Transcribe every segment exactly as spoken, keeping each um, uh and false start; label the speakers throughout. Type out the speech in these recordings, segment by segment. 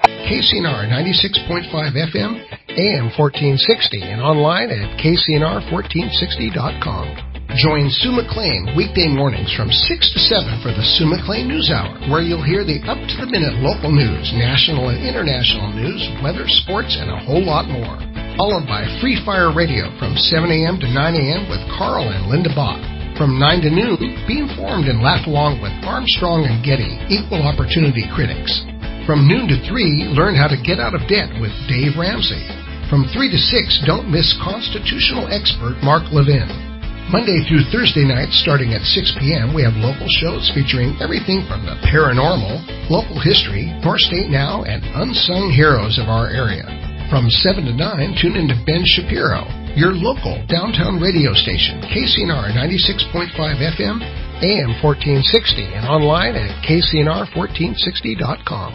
Speaker 1: K C N R ninety-six point five F M, A M fourteen sixty, and online at K C N R fourteen sixty dot com. Join Sue McLean weekday mornings from six to seven for the Sue McLean News Hour, where you'll hear the up-to-the-minute local news, national and international news, weather, sports, and a whole lot more. Followed by Free Fire Radio from seven a.m. to nine a.m. with Carl and Linda Bach. From nine to noon, be informed and laugh along with Armstrong and Getty, equal opportunity critics. From noon to three, learn how to get out of debt with Dave Ramsey. From three to six, don't miss constitutional expert Mark Levin. Monday through Thursday nights, starting at six p.m., we have local shows featuring everything from the paranormal, local history, North State Now, and unsung heroes of our area. From seven to nine, tune into Ben Shapiro, your local downtown radio station, K C N R ninety-six point five F M, A M fourteen sixty, and online at K C N R fourteen sixty dot com.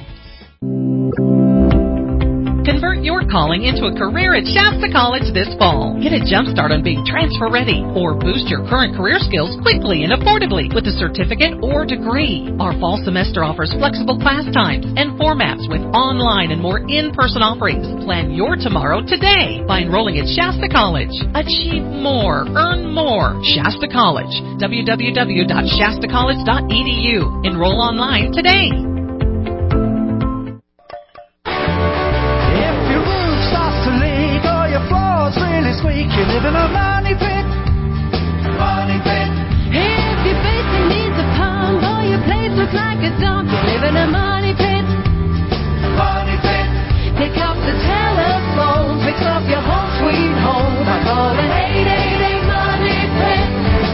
Speaker 2: Convert your calling into a career at Shasta College this fall. Get a jump start on being transfer ready or boost your current career skills quickly and affordably with a certificate or degree. Our fall semester offers flexible class times and formats with online and more in-person offerings. Plan your tomorrow today by enrolling at Shasta College. Achieve more, earn more. Shasta College. w w w dot shasta college dot e d u. Enroll online today.
Speaker 3: You live in a money pit, money pit. If your basement needs a pump or your place looks like a dump, you live in a money pit, money pit. Pick up the telephone, fix up your home sweet home by calling eight eight eight money pit.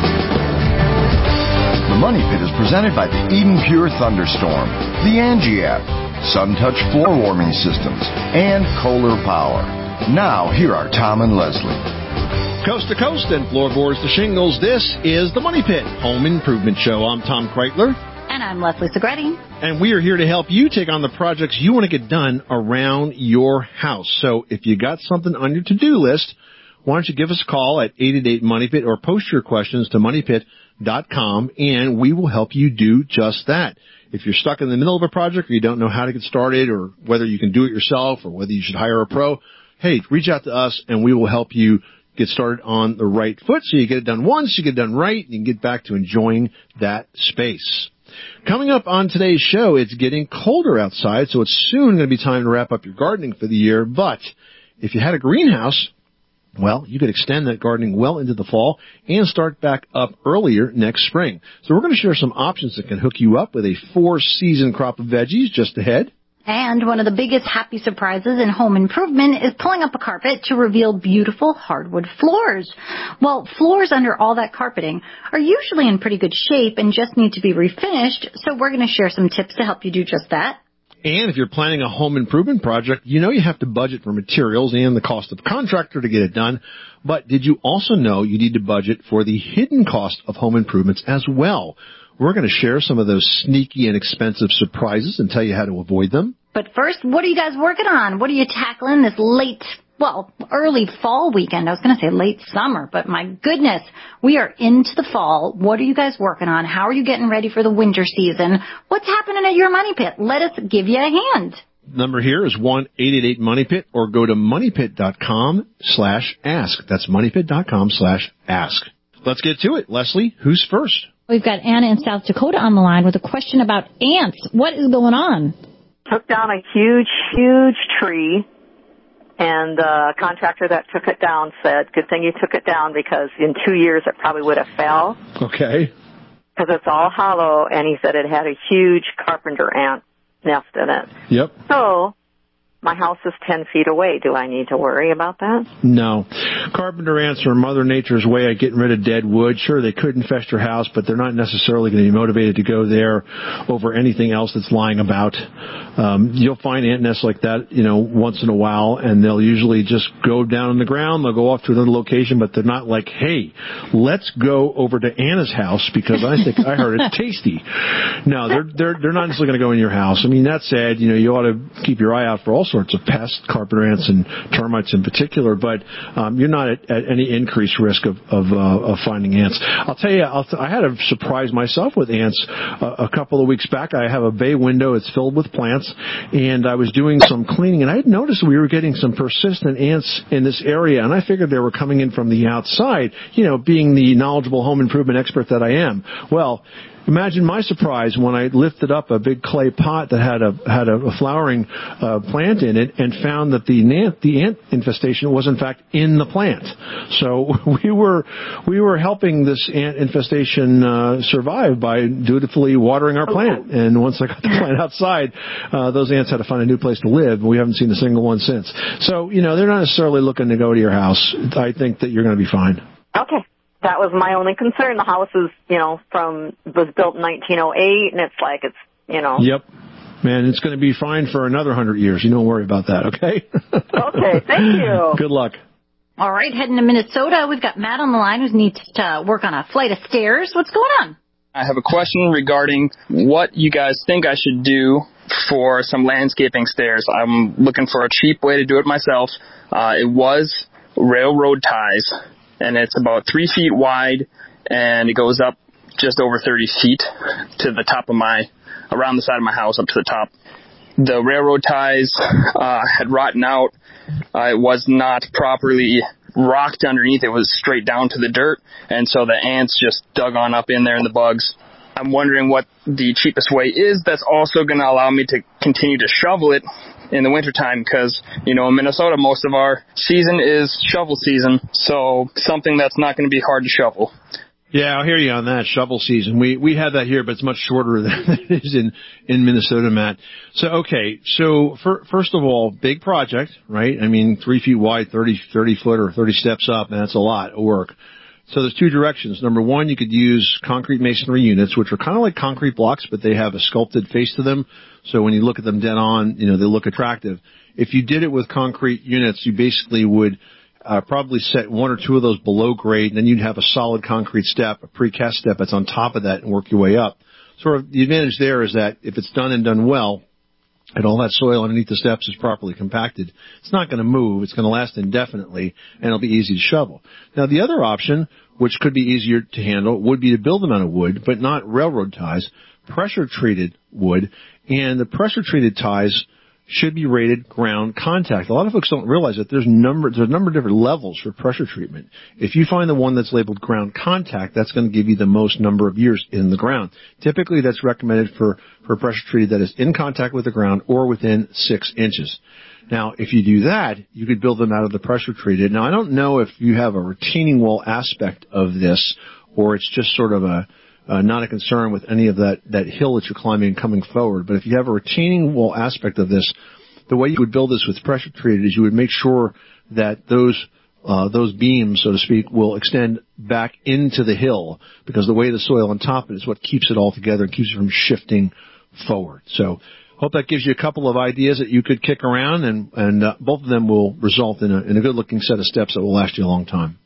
Speaker 4: The Money Pit is presented by the Eden Pure Thunderstorm, the Angie app, SunTouch floor warming systems, and Kohler Power. Now, here are Tom and Leslie.
Speaker 5: Coast to coast and floorboards to shingles, this is the Money Pit Home Improvement Show. I'm Tom Kreitler.
Speaker 6: And I'm Leslie Segretti.
Speaker 5: And we are here to help you take on the projects you want to get done around your house. So if you got something on your to-do list, why don't you give us a call at eight eight eight money pit or post your questions to money pit dot com, and we will help you do just that. If you're stuck in the middle of a project or you don't know how to get started or whether you can do it yourself or whether you should hire a pro, hey, reach out to us and we will help you get started on the right foot so you get it done once, you get it done right, and you can get back to enjoying that space. Coming up on today's show, it's getting colder outside, so it's soon going to be time to wrap up your gardening for the year. But if you had a greenhouse, well, you could extend that gardening well into the fall and start back up earlier next spring. So we're going to share some options that can hook you up with a four-season crop of veggies just ahead.
Speaker 6: And one of the biggest happy surprises in home improvement is pulling up a carpet to reveal beautiful hardwood floors. Well, floors under all that carpeting are usually in pretty good shape and just need to be refinished, so we're going to share some tips to help you do just that.
Speaker 5: And if you're planning a home improvement project, you know you have to budget for materials and the cost of a contractor to get it done. But did you also know you need to budget for the hidden cost of home improvements as well? We're going to share some of those sneaky and expensive surprises and tell you how to avoid them.
Speaker 6: But first, what are you guys working on? What are you tackling this late, well, early fall weekend? I was going to say late summer, but my goodness, we are into the fall. What are you guys working on? How are you getting ready for the winter season? What's happening at your money pit? Let us give you a hand.
Speaker 5: Number here is one eight eight eight money pit or go to money pit dot com slash ask. That's money pit dot com slash ask. Let's get to it. Leslie, who's first?
Speaker 7: We've got Anna in South Dakota on the line with a question about ants. What is going on?
Speaker 8: Took down a huge, huge tree, and the contractor that took it down said, good thing you took it down because in two years it probably would have fell.
Speaker 5: Okay.
Speaker 8: Because it's all hollow, and he said it had a huge carpenter ant nest in it.
Speaker 5: Yep.
Speaker 8: So my house is ten feet away. Do I need to worry about that?
Speaker 5: No. Carpenter ants are Mother Nature's way of getting rid of dead wood. Sure, they could infest your house, but they're not necessarily going to be motivated to go there over anything else that's lying about. Um, you'll find ant nests like that, you know, once in a while, and they'll usually just go down on the ground. They'll go off to another location, but they're not like, hey, let's go over to Anna's house because I think I heard it's tasty. No, they're they're they're not necessarily going to go in your house. I mean, that said, you know, you ought to keep your eye out for all sorts of pests, carpet ants and termites in particular, but um, you're not at, at any increased risk of of, uh, of finding ants. I'll tell you, I'll t- I had a surprise myself with ants uh, a couple of weeks back. I have a bay window. It's filled with plants, and I was doing some cleaning, and I had noticed we were getting some persistent ants in this area, and I figured they were coming in from the outside, you know, being the knowledgeable home improvement expert that I am. Well, imagine my surprise when I lifted up a big clay pot that had a had a, a flowering uh, plant in it and found that the ant, the ant infestation was in fact in the plant. So we were we were helping this ant infestation uh, survive by dutifully watering our plant. And once I got the plant outside, uh, those ants had to find a new place to live. We haven't seen a single one since. So you know they're not necessarily looking to go to your house. I think that you're going to be fine.
Speaker 8: Okay. That was my only concern. The house is, you know, from, was built in nineteen oh eight, and it's like, it's, you know.
Speaker 5: Yep. Man, it's going to be fine for another hundred years. You don't worry about that, okay?
Speaker 8: Okay, thank you.
Speaker 5: Good luck.
Speaker 6: All right, heading to Minnesota. We've got Matt on the line who needs to work on a flight of stairs. What's going on?
Speaker 9: I have a question regarding what you guys think I should do for some landscaping stairs. I'm looking for a cheap way to do it myself. Uh, it was railroad ties. And it's about three feet wide, and it goes up just over thirty feet to the top of my, around the side of my house up to the top. The railroad ties uh, had rotten out. Uh, it was not properly rocked underneath. It was straight down to the dirt, and so the ants just dug on up in there and the bugs. I'm wondering what the cheapest way is that's also going to allow me to continue to shovel it in the wintertime, because, you know, in Minnesota, most of our season is shovel season, so something that's not going to be hard to shovel.
Speaker 5: Yeah, I'll hear you on that, shovel season. We we have that here, but it's much shorter than it is in, in Minnesota, Matt. So, okay, so for, first of all, big project, right? I mean, three feet wide, thirty, thirty foot or thirty steps up, and that's a lot of work. So there's two directions. Number one, you could use concrete masonry units, which are kind of like concrete blocks, but they have a sculpted face to them. So when you look at them dead on, you know, they look attractive. If you did it with concrete units, you basically would uh, probably set one or two of those below grade, and then you'd have a solid concrete step, a precast step that's on top of that, and work your way up. Sort of the advantage there is that if it's done and done well, and all that soil underneath the steps is properly compacted, it's not going to move. It's going to last indefinitely, and it'll be easy to shovel. Now, the other option, which could be easier to handle, would be to build them out of wood, but not railroad ties, pressure-treated wood, and the pressure-treated ties should be rated ground contact. A lot of folks don't realize that there's number there's a number of different levels for pressure treatment. If you find the one that's labeled ground contact, that's going to give you the most number of years in the ground. Typically, that's recommended for, for pressure treated that is in contact with the ground or within six inches. Now, if you do that, you could build them out of the pressure treated. Now, I don't know if you have a retaining wall aspect of this, or it's just sort of a Uh, not a concern with any of that, that hill that you're climbing and coming forward. But if you have a retaining wall aspect of this, the way you would build this with pressure treated is you would make sure that those uh, those beams, so to speak, will extend back into the hill, because the way the soil on top is what keeps it all together and keeps it from shifting forward. So hope that gives you a couple of ideas that you could kick around, and, and uh, both of them will result in a, in a good-looking set of steps that will last you a long time.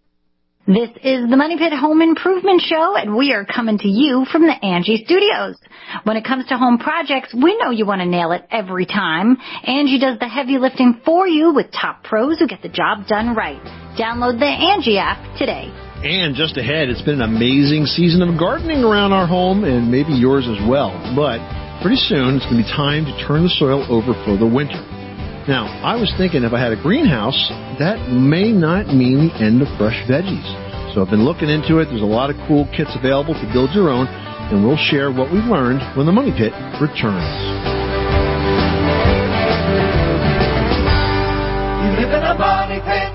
Speaker 6: This is the Money Pit Home Improvement Show, and we are coming to you from the Angie Studios. When it comes to home projects, we know you want to nail it every time. Angie does the heavy lifting for you with top pros who get the job done right. Download the Angie app today.
Speaker 5: And just ahead, it's been an amazing season of gardening around our home, and maybe yours as well. But pretty soon, it's going to be time to turn the soil over for the winter. Now, I was thinking if I had a greenhouse, that may not mean the end of fresh veggies. So I've been looking into it. There's a lot of cool kits available to build your own, and we'll share what we've learned when the Money Pit returns.
Speaker 3: You live in a money pit.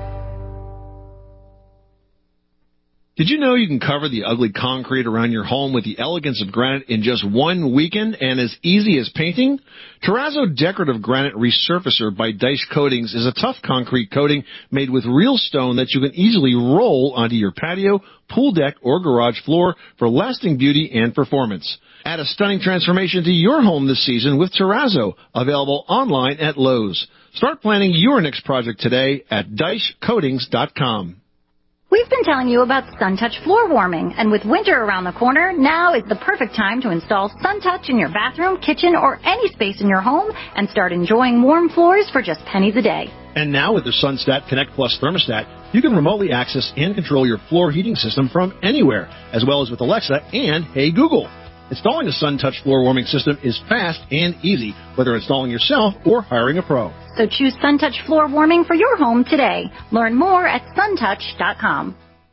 Speaker 5: Did you know you can cover the ugly concrete around your home with the elegance of granite in just one weekend and as easy as painting? Terrazzo Decorative Granite Resurfacer by Dice Coatings is a tough concrete coating made with real stone that you can easily roll onto your patio, pool deck, or garage floor for lasting beauty and performance. Add a stunning transformation to your home this season with Terrazzo, available online at Lowe's. Start planning your next project today at dice coatings dot com.
Speaker 6: We've been telling you about SunTouch floor warming, and with winter around the corner, now is the perfect time to install SunTouch in your bathroom, kitchen, or any space in your home and start enjoying warm floors for just pennies a day.
Speaker 5: And now with the SunStat Connect Plus thermostat, you can remotely access and control your floor heating system from anywhere, as well as with Alexa and Hey Google. Installing a SunTouch floor warming system is fast and easy, whether installing yourself or hiring a pro.
Speaker 6: So choose SunTouch floor warming for your home today. Learn more at suntouch dot com.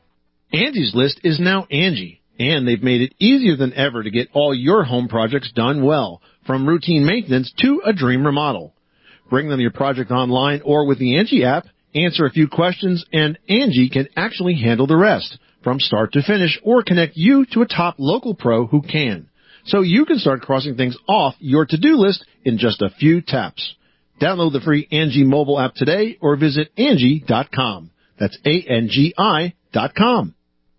Speaker 5: Angie's List is now Angie, and they've made it easier than ever to get all your home projects done well, from routine maintenance to a dream remodel. Bring them your project online or with the Angie app, answer a few questions, and Angie can actually handle the rest from start to finish or connect you to a top local pro who can. So you can start crossing things off your to-do list in just a few taps. Download the free Angie mobile app today or visit Angie dot com. That's A N G I dot com.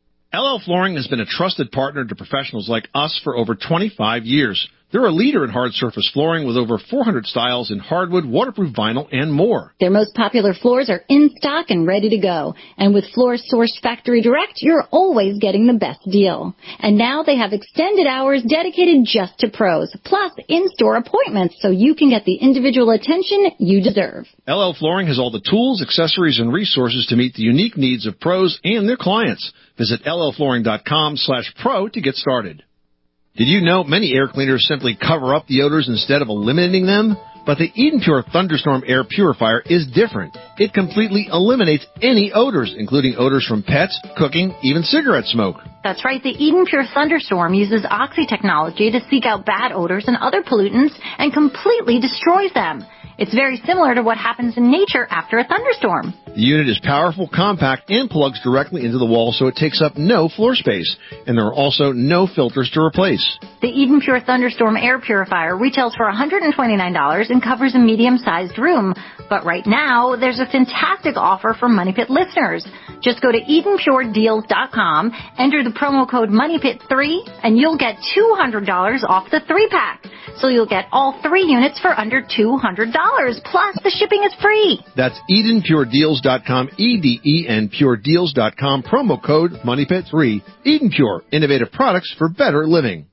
Speaker 5: L L Flooring has been a trusted partner to professionals like us for over twenty-five years. They're a leader in hard surface flooring with over four hundred styles in hardwood, waterproof vinyl, and more.
Speaker 7: Their most popular floors are in stock and ready to go. And with floors sourced factory direct, you're always getting the best deal. And now they have extended hours dedicated just to pros, plus in-store appointments so you can get the individual attention you deserve.
Speaker 5: L L Flooring has all the tools, accessories, and resources to meet the unique needs of pros and their clients. Visit L L flooring dot com slash pro to get started. Did you know many air cleaners simply cover up the odors instead of eliminating them? But the Eden Pure Thunderstorm Air Purifier is different. It completely eliminates any odors, including odors from pets, cooking, even cigarette smoke.
Speaker 6: That's right. The Eden Pure Thunderstorm uses Oxy technology to seek out bad odors and other pollutants and completely destroys them. It's very similar to what happens in nature after a thunderstorm.
Speaker 5: The unit is powerful, compact, and plugs directly into the wall, so it takes up no floor space. And there are also no filters to replace.
Speaker 6: The Eden Pure Thunderstorm Air Purifier retails for one hundred twenty-nine dollars and covers a medium-sized room. But right now, there's a fantastic offer for Money Pit listeners. Just go to Eden Pure Deals dot com, enter the promo code Money Pit three, and you'll get two hundred dollars off the three-pack. So you'll get all three units for under two hundred dollars, plus the shipping is free.
Speaker 5: That's Eden Pure Deals dot com, E D E N Pure Deals dot com, promo code Money Pit three. Eden Pure, innovative products for better living.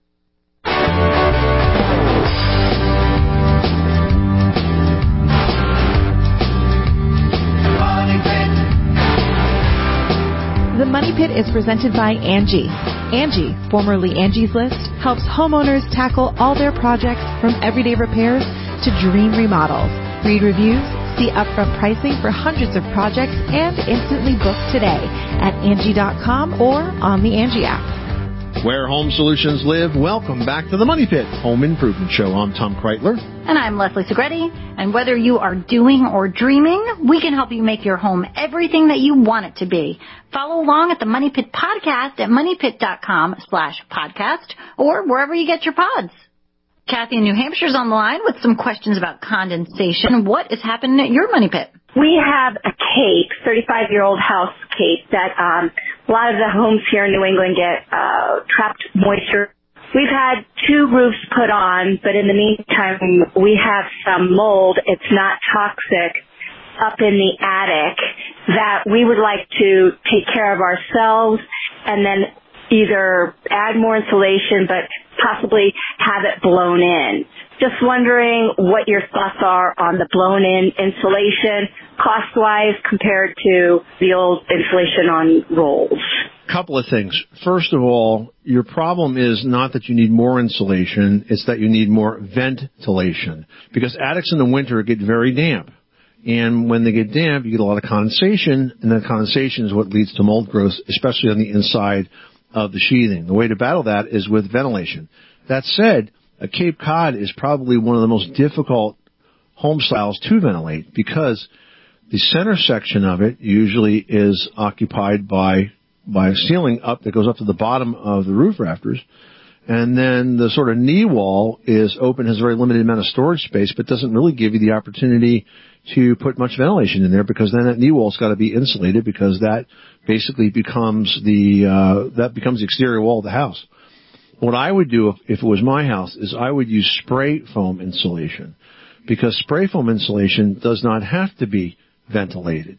Speaker 10: The Money Pit is presented by Angie. Angie, formerly Angie's List, helps homeowners tackle all their projects from everyday repairs to dream remodels. Read reviews, see upfront pricing for hundreds of projects, and instantly book today at Angie dot com or on the Angie app.
Speaker 5: Where home solutions live, welcome back to the Money Pit Home Improvement Show. I'm Tom Kreitler.
Speaker 6: And I'm Leslie Segretti. And whether you are doing or dreaming, we can help you make your home everything that you want it to be. Follow along at the Money Pit Podcast at money pit dot com slash podcast or wherever you get your pods. Kathy in New Hampshire's on the line with some questions about condensation. What is happening at your Money Pit?
Speaker 11: We have a cape, thirty-five-year-old house cape, that um, a lot of the homes here in New England get uh, trapped moisture. We've had two roofs put on, but in the meantime, we have some mold. It's not toxic up in the attic that we would like to take care of ourselves and then either add more insulation, but possibly have it blown in. Just wondering what your thoughts are on the blown-in insulation, cost-wise, compared to the old insulation on rolls.
Speaker 5: Couple of things. First of all, your problem is not that you need more insulation, it's that you need more ventilation. Because attics in the winter get very damp. And when they get damp, you get a lot of condensation, and that condensation is what leads to mold growth, especially on the inside of the sheathing. The way to battle that is with ventilation. That said, a Cape Cod is probably one of the most difficult home styles to ventilate because the center section of it usually is occupied by by a ceiling up that goes up to the bottom of the roof rafters. And then the sort of knee wall is open, has a very limited amount of storage space, but doesn't really give you the opportunity to put much ventilation in there because then that knee wall's got to be insulated because that basically becomes the uh, that becomes the exterior wall of the house. What I would do if, if it was my house is I would use spray foam insulation because spray foam insulation does not have to be ventilated.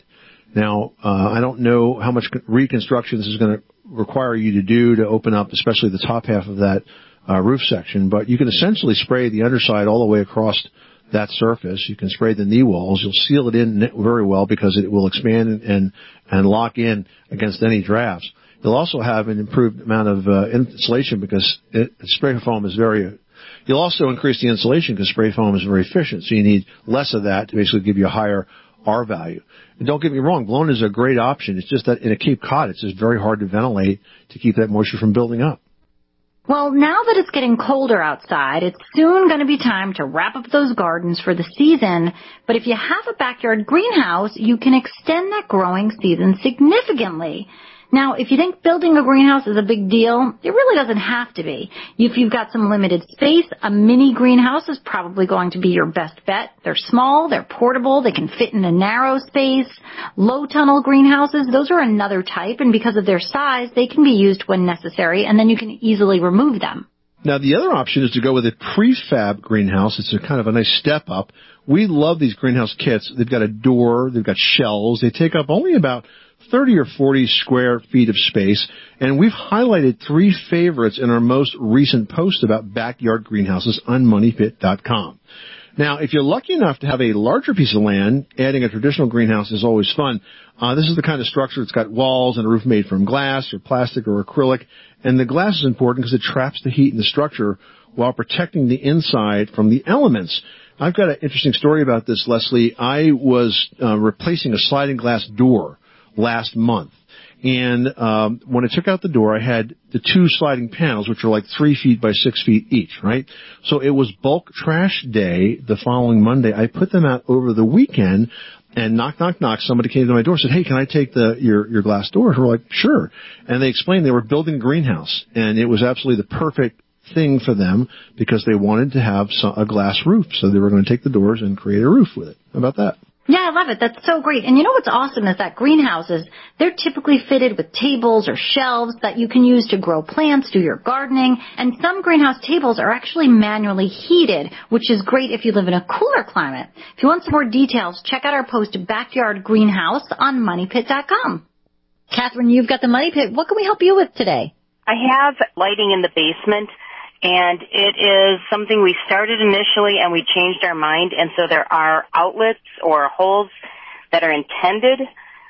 Speaker 5: Now, uh, I don't know how much reconstruction this is going to require you to do to open up, especially the top half of that uh, roof section, but you can essentially spray the underside all the way across that surface. You can spray the knee walls. You'll seal it in very well because it will expand and, and, and lock in against any drafts. You'll also have an improved amount of uh, insulation because it, spray foam is very, you'll also increase the insulation because spray foam is very efficient. So you need less of that to basically give you a higher R value. And don't get me wrong, blown is a great option. It's just that in a Cape Cod, it's just very hard to ventilate to keep that moisture from building up.
Speaker 6: Well, now that it's getting colder outside, it's soon going to be time to wrap up those gardens for the season. But if you have a backyard greenhouse, you can extend that growing season significantly. Now, if you think building a greenhouse is a big deal, it really doesn't have to be. If you've got some limited space, a mini greenhouse is probably going to be your best bet. They're small, they're portable, they can fit in a narrow space. Low tunnel greenhouses, those are another type, and because of their size, they can be used when necessary, and then you can easily remove them.
Speaker 5: Now, the other option is to go with a prefab greenhouse. It's a kind of a nice step up. We love these greenhouse kits. They've got a door, they've got shelves. They take up only about thirty or forty square feet of space, and we've highlighted three favorites in our most recent post about backyard greenhouses on money pit dot com. Now, if you're lucky enough to have a larger piece of land, adding a traditional greenhouse is always fun. Uh, this is the kind of structure that's got walls and a roof made from glass or plastic or acrylic, and the glass is important because it traps the heat in the structure while protecting the inside from the elements. I've got an interesting story about this, Leslie. I was uh, replacing a sliding glass door last month. And um, when I took out the door, I had the two sliding panels, which are like three feet by six feet each, right? So it was bulk trash day the following Monday. I put them out over the weekend, and knock, knock, knock, somebody came to my door and said, hey, can I take the your, your glass doors? We're like, sure. And they explained they were building a greenhouse, and it was absolutely the perfect thing for them because they wanted to have some, a glass roof. So they were going to take the doors and create a roof with it. How about that?
Speaker 6: Yeah, I love it. That's so great. And you know what's awesome is that greenhouses, they're typically fitted with tables or shelves that you can use to grow plants, do your gardening. And some greenhouse tables are actually manually heated, which is great if you live in a cooler climate. If you want some more details, check out our post, Backyard Greenhouse, on money pit dot com.
Speaker 7: Catherine, you've got the Money Pit. What can we help you with today?
Speaker 12: I have lighting in the basement. And it is something we started initially and we changed our mind. And so there are outlets or holes that are intended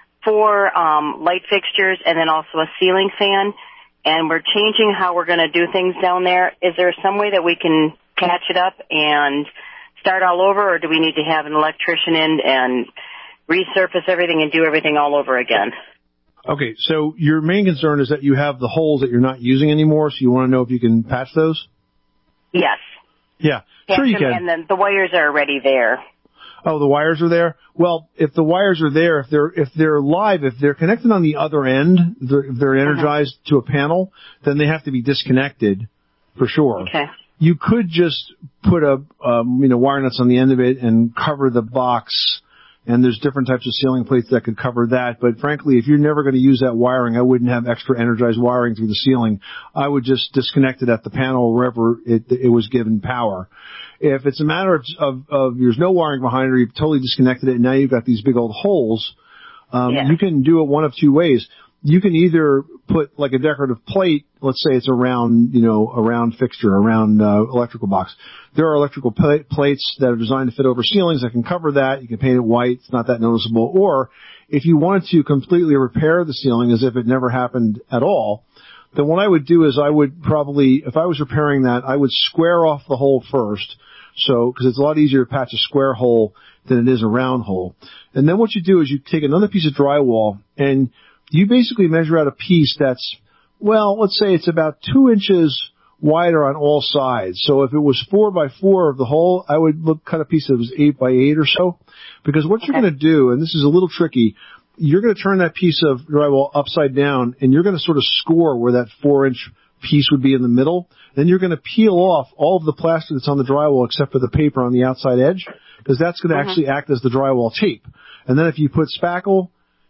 Speaker 12: for um, light fixtures and then also a ceiling fan. And we're changing how we're going to do things down there. Is there some way that we can patch it up and start all over, or do we need to have an electrician in and resurface everything and do everything all over again?
Speaker 5: Okay, so your main concern is that you have the holes that you're not using anymore, so you want to know if you can patch those?
Speaker 12: Yes.
Speaker 5: Yeah,
Speaker 12: patch
Speaker 5: sure you
Speaker 12: them,
Speaker 5: can.
Speaker 12: And then the wires are already there.
Speaker 5: Oh, the wires are there? Well, if the wires are there, if they're if they're live, if they're connected on the other end, they're, if they're energized uh-huh. to a panel, then they have to be disconnected for sure.
Speaker 12: Okay.
Speaker 5: You could just put a um, you know wire nuts on the end of it and cover the box. And there's different types of ceiling plates that could cover that. But frankly, if you're never going to use that wiring, I wouldn't have extra energized wiring through the ceiling. I would just disconnect it at the panel wherever it, it was given power. If it's a matter of, of, of there's no wiring behind it, or you've totally disconnected it, and now you've got these big old holes, um, yeah. you can do it one of two ways. You can either put like a decorative plate, let's say it's a round, you know, a round fixture, a round uh, electrical box. There are electrical pl- plates that are designed to fit over ceilings that can cover that. You can paint it white. It's not that noticeable. Or if you wanted to completely repair the ceiling as if it never happened at all, then what I would do is I would probably, if I was repairing that, I would square off the hole first. So, because it's a lot easier to patch a square hole than it is a round hole. And then what you do is you take another piece of drywall and you basically measure out a piece that's, well, let's say it's about two inches wider on all sides. So if it was four by four of the hole, I would look cut a piece that was eight by eight or so. Because what okay. you're going to do, and this is a little tricky, you're going to turn that piece of drywall upside down, and you're going to sort of score where that four inch piece would be in the middle. Then you're going to peel off all of the plaster that's on the drywall except for the paper on the outside edge, because that's going to uh-huh. actually act as the drywall tape. And then if you put spackle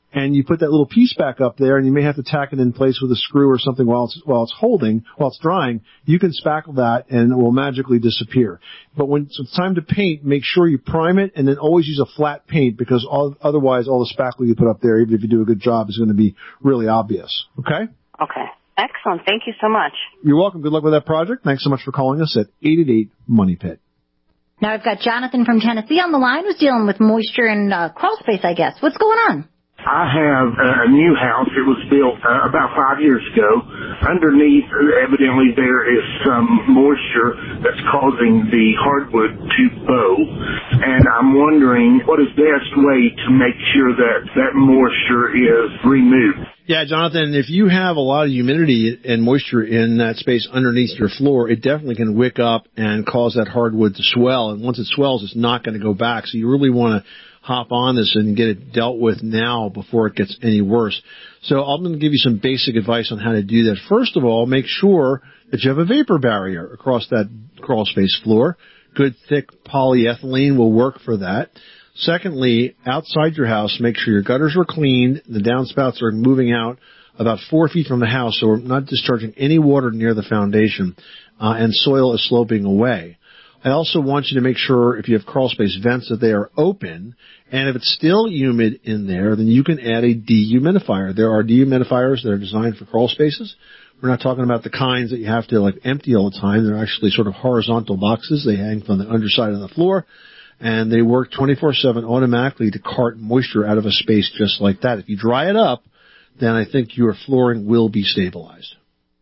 Speaker 5: and you put that little piece back up there, and you may have to tack it in place with a screw or something while it's while it's holding, while it's drying, you can spackle that, and it will magically disappear. But when it's time to paint, make sure you prime it, and then always use a flat paint, because all, otherwise all the spackle you put up there, even if you do a good job, is going to be really obvious. Okay?
Speaker 12: Okay. Excellent. Thank you so much.
Speaker 5: You're welcome. Good luck with that project. Thanks so much for calling us at eight eight eight money pit.
Speaker 6: Now I've got Jonathan from Tennessee on the line who's dealing with moisture and uh, crawl space, I guess. What's going on?
Speaker 13: I have a new house. It was built uh, about five years ago. Underneath, evidently, there is some moisture that's causing the hardwood to bow. And I'm wondering what is the best way to make sure that that moisture is removed.
Speaker 5: Yeah, Jonathan, if you have a lot of humidity and moisture in that space underneath your floor, it definitely can wick up and cause that hardwood to swell. And once it swells, it's not going to go back. So you really want to hop on this and get it dealt with now before it gets any worse. So I'm going to give you some basic advice on how to do that. First of all, make sure that you have a vapor barrier across that crawl space floor. Good thick polyethylene will work for that. Secondly, outside your house, make sure your gutters are cleaned, the downspouts are moving out about four feet from the house, so we're not discharging any water near the foundation, uh, and soil is sloping away. I also want you to make sure, if you have crawl space vents, that they are open, and if it's still humid in there, then you can add a dehumidifier. There are dehumidifiers that are designed for crawl spaces. We're not talking about the kinds that you have to like empty all the time. They're actually sort of horizontal boxes. They hang from the underside of the floor, and they work twenty-four seven automatically to cart moisture out of a space just like that. If you dry it up, then I think your flooring will be stabilized.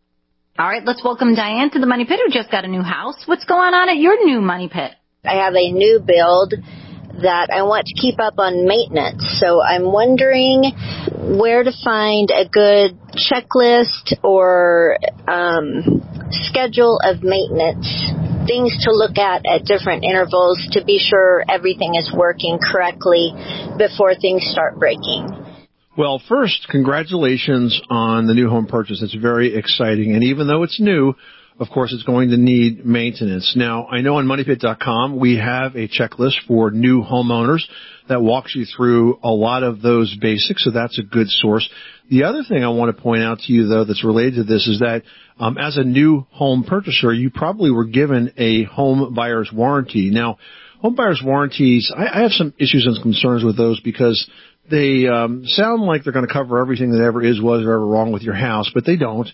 Speaker 6: All right, let's welcome Diane to the Money Pit, who just got a new house. What's going on at your new Money Pit?
Speaker 14: I have a new build that I want to keep up on maintenance. So I'm wondering where to find a good checklist or um, schedule of maintenance, things to look at at different intervals to be sure everything is working correctly before things start breaking.
Speaker 5: Well, first, congratulations on the new home purchase. It's very exciting. And even though it's new, of course, it's going to need maintenance. Now, I know on money pit dot com we have a checklist for new homeowners that walks you through a lot of those basics, so that's a good source. The other thing I want to point out to you, though, that's related to this is that um, as a new home purchaser, you probably were given a home buyer's warranty. Now, home buyer's warranties, I, I have some issues and concerns with those because they um, sound like they're going to cover everything that ever is, was, or ever wrong with your house, but they don't.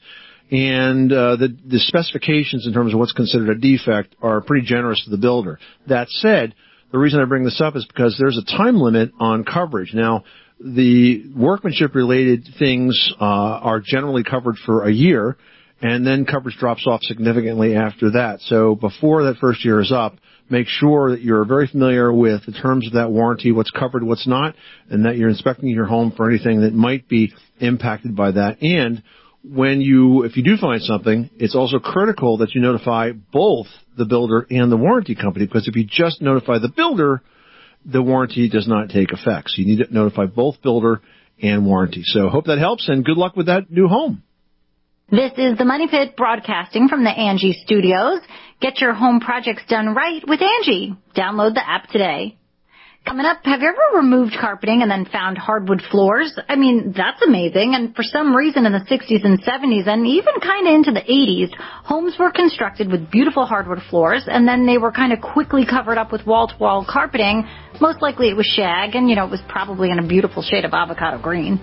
Speaker 5: And uh, the, the specifications in terms of what's considered a defect are pretty generous to the builder. That said, the reason I bring this up is because there's a time limit on coverage. Now, the workmanship-related things uh, are generally covered for a year, and then coverage drops off significantly after that. So before that first year is up, make sure that you're very familiar with the terms of that warranty, what's covered, what's not, and that you're inspecting your home for anything that might be impacted by that. And when you, if you do find something, it's also critical that you notify both the builder and the warranty company, because if you just notify the builder, the warranty does not take effect. So you need to notify both builder and warranty. So hope that helps, and good luck with that new home.
Speaker 6: This is the Money Pit broadcasting from the Angie Studios. Get your home projects done right with Angie. Download the app today. Coming up, have you ever removed carpeting and then found hardwood floors? I mean, that's amazing. And for some reason in the sixties and seventies and even kind of into the eighties, homes were constructed with beautiful hardwood floors, and then they were kind of quickly covered up with wall-to-wall carpeting. Most likely it was shag, and, you know, it was probably in a beautiful shade of avocado green.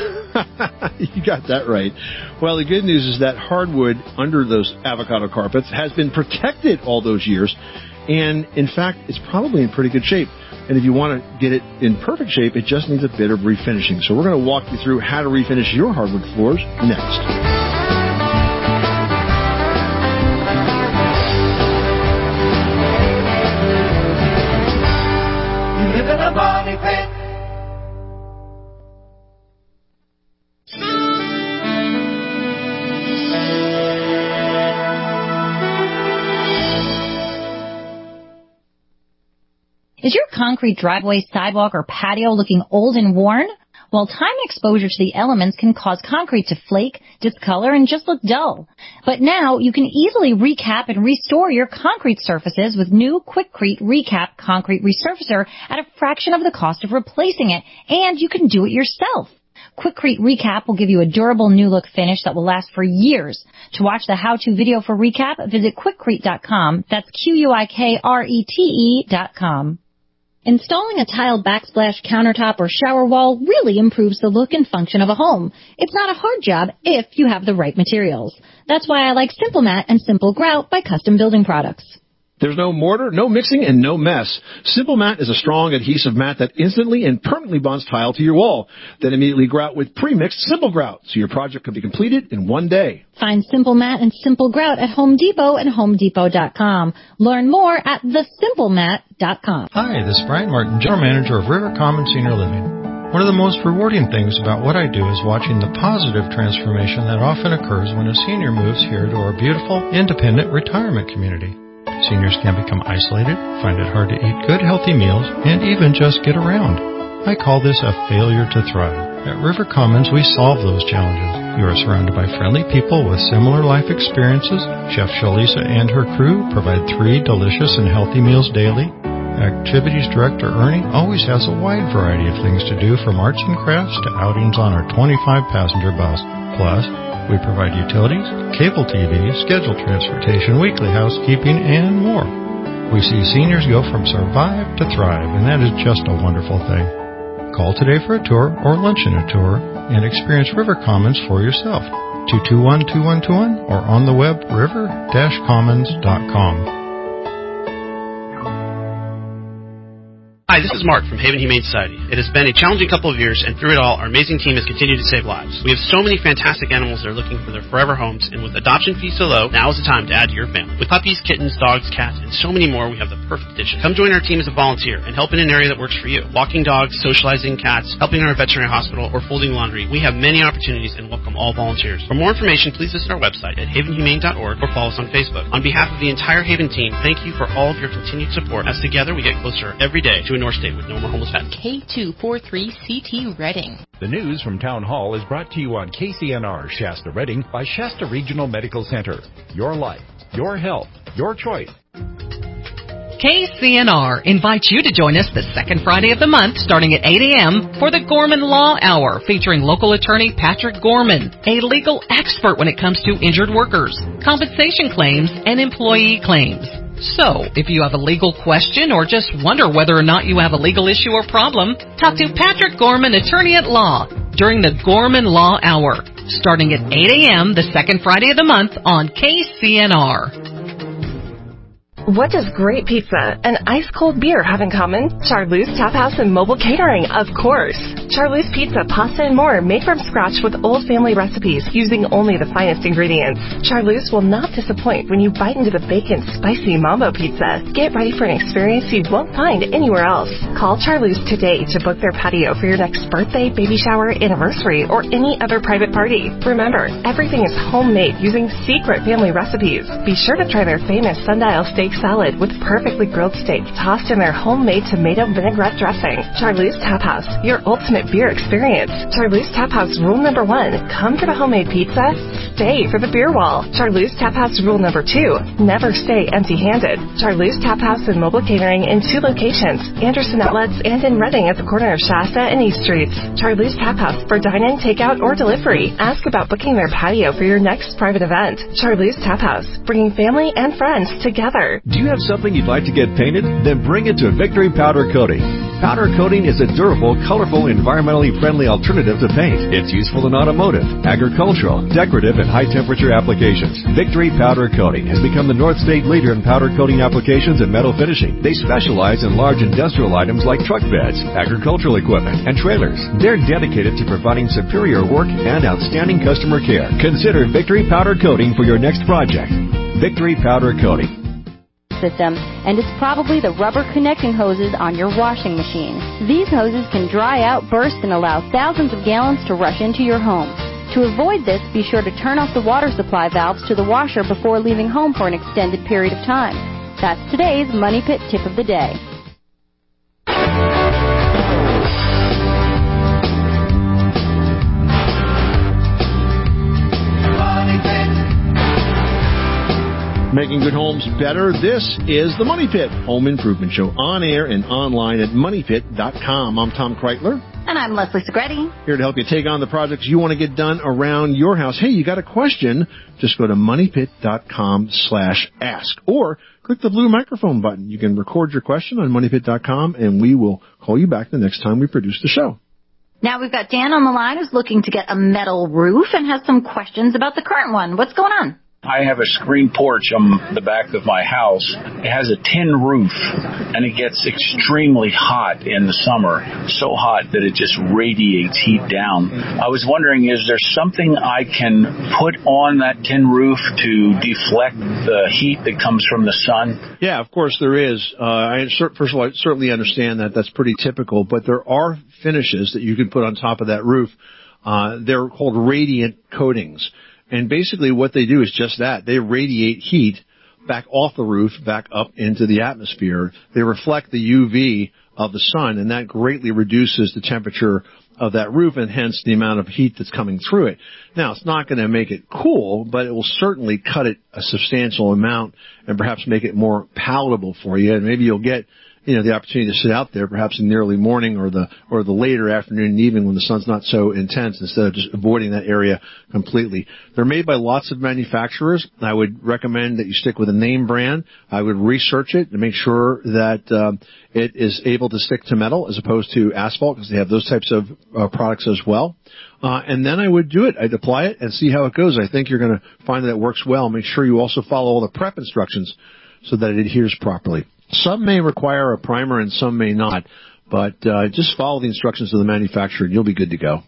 Speaker 5: You got that right. Well, the good news is that hardwood under those avocado carpets has been protected all those years, and, in fact, it's probably in pretty good shape. And if you want to get it in perfect shape, it just needs a bit of refinishing. So we're going to walk you through how to refinish your hardwood floors next.
Speaker 3: You live in a money pit.
Speaker 7: Is your concrete driveway, sidewalk, or patio looking old and worn? Well, time exposure to the elements can cause concrete to flake, discolor, and just look dull. But now you can easily recap and restore your concrete surfaces with new Quikrete Recap Concrete Resurfacer at a fraction of the cost of replacing it, and you can do it yourself.
Speaker 6: Quikrete Recap will give you a durable new look finish that will last for years. To watch the how-to video for Recap, visit quikrete dot com. That's Q U I K R E T E dot com. Installing a tile backsplash countertop or shower wall really improves the look and function of a home. It's not a hard job if you have the right materials. That's why I like Simple Mat and Simple Grout by Custom Building Products.
Speaker 5: There's no mortar, no mixing, and no mess. Simple Mat is a strong adhesive mat that instantly and permanently bonds tile to your wall. Then immediately grout with pre-mixed Simple Grout, so your project can be completed in one day.
Speaker 6: Find Simple Mat and Simple Grout at Home Depot and home depot dot com. Learn more at the simple mat dot com.
Speaker 15: Hi, this is Brian Martin, General Manager of River Commons Senior Living. One of the most rewarding things about what I do is watching the positive transformation that often occurs when a senior moves here to our beautiful, independent retirement community. Seniors can become isolated, find it hard to eat good, healthy meals, and even just get around. I call this a failure to thrive. At River Commons, we solve those challenges. You are surrounded by friendly people with similar life experiences. Chef Shalisa and her crew provide three delicious and healthy meals daily. Activities Director Ernie always has a wide variety of things to do, from arts and crafts to outings on our twenty-five passenger bus. Plus, we provide utilities, cable T V, scheduled transportation, weekly housekeeping, and more. We see seniors go from survive to thrive, and that is just a wonderful thing. Call today for a tour or luncheon a tour and experience River Commons for yourself. two two one, two one two one or on the web river dash commons dot com.
Speaker 16: Hi, this is Mark from Haven Humane Society. It has been a challenging couple of years, and through it all, our amazing team has continued to save lives. We have so many fantastic animals that are looking for their forever homes, and with adoption fees so low, now is the time to add to your family. With puppies, kittens, dogs, cats, and so many more, we have the perfect addition. Come join our team as a volunteer and help in an area that works for you. Walking dogs, socializing cats, helping in our veterinary hospital, or folding laundry. We have many opportunities and welcome all volunteers. For more information, please visit our website at haven humane dot org or follow us on Facebook. On behalf of the entire Haven team, thank you for all of your continued support, as together we get closer every day to a North State with no more homeless pets.
Speaker 17: K two forty-three C T Reading.
Speaker 18: The news from Town Hall is brought to you on K C N R Shasta Reading by Shasta Regional Medical Center. Your life, your health, your choice.
Speaker 2: K C N R invites you to join us the second Friday of the month starting at eight a.m. for the Gorman Law Hour, featuring local attorney Patrick Gorman, a legal expert when it comes to injured workers, compensation claims, and employee claims. So, if you have a legal question or just wonder whether or not you have a legal issue or problem, talk to Patrick Gorman, attorney at law, during the Gorman Law Hour, starting at eight a.m. the second Friday of the month on K C N R.
Speaker 19: What does great pizza and ice-cold beer have in common? Charlie's Tap House and Mobile Catering, of course. Charlie's Pizza, pasta, and more made from scratch with old family recipes using only the finest ingredients. Charlie's will not disappoint when you bite into the bacon spicy mambo pizza. Get ready for an experience you won't find anywhere else. Call Charlie's today to book their patio for your next birthday, baby shower, anniversary, or any other private party. Remember, everything is homemade using secret family recipes. Be sure to try their famous sundial steak salad with perfectly grilled steak tossed in their homemade tomato vinaigrette dressing. Charlie's Tap House, your ultimate beer experience. Charlie's Tap House rule number one, come for the homemade pizza, stay for the beer wall. Charlie's Tap House rule number two, never stay empty-handed. Charlie's Tap House and Mobile Catering in two locations, Anderson Outlets and in Reading at the corner of Shasta and East Streets. Charlie's Tap House for dine-in, takeout, or delivery. Ask about booking their patio for your next private event. Charlie's Tap House, bringing family and friends together.
Speaker 20: Do you have something you'd like to get painted? Then bring it to Victory Powder Coating. Powder coating is a durable, colorful, environmentally friendly alternative to paint. It's useful in automotive, agricultural, decorative, and high-temperature applications. Victory Powder Coating has become the North State leader in powder coating applications and metal finishing. They specialize in large industrial items like truck beds, agricultural equipment, and trailers. They're dedicated to providing superior work and outstanding customer care. Consider Victory Powder Coating for your next project. Victory Powder Coating.
Speaker 21: System, and it's probably the rubber connecting hoses on your washing machine. These hoses can dry out, burst, and allow thousands of gallons to rush into your home. To avoid this, be sure to turn off the water supply valves to the washer before leaving home for an extended period of time. That's today's Money Pit Tip of the Day.
Speaker 5: Making good homes better. This is the Money Pit Home Improvement Show, on air and online at money pit dot com. I'm Tom Kreitler.
Speaker 6: And I'm Leslie Segretti.
Speaker 5: Here to help you take on the projects you want to get done around your house. Hey, you got a question? Just go to moneypit.com slash ask or click the blue microphone button. You can record your question on moneypit dot com and we will call you back the next time we produce the show.
Speaker 6: Now we've got Dan on the line who's looking to get a metal roof and has some questions about the current one. What's going on?
Speaker 1: I have a screen porch on the back of my house. It has a tin roof, and it gets extremely hot in the summer, so hot that it just radiates heat down. I was wondering, is there something I can put on that tin roof to deflect the heat that comes from the sun?
Speaker 5: Yeah, of course there is. Uh, I first of all, I certainly understand that. That's pretty typical, but there are finishes that you can put on top of that roof. Uh, they're called radiant coatings. And basically what they do is just that. They radiate heat back off the roof, back up into the atmosphere. They reflect the U V of the sun, and that greatly reduces the temperature of that roof and hence the amount of heat that's coming through it. Now, it's not going to make it cool, but it will certainly cut it a substantial amount and perhaps make it more palatable for you. And maybe you'll get you know, the opportunity to sit out there perhaps in the early morning or the, or the later afternoon and evening when the sun's not so intense instead of just avoiding that area completely. They're made by lots of manufacturers. I would recommend that you stick with a name brand. I would research it to make sure that, um, it is able to stick to metal as opposed to asphalt because they have those types of uh, products as well. Uh, and then I would do it. I'd apply it and see how it goes. I think you're going to find that it works well. Make sure you also follow all the prep instructions so that it adheres properly. Some may require a primer and some may not, but uh, just follow the instructions of the manufacturer and you'll be good to go.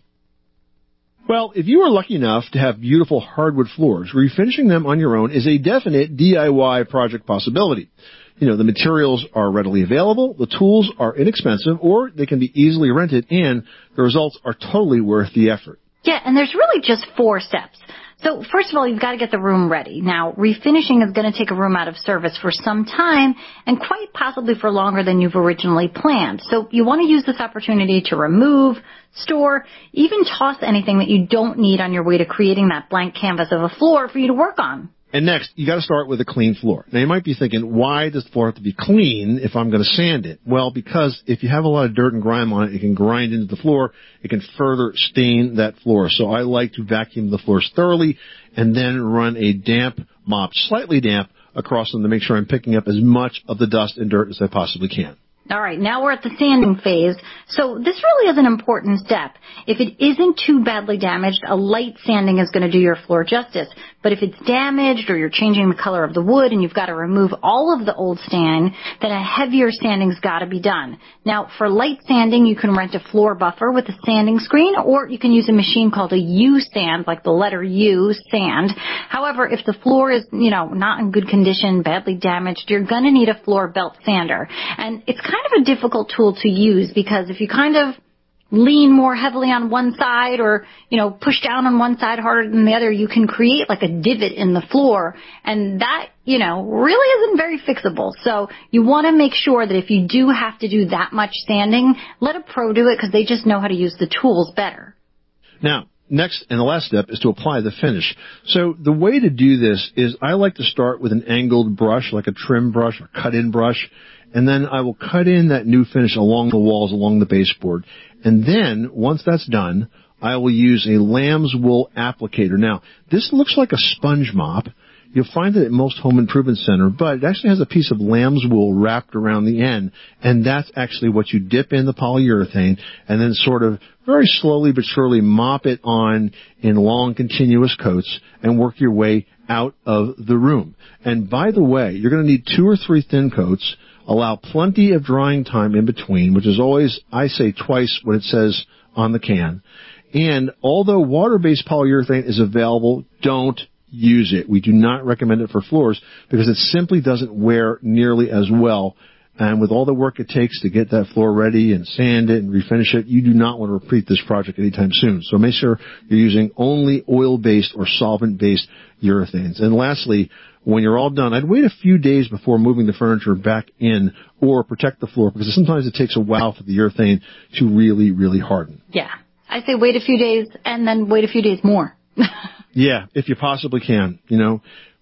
Speaker 5: Well, if you are lucky enough to have beautiful hardwood floors, refinishing them on your own is a definite D I Y project possibility. You know, the materials are readily available, the tools are inexpensive, or they can be easily rented, and the results are totally worth the effort.
Speaker 6: Yeah, and there's really just four steps. So first of all, you've got to get the room ready. Now, refinishing is going to take a room out of service for some time and quite possibly for longer than you've originally planned. So you want to use this opportunity to remove, store, even toss anything that you don't need on your way to creating that blank canvas of a floor for you to work on.
Speaker 5: And next, you got to start with a clean floor. Now, you might be thinking, why does the floor have to be clean if I'm going to sand it? Well, because if you have a lot of dirt and grime on it, it can grind into the floor. It can further stain that floor. So I like to vacuum the floors thoroughly and then run a damp mop, slightly damp, across them to make sure I'm picking up as much of the dust and dirt as I possibly can.
Speaker 6: All right, now we're at the sanding phase. So this really is an important step. If it isn't too badly damaged, a light sanding is going to do your floor justice. But if it's damaged or you're changing the color of the wood and you've got to remove all of the old sand, then a heavier sanding's got to be done. Now, for light sanding, you can rent a floor buffer with a sanding screen, or you can use a machine called a U-sand, like the letter U, sand. However, if the floor is, you know, not in good condition, badly damaged, you're going to need a floor belt sander. And it's kind kind of a difficult tool to use because if you kind of lean more heavily on one side or, you know, push down on one side harder than the other, you can create like a divot in the floor. And that, you know, really isn't very fixable. So you want to make sure that if you do have to do that much sanding, let a pro do it because they just know how to use the tools better.
Speaker 5: Now, next and the last step is to apply the finish. So the way to do this is I like to start with an angled brush, like a trim brush or cut-in brush. And then I will cut in that new finish along the walls, along the baseboard. And then, once that's done, I will use a lamb's wool applicator. Now, this looks like a sponge mop. You'll find it at most home improvement center, but it actually has a piece of lamb's wool wrapped around the end. And that's actually what you dip in the polyurethane and then sort of very slowly but surely mop it on in long continuous coats and work your way out of the room. And by the way, you're going to need two or three thin coats. Allow plenty of drying time in between, which is always, I say twice what it says on the can. And although water-based polyurethane is available, don't use it. We do not recommend it for floors because it simply doesn't wear nearly as well. And with all the work it takes to get that floor ready and sand it and refinish it, you do not want to repeat this project anytime soon. So make sure you're using only oil-based or solvent-based urethanes. And lastly, when you're all done, I'd wait a few days before moving the furniture back in or protect the floor because sometimes it takes a while for the urethane to really, really harden.
Speaker 6: Yeah. I say wait a few days and then wait a few days more.
Speaker 5: Yeah, if you possibly can. You know,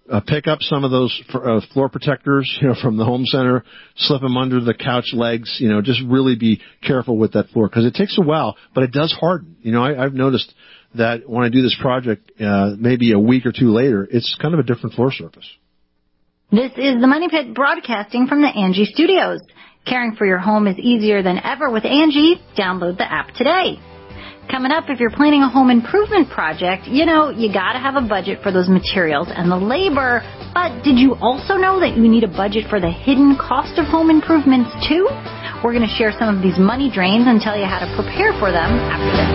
Speaker 5: uh, pick up some of those uh, floor protectors, you know, from the home center, slip them under the couch legs, you know, just really be careful with that floor because it takes a while, but it does harden. You know, I, I've noticed that when I do this project, uh, maybe a week or two later, it's kind of a different floor surface.
Speaker 6: This is the Money Pit broadcasting from the Angie Studios. Caring for your home is easier than ever with Angie. Download the app today. Coming up, if you're planning a home improvement project, you know, you gotta have a budget for those materials and the labor. But did you also know that you need a budget for the hidden cost of home improvements too? We're gonna share some of these money drains and tell you how to prepare for them after this.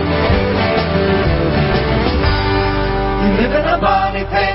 Speaker 3: You live in a money pit.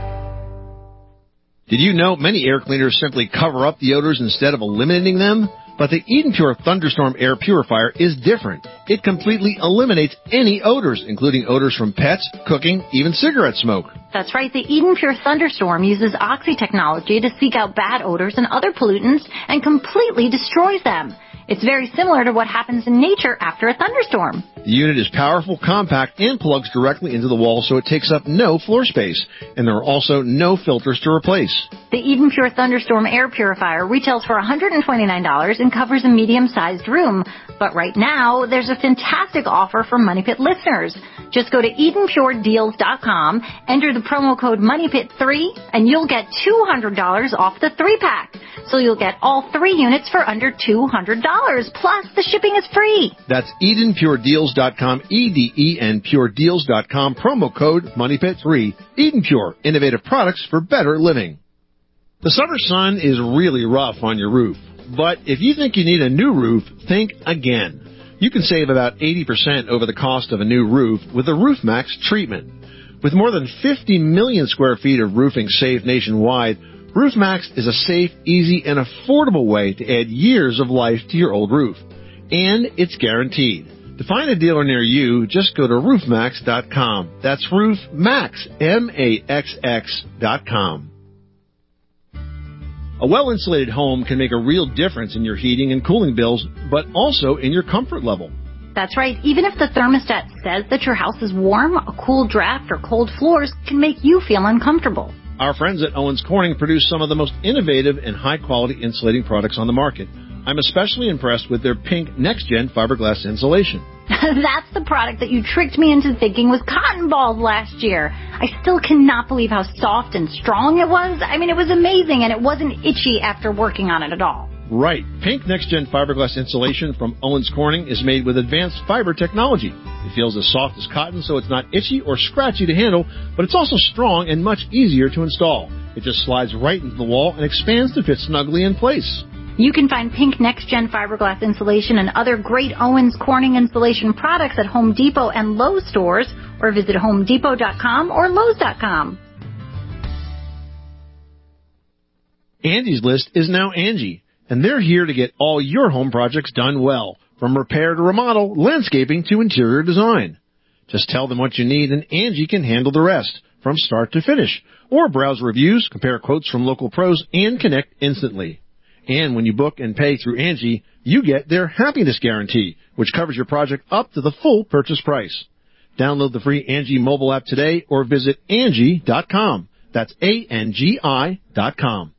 Speaker 5: Did you know many air cleaners simply cover up the odors instead of eliminating them? But the Eden Pure Thunderstorm Air Purifier is different. It completely eliminates any odors, including odors from pets, cooking, even cigarette smoke.
Speaker 6: That's right. The Eden Pure Thunderstorm uses Oxy technology to seek out bad odors and other pollutants and completely destroys them. It's very similar to what happens in nature after a thunderstorm.
Speaker 5: The unit is powerful, compact, and plugs directly into the wall, so it takes up no floor space. And there are also no filters to replace.
Speaker 6: The Eden Pure Thunderstorm Air Purifier retails for one hundred twenty-nine dollars and covers a medium-sized room. But right now, there's a fantastic offer for Money Pit listeners. Just go to Eden Pure Deals dot com, enter the promo code Money Pit three, and you'll get two hundred dollars off the three-pack. So you'll get all three units for under two hundred dollars, plus the shipping is free.
Speaker 5: That's Eden Pure Deals dot com, E D E N Pure Deals dot com, promo code Money Pit three. Eden Pure, innovative products for better living. The summer sun is really rough on your roof, but if you think you need a new roof, think again. You can save about eighty percent over the cost of a new roof with the RoofMax treatment. With more than fifty million square feet of roofing saved nationwide, RoofMax is a safe, easy, and affordable way to add years of life to your old roof. And it's guaranteed. To find a dealer near you, just go to roof max dot com. That's RoofMax, M A X X dot com. A well-insulated home can make a real difference in your heating and cooling bills, but also in your comfort level.
Speaker 6: That's right. Even if the thermostat says that your house is warm, a cool draft or cold floors can make you feel uncomfortable.
Speaker 5: Our friends at Owens Corning produce some of the most innovative and high-quality insulating products on the market. I'm especially impressed with their pink NextGen fiberglass insulation.
Speaker 6: That's the product that you tricked me into thinking was cotton balls last year. I still cannot believe how soft and strong it was. I mean, it was amazing, and it wasn't itchy after working on it at all.
Speaker 5: Right. Pink NextGen fiberglass insulation from Owens Corning is made with advanced fiber technology. It feels as soft as cotton, so it's not itchy or scratchy to handle, but it's also strong and much easier to install. It just slides right into the wall and expands to fit snugly in place.
Speaker 6: You can find Pink NextGen fiberglass insulation and other great Owens Corning insulation products at Home Depot and Lowe's stores, or visit home depot dot com or lowes dot com.
Speaker 5: Angie's List is now Angie, and they're here to get all your home projects done well, from repair to remodel, landscaping to interior design. Just tell them what you need, and Angie can handle the rest, from start to finish. Or browse reviews, compare quotes from local pros, and connect instantly. And when you book and pay through Angie, you get their happiness guarantee, which covers your project up to the full purchase price. Download the free Angie mobile app today or visit Angie dot com. That's A N G I dot com.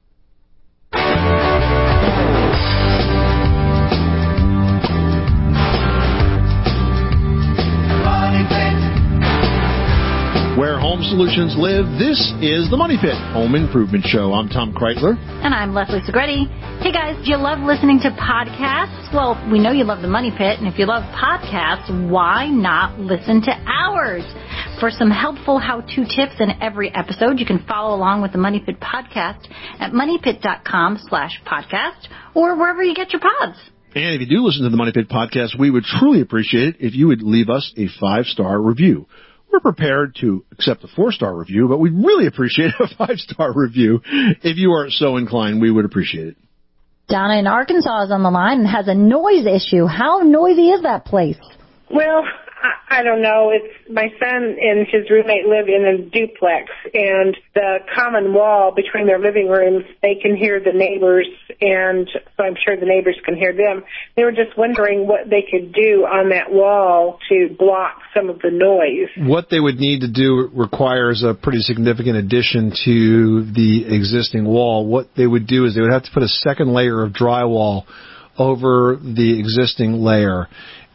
Speaker 5: Where home solutions live, this is the Money Pit Home Improvement Show. I'm Tom Kreitler.
Speaker 6: And I'm Leslie Segretti. Hey guys, do you love listening to podcasts? Well, we know you love the Money Pit, and if you love podcasts, why not listen to ours? For some helpful how-to tips in every episode, you can follow along with the Money Pit podcast at money pit dot com slash podcast or wherever you get your pods.
Speaker 5: And if you do listen to the Money Pit podcast, we would truly appreciate it if you would leave us a five-star review. We're prepared to accept a four-star review, but we'd really appreciate a five-star review. If you are so inclined, we would appreciate it.
Speaker 21: Donna in Arkansas is on the line and has a noise issue. How noisy is that place?
Speaker 4: Well, I, I don't know. It's my son and his roommate live in a duplex, and the common wall between their living rooms, they can hear the neighbors, and so I'm sure the neighbors can hear them. They were just wondering what they could do on that wall to block some of the noise.
Speaker 5: What they would need to do requires a pretty significant addition to the existing wall. What they would do is they would have to put a second layer of drywall over the existing layer.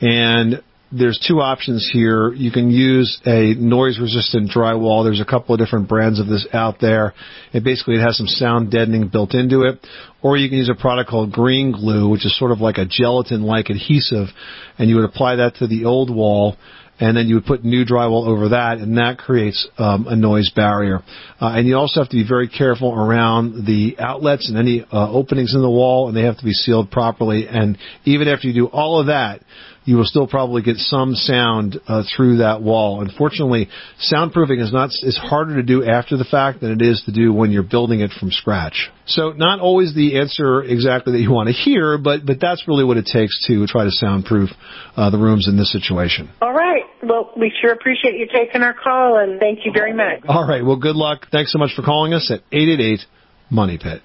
Speaker 5: And there's two options here. You can use a noise-resistant drywall. There's a couple of different brands of this out there. It basically it has some sound deadening built into it. Or you can use a product called green glue, which is sort of like a gelatin-like adhesive, and you would apply that to the old wall, and then you would put new drywall over that, and that creates um, a noise barrier. Uh, and you also have to be very careful around the outlets and any uh, openings in the wall, and they have to be sealed properly. And even after you do all of that, you will still probably get some sound uh, through that wall. Unfortunately, soundproofing is not is harder to do after the fact than it is to do when you're building it from scratch. So not always the answer exactly that you want to hear, but but that's really what it takes to try to soundproof uh, the rooms in this situation.
Speaker 4: All right. Well, we sure appreciate you taking our call, and thank you very much.
Speaker 5: All right. Well, good luck. Thanks so much for calling us at eight eight eight, MONEY PIT.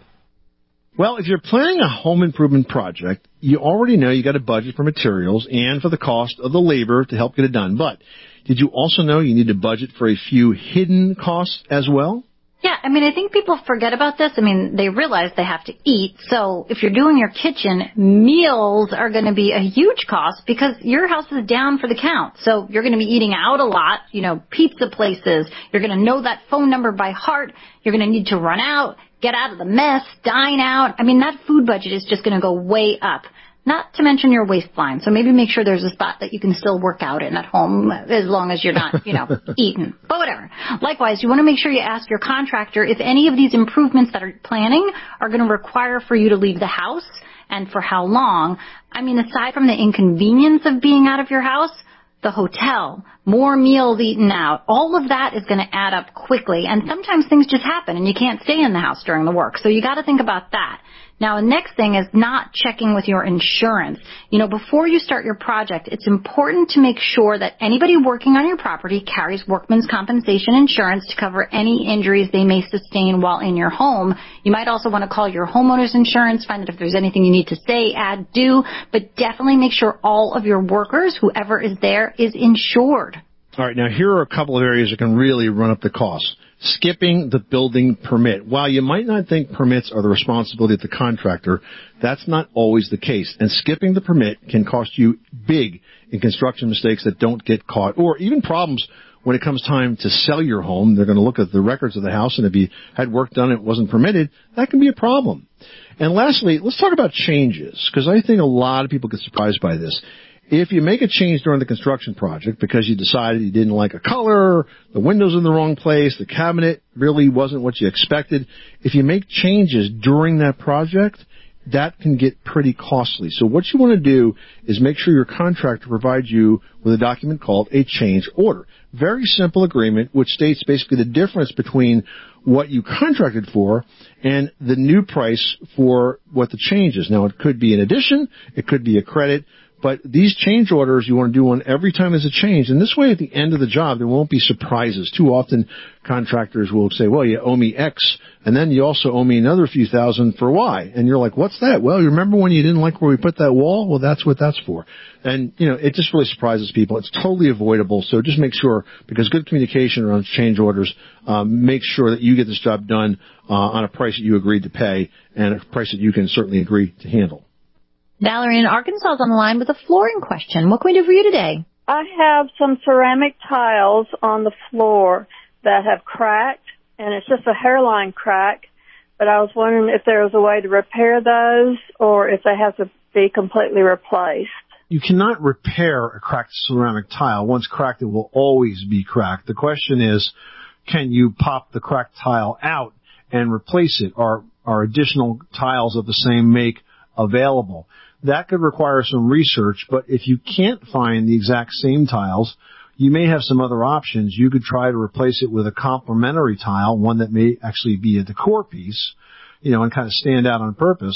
Speaker 5: Well, if you're planning a home improvement project, you already know you got to budget for materials and for the cost of the labor to help get it done. But did you also know you need to budget for a few hidden costs as well?
Speaker 6: Yeah, I mean, I think people forget about this. I mean, they realize they have to eat. So if you're doing your kitchen, meals are going to be a huge cost because your house is down for the count. So you're going to be eating out a lot, you know, pizza places. You're going to know that phone number by heart. You're going to need to run out, get out of the mess, dine out. I mean, that food budget is just going to go way up. Not to mention your waistline. So maybe make sure there's a spot that you can still work out in at home as long as you're not, you know, eating. But whatever. Likewise, you want to make sure you ask your contractor if any of these improvements that are planning are going to require for you to leave the house and for how long. I mean, aside from the inconvenience of being out of your house, the hotel, more meals eaten out, all of that is going to add up quickly. And sometimes things just happen and you can't stay in the house during the work. So you got to think about that. Now, the next thing is not checking with your insurance. You know, before you start your project, it's important to make sure that anybody working on your property carries workman's compensation insurance to cover any injuries they may sustain while in your home. You might also want to call your homeowner's insurance, find out if there's anything you need to say, add, do, but definitely make sure all of your workers, whoever is there, is insured.
Speaker 5: All right, now here are a couple of areas that can really run up the costs. Skipping the building permit. While you might not think permits are the responsibility of the contractor, that's not always the case. And skipping the permit can cost you big in construction mistakes that don't get caught, or even problems when it comes time to sell your home. They're going to look at the records of the house, and if you had work done and it wasn't permitted, that can be a problem. And lastly, let's talk about changes, because I think a lot of people get surprised by this. If you make a change during the construction project because you decided you didn't like a color, the window's in the wrong place, the cabinet really wasn't what you expected, if you make changes during that project, that can get pretty costly. So what you want to do is make sure your contractor provides you with a document called a change order. Very simple agreement which states basically the difference between what you contracted for and the new price for what the change is. Now, it could be an addition, it could be a credit, but these change orders, you want to do one every time there's a change. And this way, at the end of the job, there won't be surprises. Too often, contractors will say, well, you owe me X, and then you also owe me another few thousand for Y. And you're like, what's that? Well, you remember when you didn't like where we put that wall? Well, that's what that's for. And, you know, it just really surprises people. It's totally avoidable. So just make sure, because good communication around change orders, um, make sure that you get this job done uh, on a price that you agreed to pay and a price that you can certainly agree to handle.
Speaker 6: Valerie in Arkansas is on the line with a flooring question. What can we do for you today?
Speaker 22: I have some ceramic tiles on the floor that have cracked, and it's just a hairline crack, but I was wondering if there was a way to repair those or if they have to be completely replaced.
Speaker 5: You cannot repair a cracked ceramic tile. Once cracked, it will always be cracked. The question is, can you pop the cracked tile out and replace it? Are, are additional tiles of the same make available? That could require some research, but if you can't find the exact same tiles, you may have some other options. You could try to replace it with a complementary tile, one that may actually be a decor piece, you know, and kind of stand out on purpose.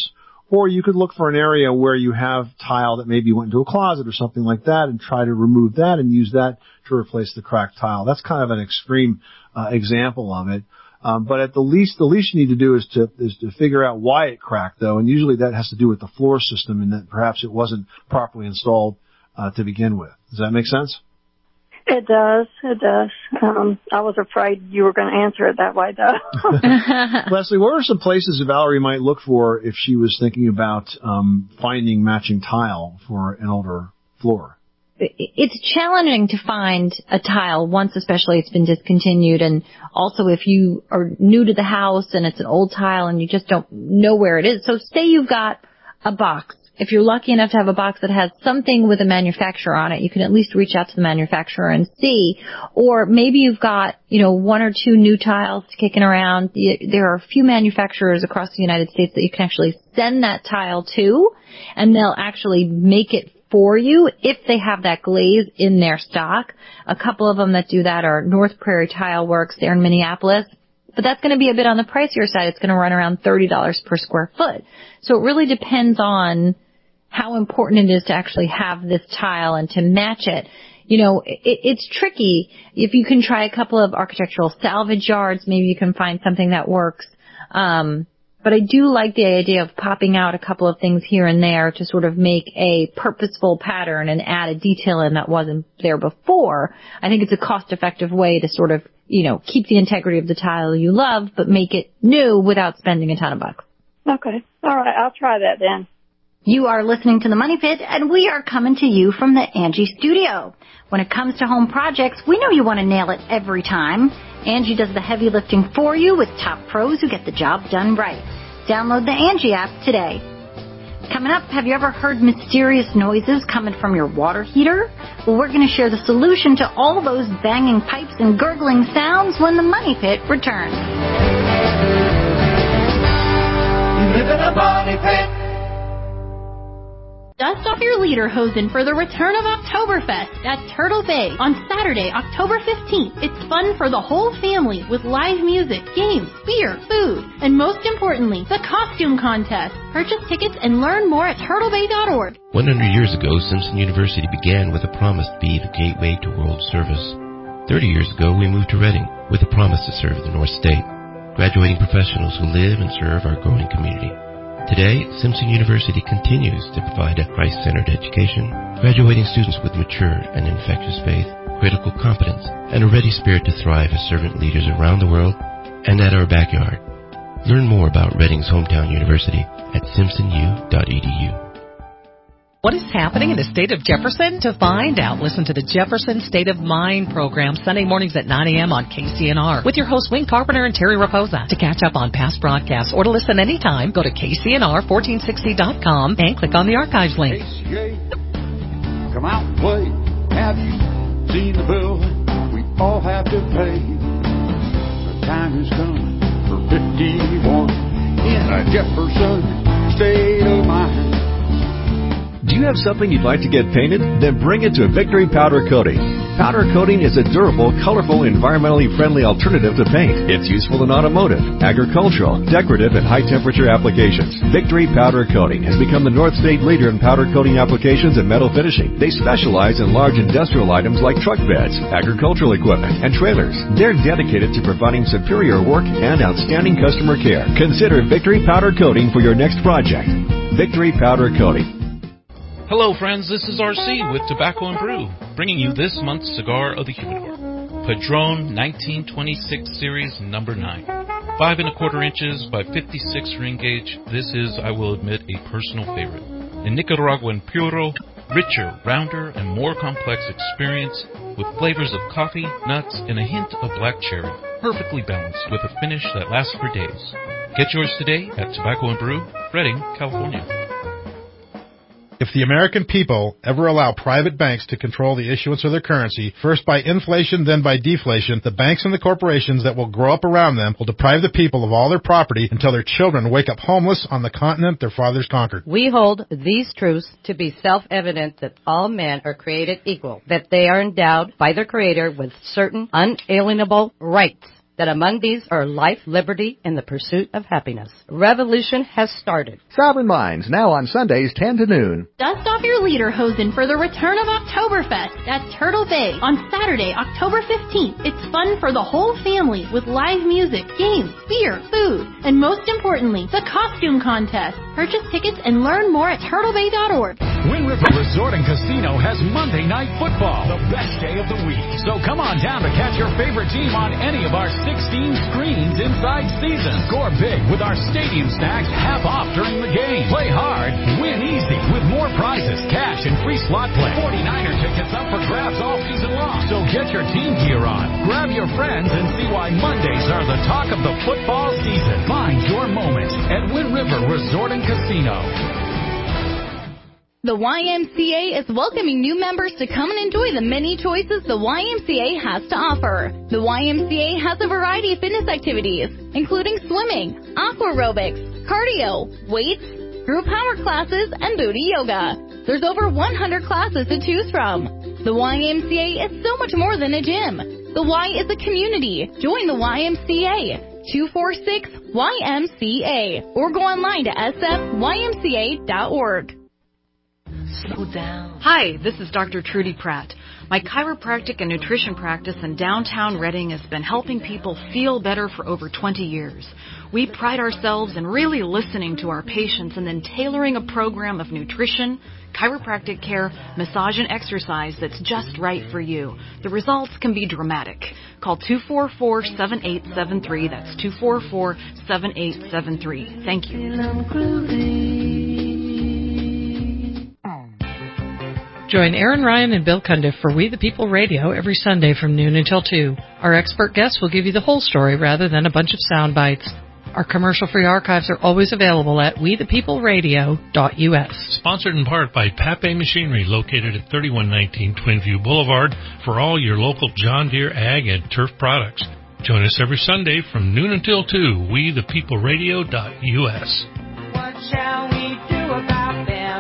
Speaker 5: Or you could look for an area where you have tile that maybe went into a closet or something like that and try to remove that and use that to replace the cracked tile. That's kind of an extreme uh, example of it. Um, but at the least, the least you need to do is to is to figure out why it cracked, though, and usually that has to do with the floor system and that perhaps it wasn't properly installed uh, to begin with. Does that make sense?
Speaker 22: It does. It does. Um, I was afraid you were going to answer it that way, though.
Speaker 5: Leslie, what are some places Valerie might look for if she was thinking about um, finding matching tile for an older floor?
Speaker 6: It's challenging to find a tile once, especially it's been discontinued, and also if you are new to the house and it's an old tile and you just don't know where it is. So say you've got a box. If you're lucky enough to have a box that has something with a manufacturer on it, you can at least reach out to the manufacturer and see. Or maybe you've got, you know, one or two new tiles kicking around. There are a few manufacturers across the United States that you can actually send that tile to, and they'll actually make it for you if they have that glaze in their stock. A couple of them that do that are North Prairie Tile Works there in Minneapolis. But that's going to be a bit on the pricier side. It's going to run around thirty dollars per square foot. So it really depends on how important it is to actually have this tile and to match it. You know, it, it's tricky. If you can try a couple of architectural salvage yards, maybe you can find something that works. Um, but I do like the idea of popping out a couple of things here and there to sort of make a purposeful pattern and add a detail in that wasn't there before. I think it's a cost-effective way to sort of, you know, keep the integrity of the tile you love, but make it new without spending a ton of bucks.
Speaker 22: Okay. All right. I'll try that then.
Speaker 6: You are listening to The Money Pit, and we are coming to you from the Angie Studio. When it comes to home projects, we know you want to nail it every time. Angie does the heavy lifting for you with top pros who get the job done right. Download the Angie app today. Coming up, have you ever heard mysterious noises coming from your water heater? Well, we're going to share the solution to all those banging pipes and gurgling sounds when The Money Pit returns.
Speaker 3: You live in a money pit.
Speaker 8: Dust off your lederhosen for the return of Oktoberfest at Turtle Bay on Saturday, October fifteenth. It's fun for the whole family with live music, games, beer, food, and most importantly, the costume contest. Purchase tickets and learn more at turtle bay dot org.
Speaker 9: one hundred years ago, Simpson University began with a promise to be the gateway to world service. thirty years ago, we moved to Reading with a promise to serve the North State, graduating professionals who live and serve our growing community. Today, Simpson University continues to provide a Christ-centered education, graduating students with mature and infectious faith, critical competence, and a ready spirit to thrive as servant leaders around the world and at our backyard. Learn more about Reading's hometown university at simpson u dot e d u.
Speaker 2: What is happening in the state of Jefferson? To find out, listen to the Jefferson State of Mind program Sunday mornings at nine a.m. on K C N R with your hosts Wayne Carpenter and Terry Raposa. To catch up on past broadcasts or to listen anytime, go to K C N R fourteen sixty dot com and click on the archives link.
Speaker 3: K C A, come out and play. Have you seen the bill we all have to pay? The time has come for fifty-one in a Jefferson State of Mind.
Speaker 20: Do you have something you'd like to get painted? Then bring it to Victory Powder Coating. Powder coating is a durable, colorful, environmentally friendly alternative to paint. It's useful in automotive, agricultural, decorative, and high-temperature applications. Victory Powder Coating has become the North State leader in powder coating applications and metal finishing. They specialize in large industrial items like truck beds, agricultural equipment, and trailers. They're dedicated to providing superior work and outstanding customer care. Consider Victory Powder Coating for your next project. Victory Powder Coating.
Speaker 23: Hello, friends. This is R C with Tobacco and Brew, bringing you this month's cigar of the humidor, Padron nineteen twenty-six Series Number nine. Five and a quarter inches by fifty-six ring gauge. This is, I will admit, a personal favorite. A Nicaraguan puro, richer, rounder, and more complex experience with flavors of coffee, nuts, and a hint of black cherry. Perfectly balanced with a finish that lasts for days. Get yours today at Tobacco and Brew, Redding, California.
Speaker 24: If the American people ever allow private banks to control the issuance of their currency, first by inflation, then by deflation, the banks and the corporations that will grow up around them will deprive the people of all their property until their children wake up homeless on the continent their fathers conquered.
Speaker 25: We hold these truths to be self-evident that all men are created equal, that they are endowed by their Creator with certain unalienable rights, that among these are life, liberty, and the pursuit of happiness. Revolution has started.
Speaker 10: Sovereign Minds, now on Sundays, ten to noon.
Speaker 8: Dust off your lederhosen for the return of Oktoberfest at Turtle Bay on Saturday, October fifteenth. It's fun for the whole family with live music, games, beer, food, and most importantly, the costume contest. Purchase tickets and learn more at turtle bay dot org.
Speaker 18: Wind River Resort and Casino has Monday Night Football, the best day of the week. So come on down to catch your favorite team on any of our sixteen screens inside season. Score big with our stadium snacks half off during the game. Play hard, win easy with more prizes, cash, and free slot play. forty-niner tickets up for grabs all season long. So get your team gear on, grab your friends, and see why Mondays are the talk of the football season. Find your moment at Wind River Resort and Casino.
Speaker 8: The Y M C A is welcoming new members to come and enjoy the many choices the Y M C A has to offer. The Y M C A has a variety of fitness activities, including swimming, aqua aerobics, cardio, weights, group power classes, and booty yoga. There's over one hundred classes to choose from. The Y M C A is so much more than a gym. The Y is a community. Join the Y M C A. two four six Y M C A or go online to s f y m c a dot org.
Speaker 11: Slow down. Hi, this is Doctor Trudy Pratt. My chiropractic and nutrition practice in downtown Reading has been helping people feel better for over twenty years. We pride ourselves in really listening to our patients and then tailoring a program of nutrition, chiropractic care, massage, and exercise that's just right for you. The results can be dramatic. Call two four four, seven eight seven three. That's two four four, seven eight seven three. Thank you.
Speaker 2: Join Aaron Ryan and Bill Cundiff for We the People Radio every Sunday from noon until two. Our expert guests will give you the whole story rather than a bunch of sound bites. Our commercial-free archives are always available at we the people radio dot u s.
Speaker 12: Sponsored in part by Pape Machinery, located at thirty-one nineteen Twinview Boulevard, for all your local John Deere ag and turf products. Join us every Sunday from noon until two, we the people radio dot u s.
Speaker 3: What shall we do about them?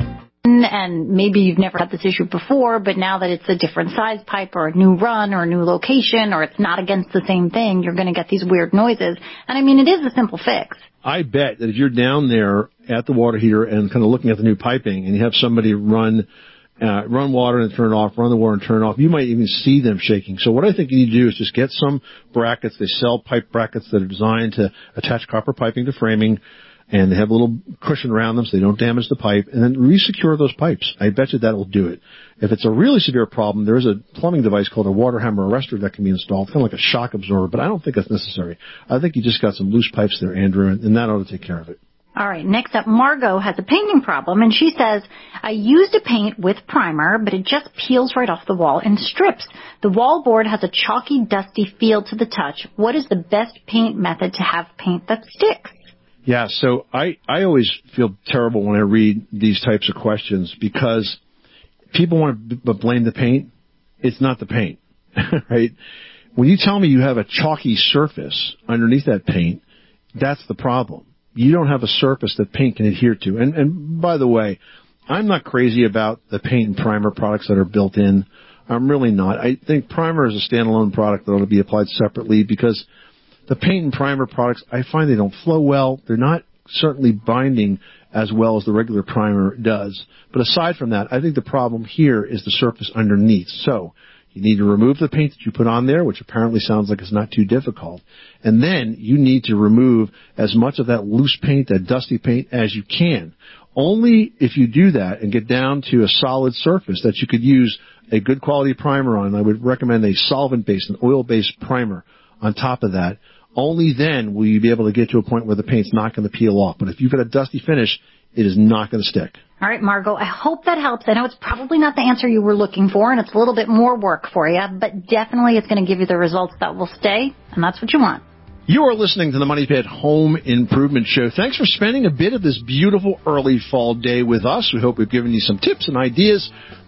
Speaker 6: And maybe you've never had this issue before, but now that it's a different size pipe or a new run or a new location or it's not against the same thing, you're going to get these weird noises. And I mean, it is a simple fix.
Speaker 5: I bet that if you're down there at the water heater and kind of looking at the new piping and you have somebody run uh, run water and turn it off, run the water and turn it off, you might even see them shaking. So what I think you need to do is just get some brackets. They sell pipe brackets that are designed to attach copper piping to framing, and they have a little cushion around them so they don't damage the pipe, and then re-secure those pipes. I bet you that will do it. If it's a really severe problem, there is a plumbing device called a water hammer arrestor that can be installed, kind of like a shock absorber, but I don't think that's necessary. I think you just got some loose pipes there, Andrew, and that ought to take care of it.
Speaker 6: All right, next up, Margot has a painting problem, and she says, I used a paint with primer, but it just peels right off the wall in strips. The wall board has a chalky, dusty feel to the touch. What is the best paint method to have paint that sticks?
Speaker 5: Yeah, so I, I always feel terrible when I read these types of questions because people want to b- blame the paint. It's not the paint, right? When you tell me you have a chalky surface underneath that paint, that's the problem. You don't have a surface that paint can adhere to. And, and by the way, I'm not crazy about the paint and primer products that are built in. I'm really not. I think primer is a standalone product that ought to be applied separately because the paint and primer products, I find they don't flow well. They're not certainly binding as well as the regular primer does. But aside from that, I think the problem here is the surface underneath. So you need to remove the paint that you put on there, which apparently sounds like it's not too difficult. And then you need to remove as much of that loose paint, that dusty paint, as you can. Only if you do that and get down to a solid surface that you could use a good quality primer on, I would recommend a solvent-based, an oil-based primer on top of that. Only then will you be able to get to a point where the paint's not going to peel off. But if you've got a dusty finish, it is not going to stick.
Speaker 6: All right, Margot, I hope that helps. I know it's probably not the answer you were looking for, and it's a little bit more work for you, but definitely it's going to give you the results that will stay, and that's what you want.
Speaker 5: You are listening to the Money Pit Home Improvement Show. Thanks for spending a bit of this beautiful early fall day with us. We hope we've given you some tips and ideas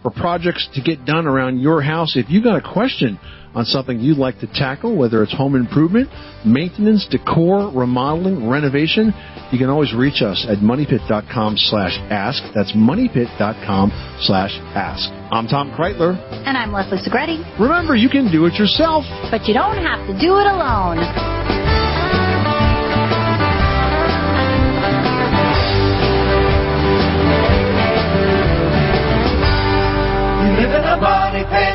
Speaker 5: for projects to get done around your house. If you've got a question on something you'd like to tackle, whether it's home improvement, maintenance, decor, remodeling, renovation, you can always reach us at moneypit.com slash ask. That's moneypit.com slash ask. I'm Tom Kreitler.
Speaker 6: And I'm Leslie Segretti.
Speaker 5: Remember, you can do it yourself,
Speaker 6: but you don't have to do it alone.
Speaker 3: You live in a money pit.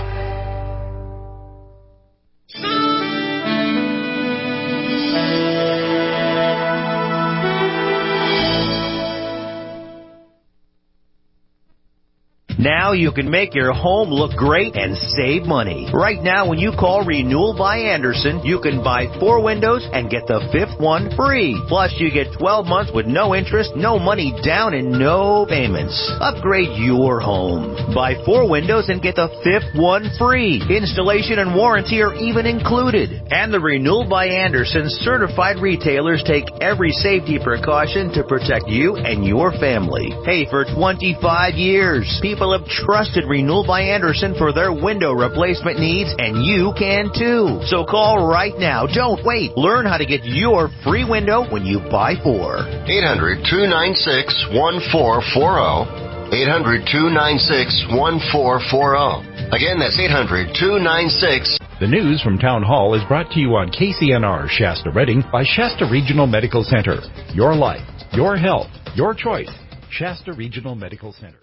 Speaker 7: Now you can make your home look great and save money. Right now, when you call Renewal by Andersen, you can buy four windows and get the fifth one free. Plus, you get twelve months with no interest, no money down, and no payments. Upgrade your home. Buy four windows and get the fifth one free. Installation and warranty are even included. And the Renewal by Andersen certified retailers take every safety precaution to protect you and your family. Hey, for twenty-five years, people have trusted Renewal by Andersen for their window replacement needs, and you can too. So call right now. Don't wait. Learn how to get your free window when you buy four.
Speaker 13: eight hundred, two nine six, one four four zero. eight hundred, two nine six, one four four zero. Again, that's eight hundred, two nine six.
Speaker 14: The news from Town Hall is brought to you on K C N R Shasta Redding by Shasta Regional Medical Center. Your life, your health, your choice. Shasta Regional Medical Center.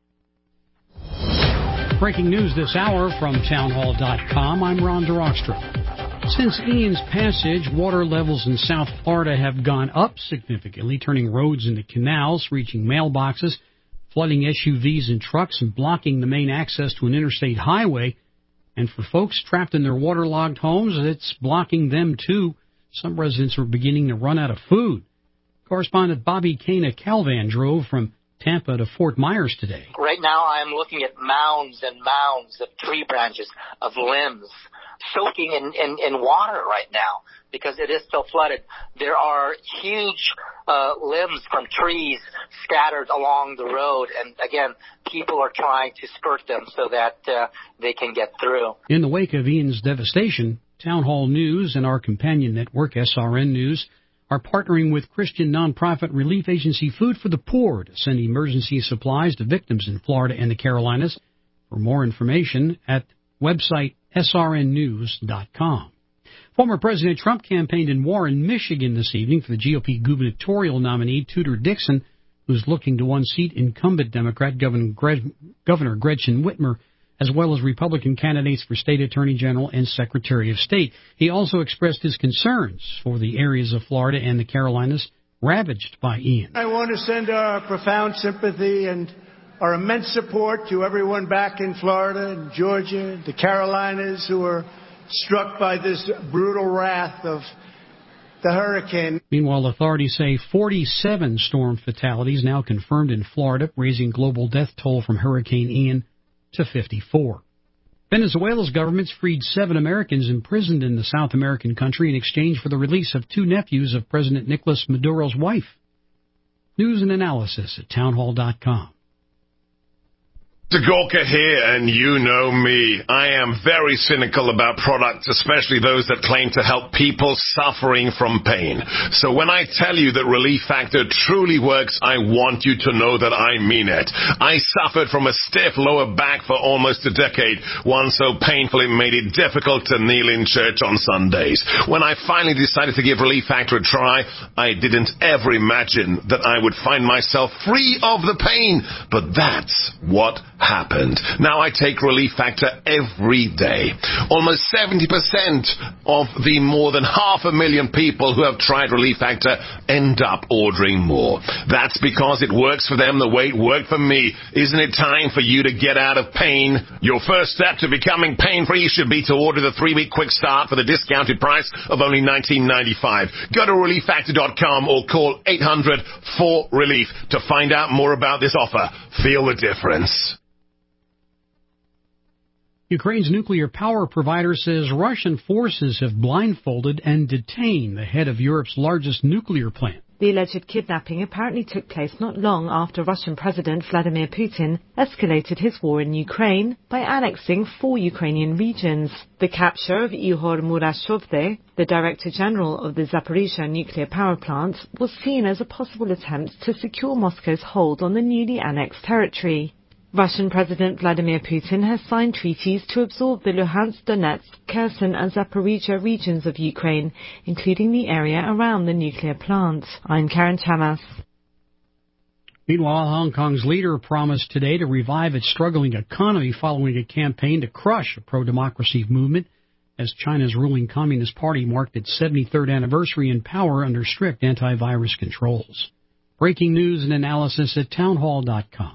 Speaker 15: Breaking news this hour from town hall dot com. I'm Ron DeRockstra. Since Ian's passage, water levels in South Florida have gone up significantly, turning roads into canals, reaching mailboxes, flooding S U Vs and trucks, and blocking the main access to an interstate highway. And for folks trapped in their waterlogged homes, it's blocking them too. Some residents are beginning to run out of food. Correspondent Bobby Kana Calvan drove from Tampa to Fort Myers today.
Speaker 16: Right now I'm looking at mounds and mounds of tree branches, of limbs, soaking in, in, in water right now because it is so flooded. There are huge uh, limbs from trees scattered along the road, and again, people are trying to skirt them so that uh, they can get through.
Speaker 15: In the wake of Ian's devastation, Town Hall News and our companion network, S R N News, are partnering with Christian nonprofit relief agency Food for the Poor to send emergency supplies to victims in Florida and the Carolinas. For more information at website S R N news dot com. Former President Trump campaigned in Warren, Michigan this evening for the G O P gubernatorial nominee Tudor Dixon, who's looking to unseat incumbent Democrat Governor, Gre- Governor Gretchen Whitmer, as well as Republican candidates for State Attorney General and Secretary of State. He also expressed his concerns for the areas of Florida and the Carolinas ravaged by Ian.
Speaker 26: I want to send our profound sympathy and our immense support to everyone back in Florida and Georgia, the Carolinas, who were struck by this brutal wrath of the hurricane.
Speaker 15: Meanwhile, authorities say forty-seven storm fatalities now confirmed in Florida, raising global death toll from Hurricane Ian to fifty-four. Venezuela's government's freed seven Americans imprisoned in the South American country in exchange for the release of two nephews of President Nicolas Maduro's wife. News and analysis at town hall dot com.
Speaker 27: Gorka here, and you know me. I am very cynical about products, especially those that claim to help people suffering from pain. So when I tell you that Relief Factor truly works, I want you to know that I mean it. I suffered from a stiff lower back for almost a decade, one so painful it made it difficult to kneel in church on Sundays. When I finally decided to give Relief Factor a try, I didn't ever imagine that I would find myself free of the pain. But that's what happened. Now I take Relief Factor every day. Almost seventy percent of the more than half a million people who have tried Relief Factor end up ordering more. That's because it works for them the way it worked for me. Isn't it time for you to get out of pain? Your first step to becoming pain-free should be to order the three-week quick start for the discounted price of only nineteen ninety-five. Go to relief factor dot com or call eight hundred four relief to find out more about this offer. Feel the difference.
Speaker 15: Ukraine's nuclear power provider says Russian forces have blindfolded and detained the head of Europe's largest nuclear plant.
Speaker 1: The alleged kidnapping apparently took place not long after Russian President Vladimir Putin escalated his war in Ukraine by annexing four Ukrainian regions. The capture of Ihor Murashov, the Director General of the Zaporizhzhia nuclear power plant, was seen as a possible attempt to secure Moscow's hold on the newly annexed territory. Russian President Vladimir Putin has signed treaties to absorb the Luhansk, Donetsk, Kherson and Zaporizhzhia regions of Ukraine, including the area around the nuclear plant. I'm Karen Chamas.
Speaker 15: Meanwhile, Hong Kong's leader promised today to revive its struggling economy following a campaign to crush a pro-democracy movement as China's ruling Communist Party marked its seventy-third anniversary in power under strict antivirus controls. Breaking news and analysis at townhall dot com.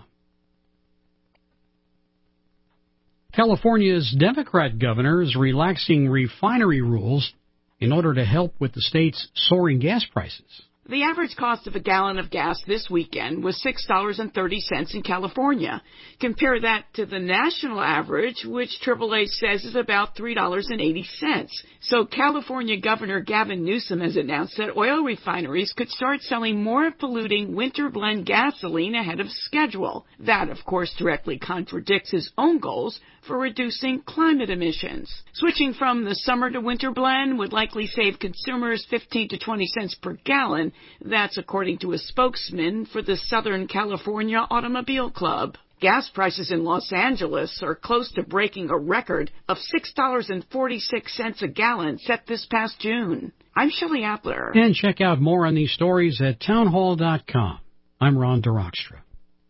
Speaker 15: California's Democrat governor is relaxing refinery rules in order to help with the state's soaring gas prices.
Speaker 4: The average cost of a gallon of gas this weekend was six dollars and thirty cents in California. Compare that to the national average, which triple A says is about three dollars and eighty cents. So California Governor Gavin Newsom has announced that oil refineries could start selling more polluting winter blend gasoline ahead of schedule. That, of course, directly contradicts his own goals for reducing climate emissions. Switching from the summer to winter blend would likely save consumers fifteen to twenty cents per gallon. That's according to a spokesman for the Southern California Automobile Club. Gas prices in Los Angeles are close to breaking a record of six dollars and forty-six cents a gallon set this past June. I'm Shelley Appler.
Speaker 15: And check out more on these stories at townhall dot com. I'm Ron DeRockstra.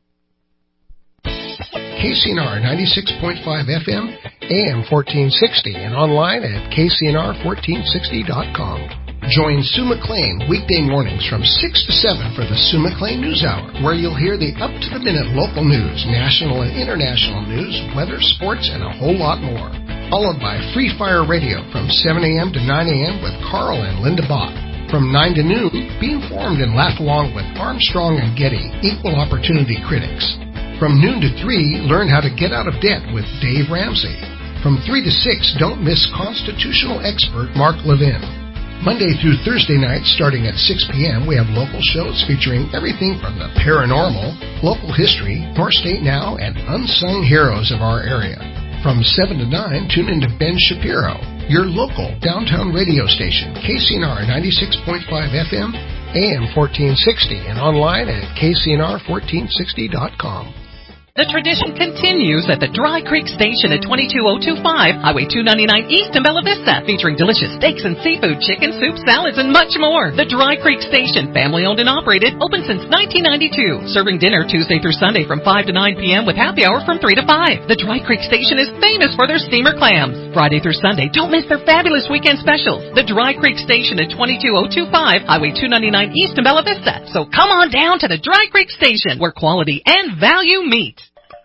Speaker 9: K C N R ninety-six point five F M, A M fourteen sixty, and online at K C N R fourteen sixty dot com. Join Sue McLean weekday mornings from six to seven for the Sue McLean News Hour, where you'll hear the up-to-the-minute local news, national and international news, weather, sports, and a whole lot more. Followed by Free Fire Radio from seven a.m. to nine a.m. with Carl and Linda Bott. From nine to noon, be informed and laugh along with Armstrong and Getty, equal opportunity critics. From noon to three, learn how to get out of debt with Dave Ramsey. From three to six, don't miss constitutional expert Mark Levin. Monday through Thursday nights, starting at six p.m., we have local shows featuring everything from the paranormal, local history, North State Now, and unsung heroes of our area. From seven to nine, tune into Ben Shapiro, your local downtown radio station, K C N R ninety-six point five F M, A M fourteen sixty, and online at K C N R fourteen sixty dot com.
Speaker 2: The tradition continues at the Dry Creek Station at twenty-two oh two five, Highway two ninety-nine East in Bella Vista, featuring delicious steaks and seafood, chicken, soup, salads, and much more. The Dry Creek Station, family-owned and operated, open since nineteen ninety-two, serving dinner Tuesday through Sunday from five to nine p.m. with happy hour from three to five. The Dry Creek Station is famous for their steamer clams. Friday through Sunday, don't miss their fabulous weekend specials. The Dry Creek Station at twenty-two oh two five, Highway two ninety-nine East in Bella Vista. So come on down to the Dry Creek Station, where quality and value meet.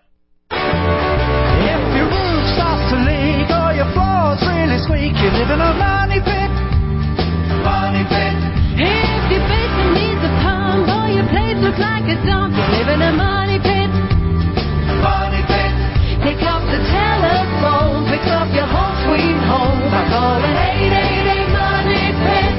Speaker 3: If your roof starts to leak or your floor's really squeak, you live in a money pit. Money pit. If your basement needs a pump or your place looks like a dump, you live in a money pit. Money pit. Pick up the telephone, fix up your home sweet home by calling eight eight eight Money Pit.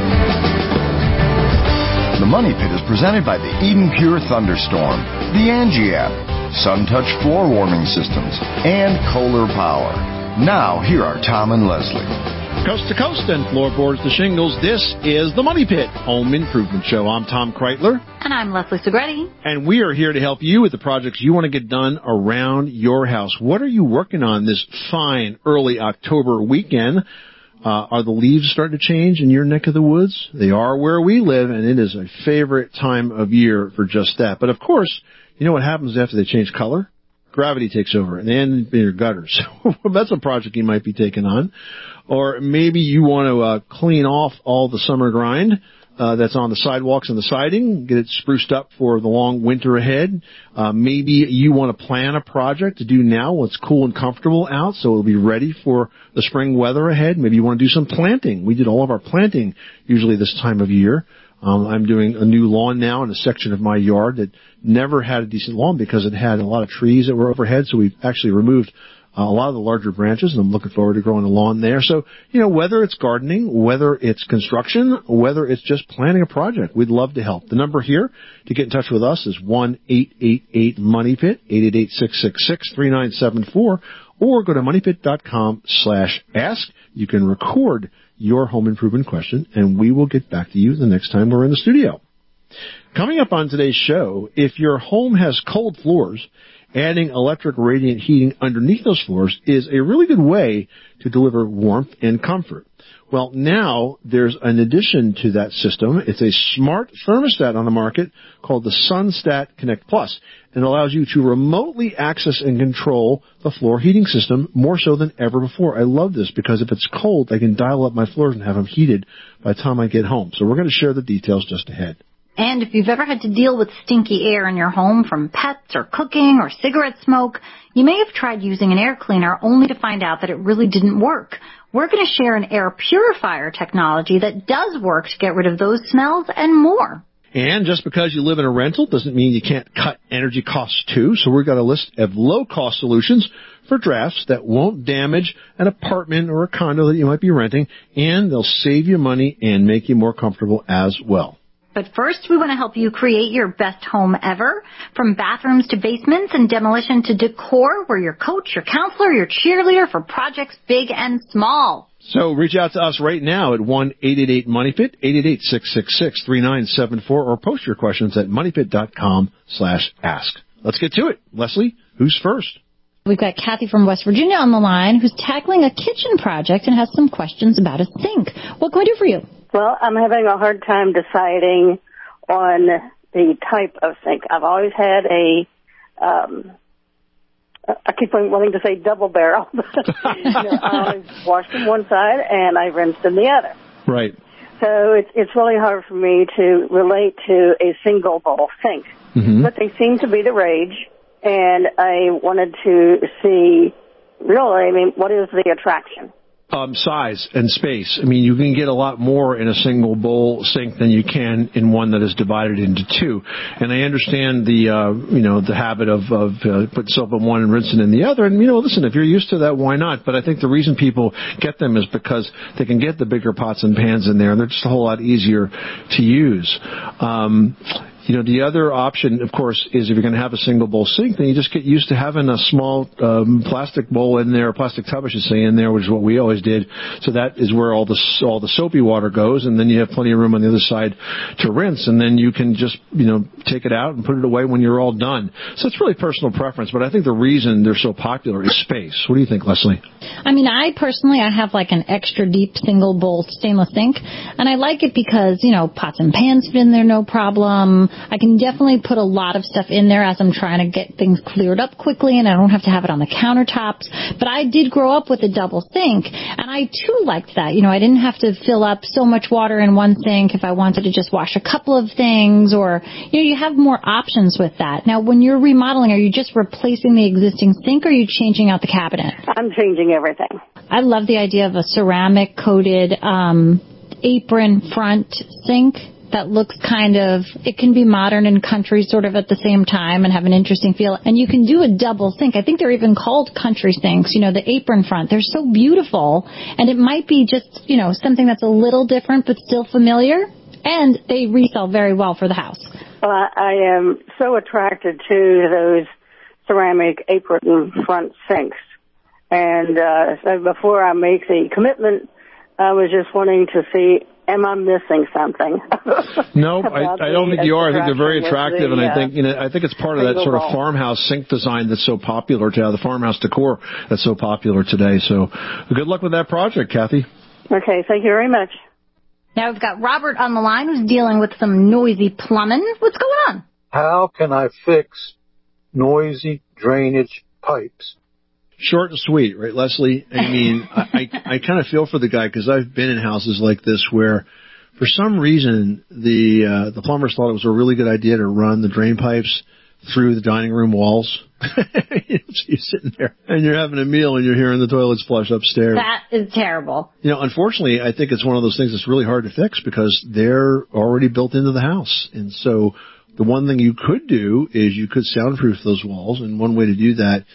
Speaker 17: The Money Pit is presented by the Eden Pure Thunderstorm, the Angie app, SunTouch floor warming systems, and Kohler Power. Now, here are Tom and Leslie.
Speaker 5: Coast to coast and floorboards to shingles, this is the Money Pit Home Improvement Show. I'm Tom Kreitler.
Speaker 6: And I'm Leslie Segretti.
Speaker 5: And we are here to help you with the projects you want to get done around your house. What are you working on this fine early October weekend? Uh, are the leaves starting to change in your neck of the woods? They are where we live, and it is a favorite time of year for just that. But, of course, you know what happens after they change color? Gravity takes over, and they end in your gutters. That's a project you might be taking on. Or maybe you want to uh, clean off all the summer grind uh, that's on the sidewalks and the siding, get it spruced up for the long winter ahead. Uh, maybe you want to plan a project to do now when it's cool and comfortable out, so it'll be ready for the spring weather ahead. Maybe you want to do some planting. We did all of our planting usually this time of year. Um, I'm doing a new lawn now in a section of my yard that never had a decent lawn because it had a lot of trees that were overhead, so we've actually removed uh, a lot of the larger branches, and I'm looking forward to growing a lawn there. So, you know, whether it's gardening, whether it's construction, whether it's just planning a project, we'd love to help. The number here to get in touch with us is one eight eight eight money pit, eight eight eight, six six six, three nine seven four, or go to moneypit.com slash ask. You can record your home improvement question, and we will get back to you the next time we're in the studio. Coming up on today's show, if your home has cold floors, adding electric radiant heating underneath those floors is a really good way to deliver warmth and comfort. Well, now there's an addition to that system. It's a smart thermostat on the market called the SunStat Connect Plus, and it allows you to remotely access and control the floor heating system more so than ever before. I love this because if it's cold, I can dial up my floors and have them heated by the time I get home. So we're going to share the details just ahead.
Speaker 6: And if you've ever had to deal with stinky air in your home from pets or cooking or cigarette smoke, you may have tried using an air cleaner only to find out that it really didn't work. We're going to share an air purifier technology that does work to get rid of those smells and more.
Speaker 5: And just because you live in a rental doesn't mean you can't cut energy costs too. So we've got a list of low-cost solutions for drafts that won't damage an apartment or a condo that you might be renting, and they'll save you money and make you more comfortable as well.
Speaker 6: But first, we want to help you create your best home ever. From bathrooms to basements and demolition to decor, we're your coach, your counselor, your cheerleader for projects big and small.
Speaker 5: So reach out to us right now at one eight eight eight money pit, eight eight eight, six six six, three nine seven four, or post your questions at moneypit.com slash ask. Let's get to it. Leslie, who's first?
Speaker 19: We've got Kathy from West Virginia on the line who's tackling a kitchen project and has some questions about a sink. What can we do for you?
Speaker 20: Well, I'm having a hard time deciding on the type of sink. I've always had a, um, I keep wanting to say double barrel, but you know, I always washed in one side and I rinsed in the other.
Speaker 5: Right.
Speaker 20: So it's it's really hard for me to relate to a single bowl sink. Mm-hmm. But they seem to be the rage, and I wanted to see, really, I mean, what is the attraction?
Speaker 5: Um, size and space. I mean, you can get a lot more in a single bowl sink than you can in one that is divided into two. And I understand the, uh, you know, the habit of, of uh, putting soap in one and rinsing in the other. And, you know, listen, if you're used to that, why not? But I think the reason people get them is because they can get the bigger pots and pans in there, and they're just a whole lot easier to use. Um, You know, the other option, of course, is if you're going to have a single bowl sink, then you just get used to having a small um, plastic bowl in there, a plastic tub, I should say, in there, which is what we always did. So that is where all the all the soapy water goes, and then you have plenty of room on the other side to rinse, and then you can just, you know, take it out and put it away when you're all done. So it's really personal preference, but I think the reason they're so popular is space. What do you think, Leslie?
Speaker 19: I mean, I personally, I have like an extra deep single bowl stainless sink, and I like it because, you know, pots and pans fit in there no problem. I can definitely put a lot of stuff in there as I'm trying to get things cleared up quickly, and I don't have to have it on the countertops. But I did grow up with a double sink, and I, too, liked that. You know, I didn't have to fill up so much water in one sink if I wanted to just wash a couple of things, or, you know, you have more options with that. Now, when you're remodeling, are you just replacing the existing sink, or are you changing out the cabinet?
Speaker 20: I'm changing everything.
Speaker 19: I love the idea of a ceramic-coated um, apron front sink. That looks kind of, it can be modern and country sort of at the same time and have an interesting feel. And you can do a double sink. I think they're even called country sinks, you know, the apron front. They're so beautiful. And it might be just, you know, something that's a little different but still familiar. And they resell very well for the house.
Speaker 20: Well, I, I am so attracted to those ceramic apron front sinks. And uh, so before I make the commitment, I was just wanting to see, am I missing something?
Speaker 5: No, I, I don't think you are. I think they're very attractive, the, and I think you know I think it's part of that sort of
Speaker 20: ball.
Speaker 5: farmhouse sink design that's so popular today, the farmhouse decor that's so popular today. So good luck with that project, Kathy.
Speaker 20: Okay, thank you very much.
Speaker 6: Now we've got Robert on the line who's dealing with some noisy plumbing. What's going on?
Speaker 21: How can I fix noisy drainage pipes?
Speaker 5: Short and sweet, right, Leslie? I mean, I, I, I kind of feel for the guy because I've been in houses like this where, for some reason, the uh, the plumbers thought it was a really good idea to run the drain pipes through the dining room walls. You're sitting there and you're having a meal and you're hearing the toilets flush upstairs.
Speaker 6: That is terrible.
Speaker 5: You know, unfortunately, I think it's one of those things that's really hard to fix because they're already built into the house. And so the one thing you could do is you could soundproof those walls, and one way to do that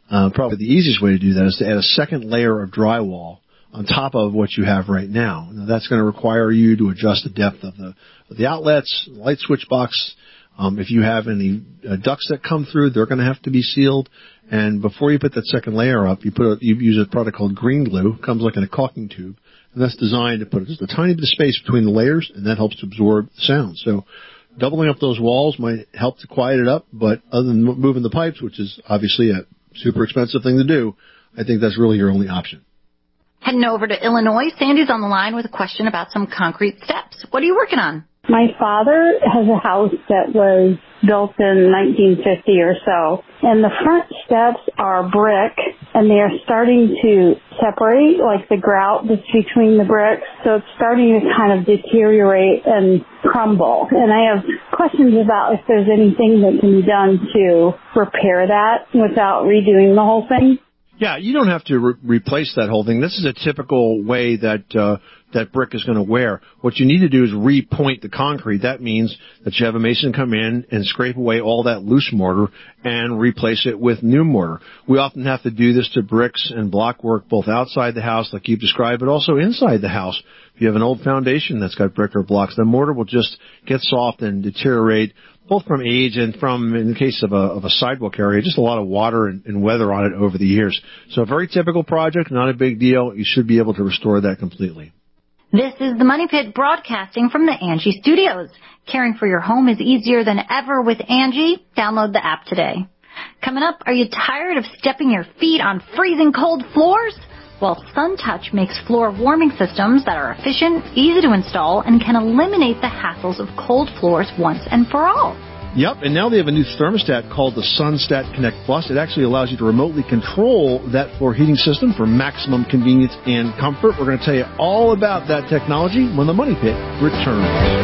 Speaker 5: Uh, probably the easiest way to do that is to add a second layer of drywall on top of what you have right now. Now that's going to require you to adjust the depth of the of the outlets, light switch box. Um, if you have any uh, ducts that come through, they're going to have to be sealed. And before you put that second layer up, you put a, you use a product called green glue. It comes like in a caulking tube, and that's designed to put just a tiny bit of space between the layers, and that helps to absorb the sound. So doubling up those walls might help to quiet it up, but other than moving the pipes, which is obviously a super expensive thing to do, I think that's really your only option.
Speaker 6: Heading over to Illinois, Sandy's on the line with a question about some concrete steps. What are you working on?
Speaker 8: My father has a house that was built in nineteen fifty or so, and the front steps are brick, and they are starting to separate, like the grout that's between the bricks, so it's starting to kind of deteriorate and crumble. And I have questions about if there's anything that can be done to repair that without redoing the whole thing.
Speaker 5: Yeah, you don't have to re- replace that whole thing. This is a typical way that uh, that brick is going to wear. What you need to do is repoint the concrete. That means that you have a mason come in and scrape away all that loose mortar and replace it with new mortar. We often have to do this to bricks and block work both outside the house, like you've described, but also inside the house. If you have an old foundation that's got brick or blocks, the mortar will just get soft and deteriorate, both from age and from, in the case of a, of a sidewalk area, just a lot of water and, and weather on it over the years. So a very typical project, not a big deal. You should be able to restore that completely.
Speaker 6: This is the Money Pit broadcasting from the Angie Studios. Caring for your home is easier than ever with Angie. Download the app today. Coming up, are you tired of stepping your feet on freezing cold floors? Well, SunTouch makes floor warming systems that are efficient, easy to install, and can eliminate the hassles of cold floors once and for all.
Speaker 5: Yep, and now they have a new thermostat called the SunStat Connect Plus. It actually allows you to remotely control that floor heating system for maximum convenience and comfort. We're going to tell you all about that technology when the Money Pit returns.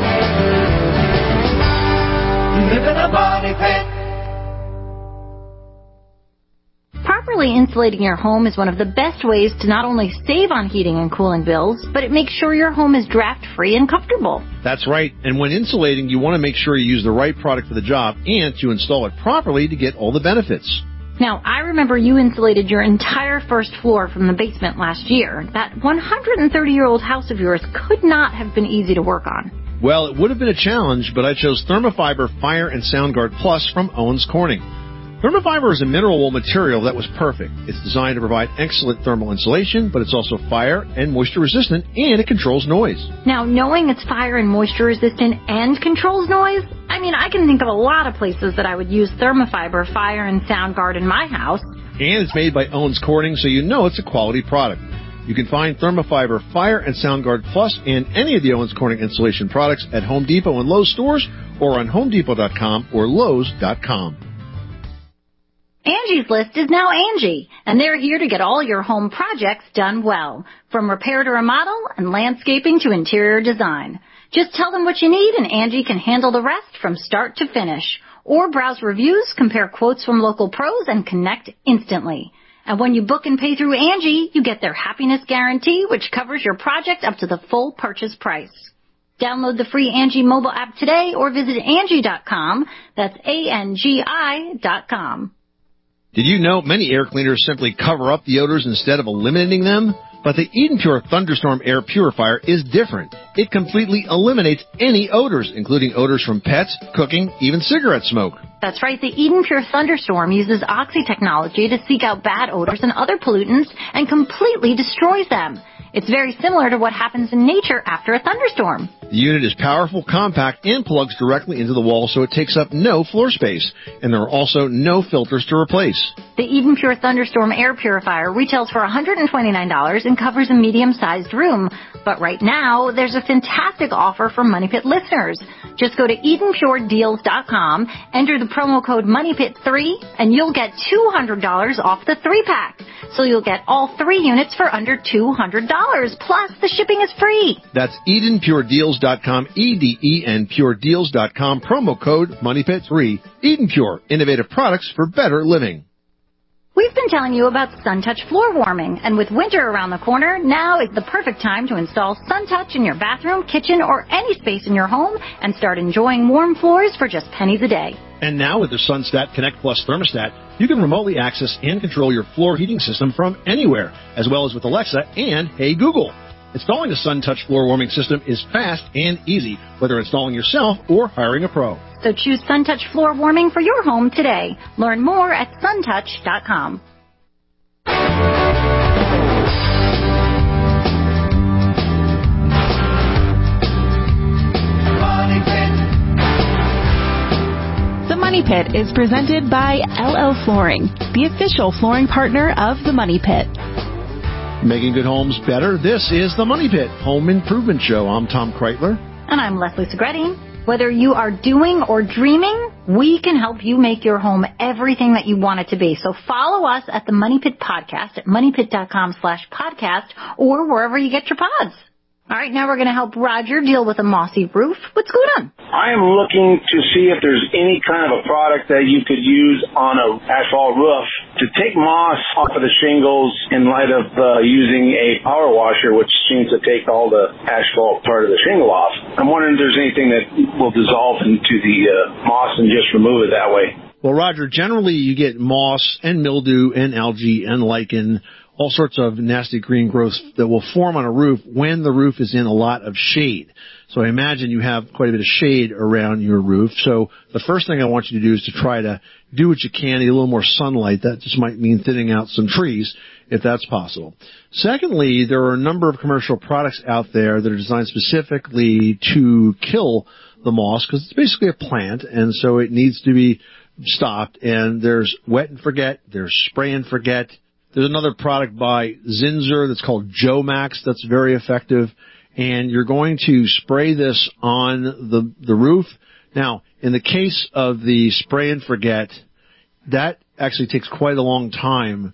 Speaker 3: You live in a money pit.
Speaker 6: Properly insulating your home is one of the best ways to not only save on heating and cooling bills, but it makes sure your home is draft-free and comfortable.
Speaker 5: That's right. And when insulating, you want to make sure you use the right product for the job and to install it properly to get all the benefits.
Speaker 6: Now, I remember you insulated your entire first floor from the basement last year. That one hundred thirty-year-old house of yours could not have been easy to work on.
Speaker 5: Well, it would have been a challenge, but I chose Thermofiber Fire and SoundGuard Plus from Owens Corning. Thermofiber is a mineral wool material that was perfect. It's designed to provide excellent thermal insulation, but it's also fire and moisture resistant, and it controls noise.
Speaker 6: Now, knowing it's fire and moisture resistant and controls noise, I mean, I can think of a lot of places that I would use Thermofiber Fire and SoundGuard in my house.
Speaker 5: And it's made by Owens Corning, so you know it's a quality product. You can find Thermofiber Fire and SoundGuard Plus and any of the Owens Corning insulation products at Home Depot and Lowe's stores or on home depot dot com or lowes dot com.
Speaker 6: Angie's List is now Angie, and they're here to get all your home projects done well, from repair to remodel and landscaping to interior design. Just tell them what you need, and Angie can handle the rest from start to finish. Or browse reviews, compare quotes from local pros, and connect instantly. And when you book and pay through Angie, you get their happiness guarantee, which covers your project up to the full purchase price. Download the free Angie mobile app today or visit Angie dot com. That's A N G I dot com.
Speaker 5: Did you know many air cleaners simply cover up the odors instead of eliminating them? But the Eden Pure Thunderstorm Air Purifier is different. It completely eliminates any odors, including odors from pets, cooking, even cigarette smoke.
Speaker 6: That's right. The Eden Pure Thunderstorm uses Oxy technology to seek out bad odors and other pollutants and completely destroys them. It's very similar to what happens in nature after a thunderstorm.
Speaker 5: The unit is powerful, compact, and plugs directly into the wall, so it takes up no floor space. And there are also no filters to replace.
Speaker 6: The Eden Pure Thunderstorm Air Purifier retails for one hundred twenty-nine dollars and covers a medium-sized room. But right now, there's a fantastic offer for Money Pit listeners. Just go to Eden Pure Deals dot com, enter the promo code Money Pit three, and you'll get two hundred dollars off the three-pack. So you'll get all three units for under two hundred dollars, plus the shipping is free.
Speaker 5: That's Eden Pure Deals dot com, E D E N Pure Deals dot com, promo code Money Pit three. Eden Pure, innovative products for better living.
Speaker 6: We've been telling you about SunTouch floor warming, and with winter around the corner, now is the perfect time to install SunTouch in your bathroom, kitchen, or any space in your home and start enjoying warm floors for just pennies a day.
Speaker 5: And now with the SunStat Connect Plus thermostat, you can remotely access and control your floor heating system from anywhere, as well as with Alexa and Hey Google. Installing a SunTouch floor warming system is fast and easy, whether installing yourself or hiring a pro.
Speaker 6: So choose SunTouch floor warming for your home today. Learn more at suntouch dot com.
Speaker 10: The Money Pit is presented by L L Flooring, the official flooring partner of The Money Pit.
Speaker 5: Making good homes better. This is The Money Pit Home Improvement Show. I'm Tom Kreitler.
Speaker 6: And I'm Leslie Segretti. Whether you are doing or dreaming, we can help you make your home everything that you want it to be. So follow us at the Money Pit Podcast at moneypit.com slash podcast or wherever you get your pods. All right, now we're going to help Roger deal with a mossy roof. What's going on?
Speaker 21: I am looking to see if there's any kind of a product that you could use on a asphalt roof to take moss off of the shingles in light of uh, using a power washer, which seems to take all the asphalt part of the shingle off. I'm wondering if there's anything that will dissolve into the uh, moss and just remove it that way.
Speaker 5: Well, Roger, generally you get moss and mildew and algae and lichen, all sorts of nasty green growths that will form on a roof when the roof is in a lot of shade. So I imagine you have quite a bit of shade around your roof. So the first thing I want you to do is to try to do what you can, need a little more sunlight. That just might mean thinning out some trees, if that's possible. Secondly, there are a number of commercial products out there that are designed specifically to kill the moss because it's basically a plant, and so it needs to be stopped. And there's wet and forget, there's spray and forget. There's another product by Zinsser that's called Joe Max that's very effective, and you're going to spray this on the the roof. Now, in the case of the spray and forget, that actually takes quite a long time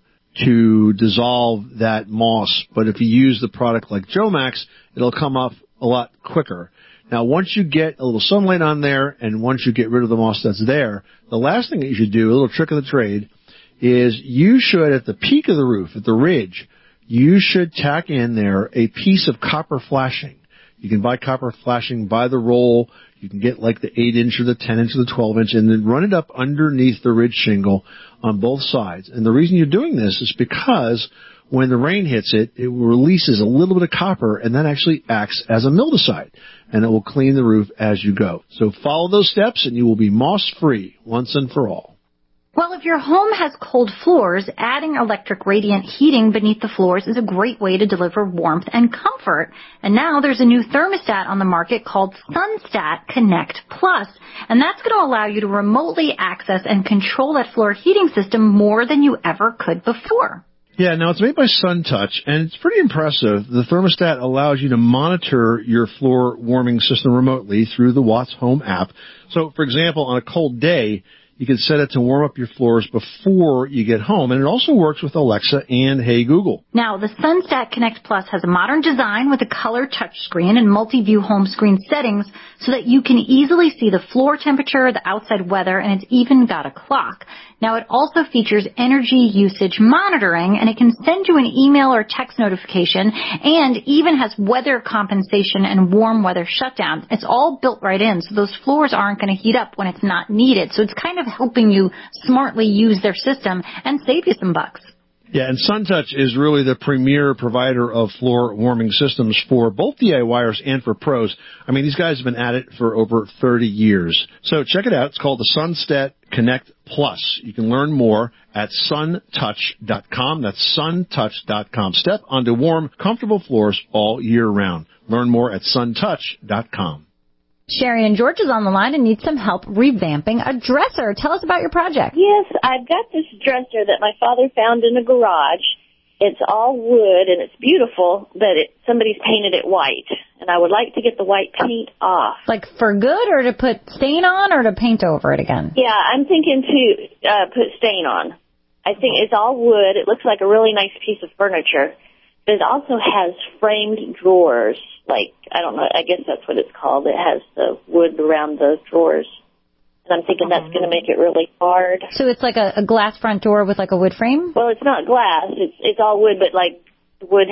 Speaker 5: to dissolve that moss, but if you use the product like Joe Max, it'll come up a lot quicker. Now, once you get a little sunlight on there and once you get rid of the moss that's there, the last thing that you should do, a little trick of the trade, is you should, at the peak of the roof, at the ridge, you should tack in there a piece of copper flashing. You can buy copper flashing by the roll. You can get like the eight inch or the ten inch or the twelve inch and then run it up underneath the ridge shingle on both sides. And the reason you're doing this is because when the rain hits it, it releases a little bit of copper and that actually acts as a mildewcide. And it will clean the roof as you go. So follow those steps and you will be moss-free once and for all.
Speaker 6: Well, if your home has cold floors, adding electric radiant heating beneath the floors is a great way to deliver warmth and comfort. And now there's a new thermostat on the market called SunStat Connect Plus, and that's going to allow you to remotely access and control that floor heating system more than you ever could before.
Speaker 5: Yeah, now it's made by SunTouch, and it's pretty impressive. The thermostat allows you to monitor your floor warming system remotely through the Watts Home app. So, for example, on a cold day, you can set it to warm up your floors before you get home, and it also works with Alexa and Hey Google.
Speaker 6: Now, the SunStat Connect Plus has a modern design with a color touchscreen and multi-view home screen settings so that you can easily see the floor temperature, the outside weather, and it's even got a clock. Now, it also features energy usage monitoring, and it can send you an email or text notification, and even has weather compensation and warm weather shutdown. It's all built right in, so those floors aren't going to heat up when it's not needed. So it's kind of helping you smartly use their system and save you some bucks.
Speaker 5: Yeah, and SunTouch is really the premier provider of floor warming systems for both DIYers and for pros. I mean, these guys have been at it for over thirty years. So check it out. It's called the SunStat Connect Plus. You can learn more at suntouch dot com. That's suntouch dot com. Step onto warm, comfortable floors all year round. Learn more at suntouch dot com.
Speaker 6: Sherry and George is on the line and needs some help revamping a dresser. Tell us about your project.
Speaker 11: Yes, I've got this dresser that my father found in a garage. It's all wood, and it's beautiful, but it, somebody's painted it white, and I would like to get the white paint off.
Speaker 6: Like for good, or to put stain on, or to paint over it again?
Speaker 11: Yeah, I'm thinking to uh, put stain on. I think it's all wood. It looks like a really nice piece of furniture. But it also has framed drawers, like, I don't know, I guess that's what it's called. It has the wood around the drawers. And I'm thinking that's going to make it really hard.
Speaker 6: So it's like a, a glass front door with like a wood frame?
Speaker 11: Well, it's not glass. It's it's all wood, but like the wood has the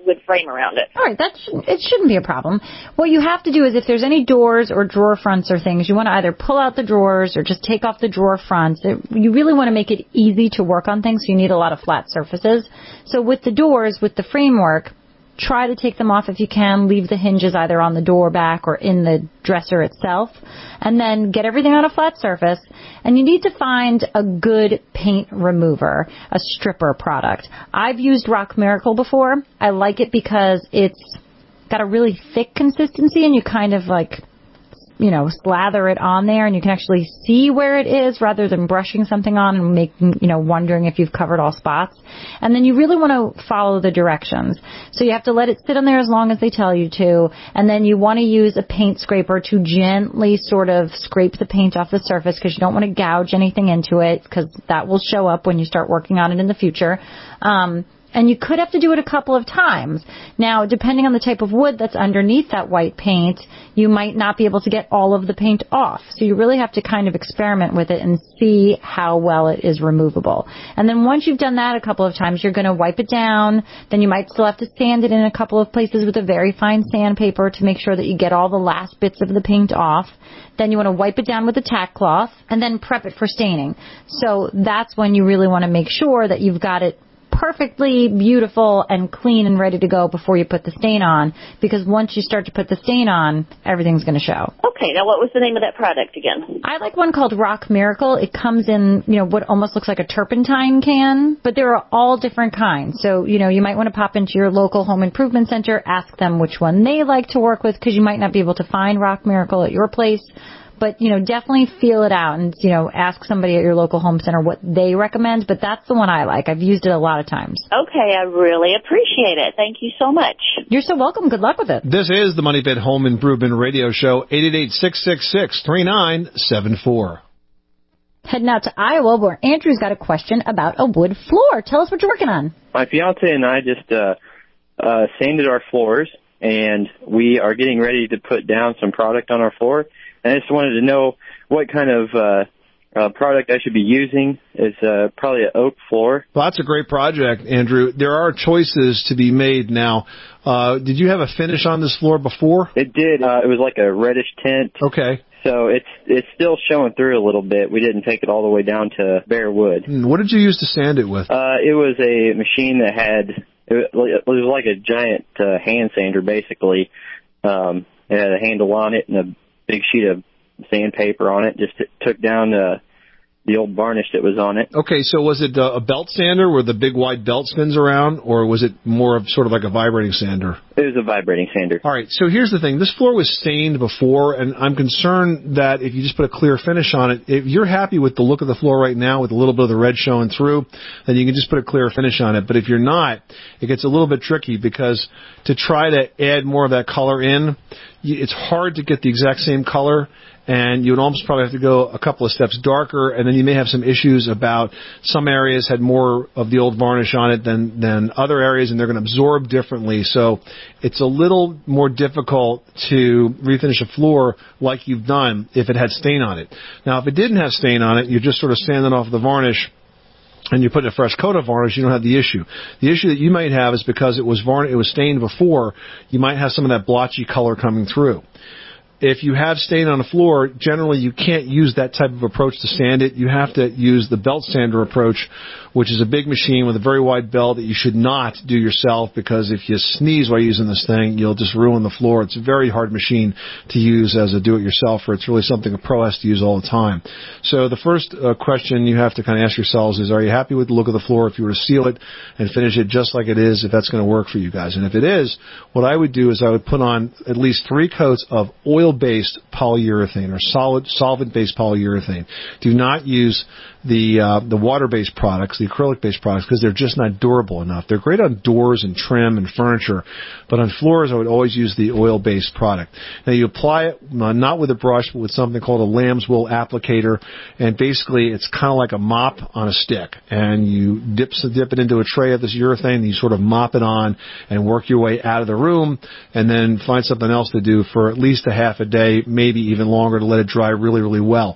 Speaker 11: wood frame around it.
Speaker 6: All right, that shouldn't, it shouldn't be a problem. What you have to do is if there's any doors or drawer fronts or things, you want to either pull out the drawers or just take off the drawer fronts. It, you really want to make it easy to work on things, so you need a lot of flat surfaces. So with the doors, with the framework, try to take them off if you can. Leave the hinges either on the door back or in the dresser itself. And then get everything on a flat surface. And you need to find a good paint remover, a stripper product. I've used Rock Miracle before. I like it because it's got a really thick consistency and you kind of like, you know, slather it on there and you can actually see where it is rather than brushing something on and making, you know, wondering if you've covered all spots. And then you really want to follow the directions. So you have to let it sit on there as long as they tell you to. And then you want to use a paint scraper to gently sort of scrape the paint off the surface because you don't want to gouge anything into it because that will show up when you start working on it in the future. Um, And you could have to do it a couple of times. Now, depending on the type of wood that's underneath that white paint, you might not be able to get all of the paint off. So you really have to kind of experiment with it and see how well it is removable. And then once you've done that a couple of times, you're going to wipe it down. Then you might still have to sand it in a couple of places with a very fine sandpaper to make sure that you get all the last bits of the paint off. Then you want to wipe it down with a tack cloth and then prep it for staining. So that's when you really want to make sure that you've got it perfectly beautiful and clean and ready to go before you put the stain on, because once you start to put the stain on, everything's going to show.
Speaker 11: Okay, now what was the name of that product again?
Speaker 6: I like one called Rock Miracle. It comes in, you know, what almost looks like a turpentine can, but there are all different kinds. So, you know, you might want to pop into your local home improvement center, ask them which one they like to work with, because you might not be able to find Rock Miracle at your place. But, you know, definitely feel it out and, you know, ask somebody at your local home center what they recommend. But that's the one I like. I've used it a lot of times.
Speaker 11: Okay, I really appreciate it. Thank you so much.
Speaker 6: You're so welcome. Good luck with it.
Speaker 5: This is the Money Pit Home Improvement Radio Show, eight eight eight, six six six, three nine seven four.
Speaker 6: Heading out to Iowa, where Andrew's got a question about a wood floor. Tell us what you're working on.
Speaker 7: My fiance and I just uh, uh, sanded our floors, and we are getting ready to put down some product on our floor. I just wanted to know what kind of uh, uh, product I should be using. It's uh, probably an oak floor.
Speaker 5: Well, that's a great project, Andrew. There are choices to be made now. Uh, did you have a finish on this floor before?
Speaker 7: It did. Uh, it was like a reddish tint.
Speaker 5: Okay.
Speaker 7: So it's it's still showing through a little bit. We didn't take it all the way down to bare wood.
Speaker 5: What did you use to sand it with?
Speaker 7: Uh, it was a machine that had, it was like a giant uh, hand sander, basically. Um, it had a handle on it and a big sheet of sandpaper on it. Just t- took down uh, the old varnish that was on it.
Speaker 5: Okay, so was it uh, a belt sander where the big wide belt spins around, or was it more of sort of like a vibrating sander?
Speaker 7: It was a vibrating sander.
Speaker 5: All right, so here's the thing. This floor was stained before, and I'm concerned that if you just put a clear finish on it, if you're happy with the look of the floor right now with a little bit of the red showing through, then you can just put a clear finish on it. But if you're not, it gets a little bit tricky because to try to add more of that color in, it's hard to get the exact same color, and you would almost probably have to go a couple of steps darker, and then you may have some issues about some areas had more of the old varnish on it than, than other areas, and they're going to absorb differently. So it's a little more difficult to refinish a floor like you've done if it had stain on it. Now, if it didn't have stain on it, you're just sort of sanding off the varnish, and you put a fresh coat of varnish, you don't have the issue. The issue that you might have is because it was varnish, it was stained before, you might have some of that blotchy color coming through. If you have stain on the floor, generally you can't use that type of approach to sand it. You have to use the belt sander approach, which is a big machine with a very wide belt that you should not do yourself, because if you sneeze while using this thing, you'll just ruin the floor. It's a very hard machine to use as a do-it-yourselfer. It's really something a pro has to use all the time. So the first uh, question you have to kind of ask yourselves is, are you happy with the look of the floor if you were to seal it and finish it just like it is, if that's going to work for you guys? And if it is, what I would do is I would put on at least three coats of oil-based polyurethane or solid solvent-based polyurethane. Do not use the uh, the water-based products, the acrylic-based products, because they're just not durable enough. They're great on doors and trim and furniture, but on floors I would always use the oil-based product. Now you apply it uh, not with a brush, but with something called a lamb's wool applicator, and basically it's kind of like a mop on a stick, and you dip dip it into a tray of this urethane, and you sort of mop it on and work your way out of the room, and then find something else to do for at least a half a day, maybe even longer, to let it dry really, really well.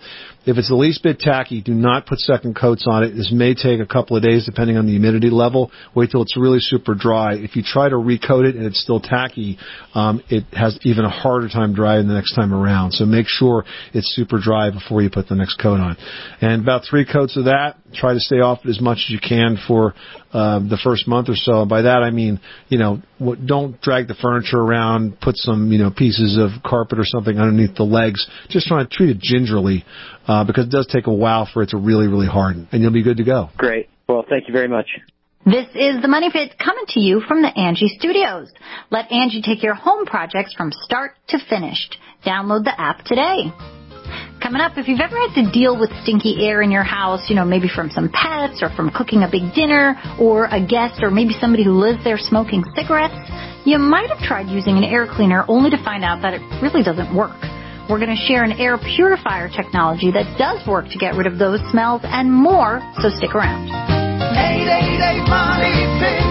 Speaker 5: If it's the least bit tacky, do not put second coats on it. This may take a couple of days depending on the humidity level. Wait till it's really super dry. If you try to recoat it and it's still tacky, um, it has even a harder time drying the next time around. So make sure it's super dry before you put the next coat on. And about three coats of that, try to stay off it as much as you can for uh, the first month or so. And by that I mean, you know, don't drag the furniture around, put some, you know, pieces of carpet or something underneath the legs. Just try to treat it gingerly uh, because it does take a while for it to really, really harden, and you'll be good to go.
Speaker 7: Great. Well, thank you very much.
Speaker 6: This is the Money Pit coming to you from the Angie Studios. Let Angie take your home projects from start to finished. Download the app today. Coming up, if you've ever had to deal with stinky air in your house, you know, maybe from some pets or from cooking a big dinner or a guest or maybe somebody who lives there smoking cigarettes, you might have tried using an air cleaner only to find out that it really doesn't work. We're going to share an air purifier technology that does work to get rid of those smells and more, so stick around.
Speaker 3: eight eight eight Money Pit.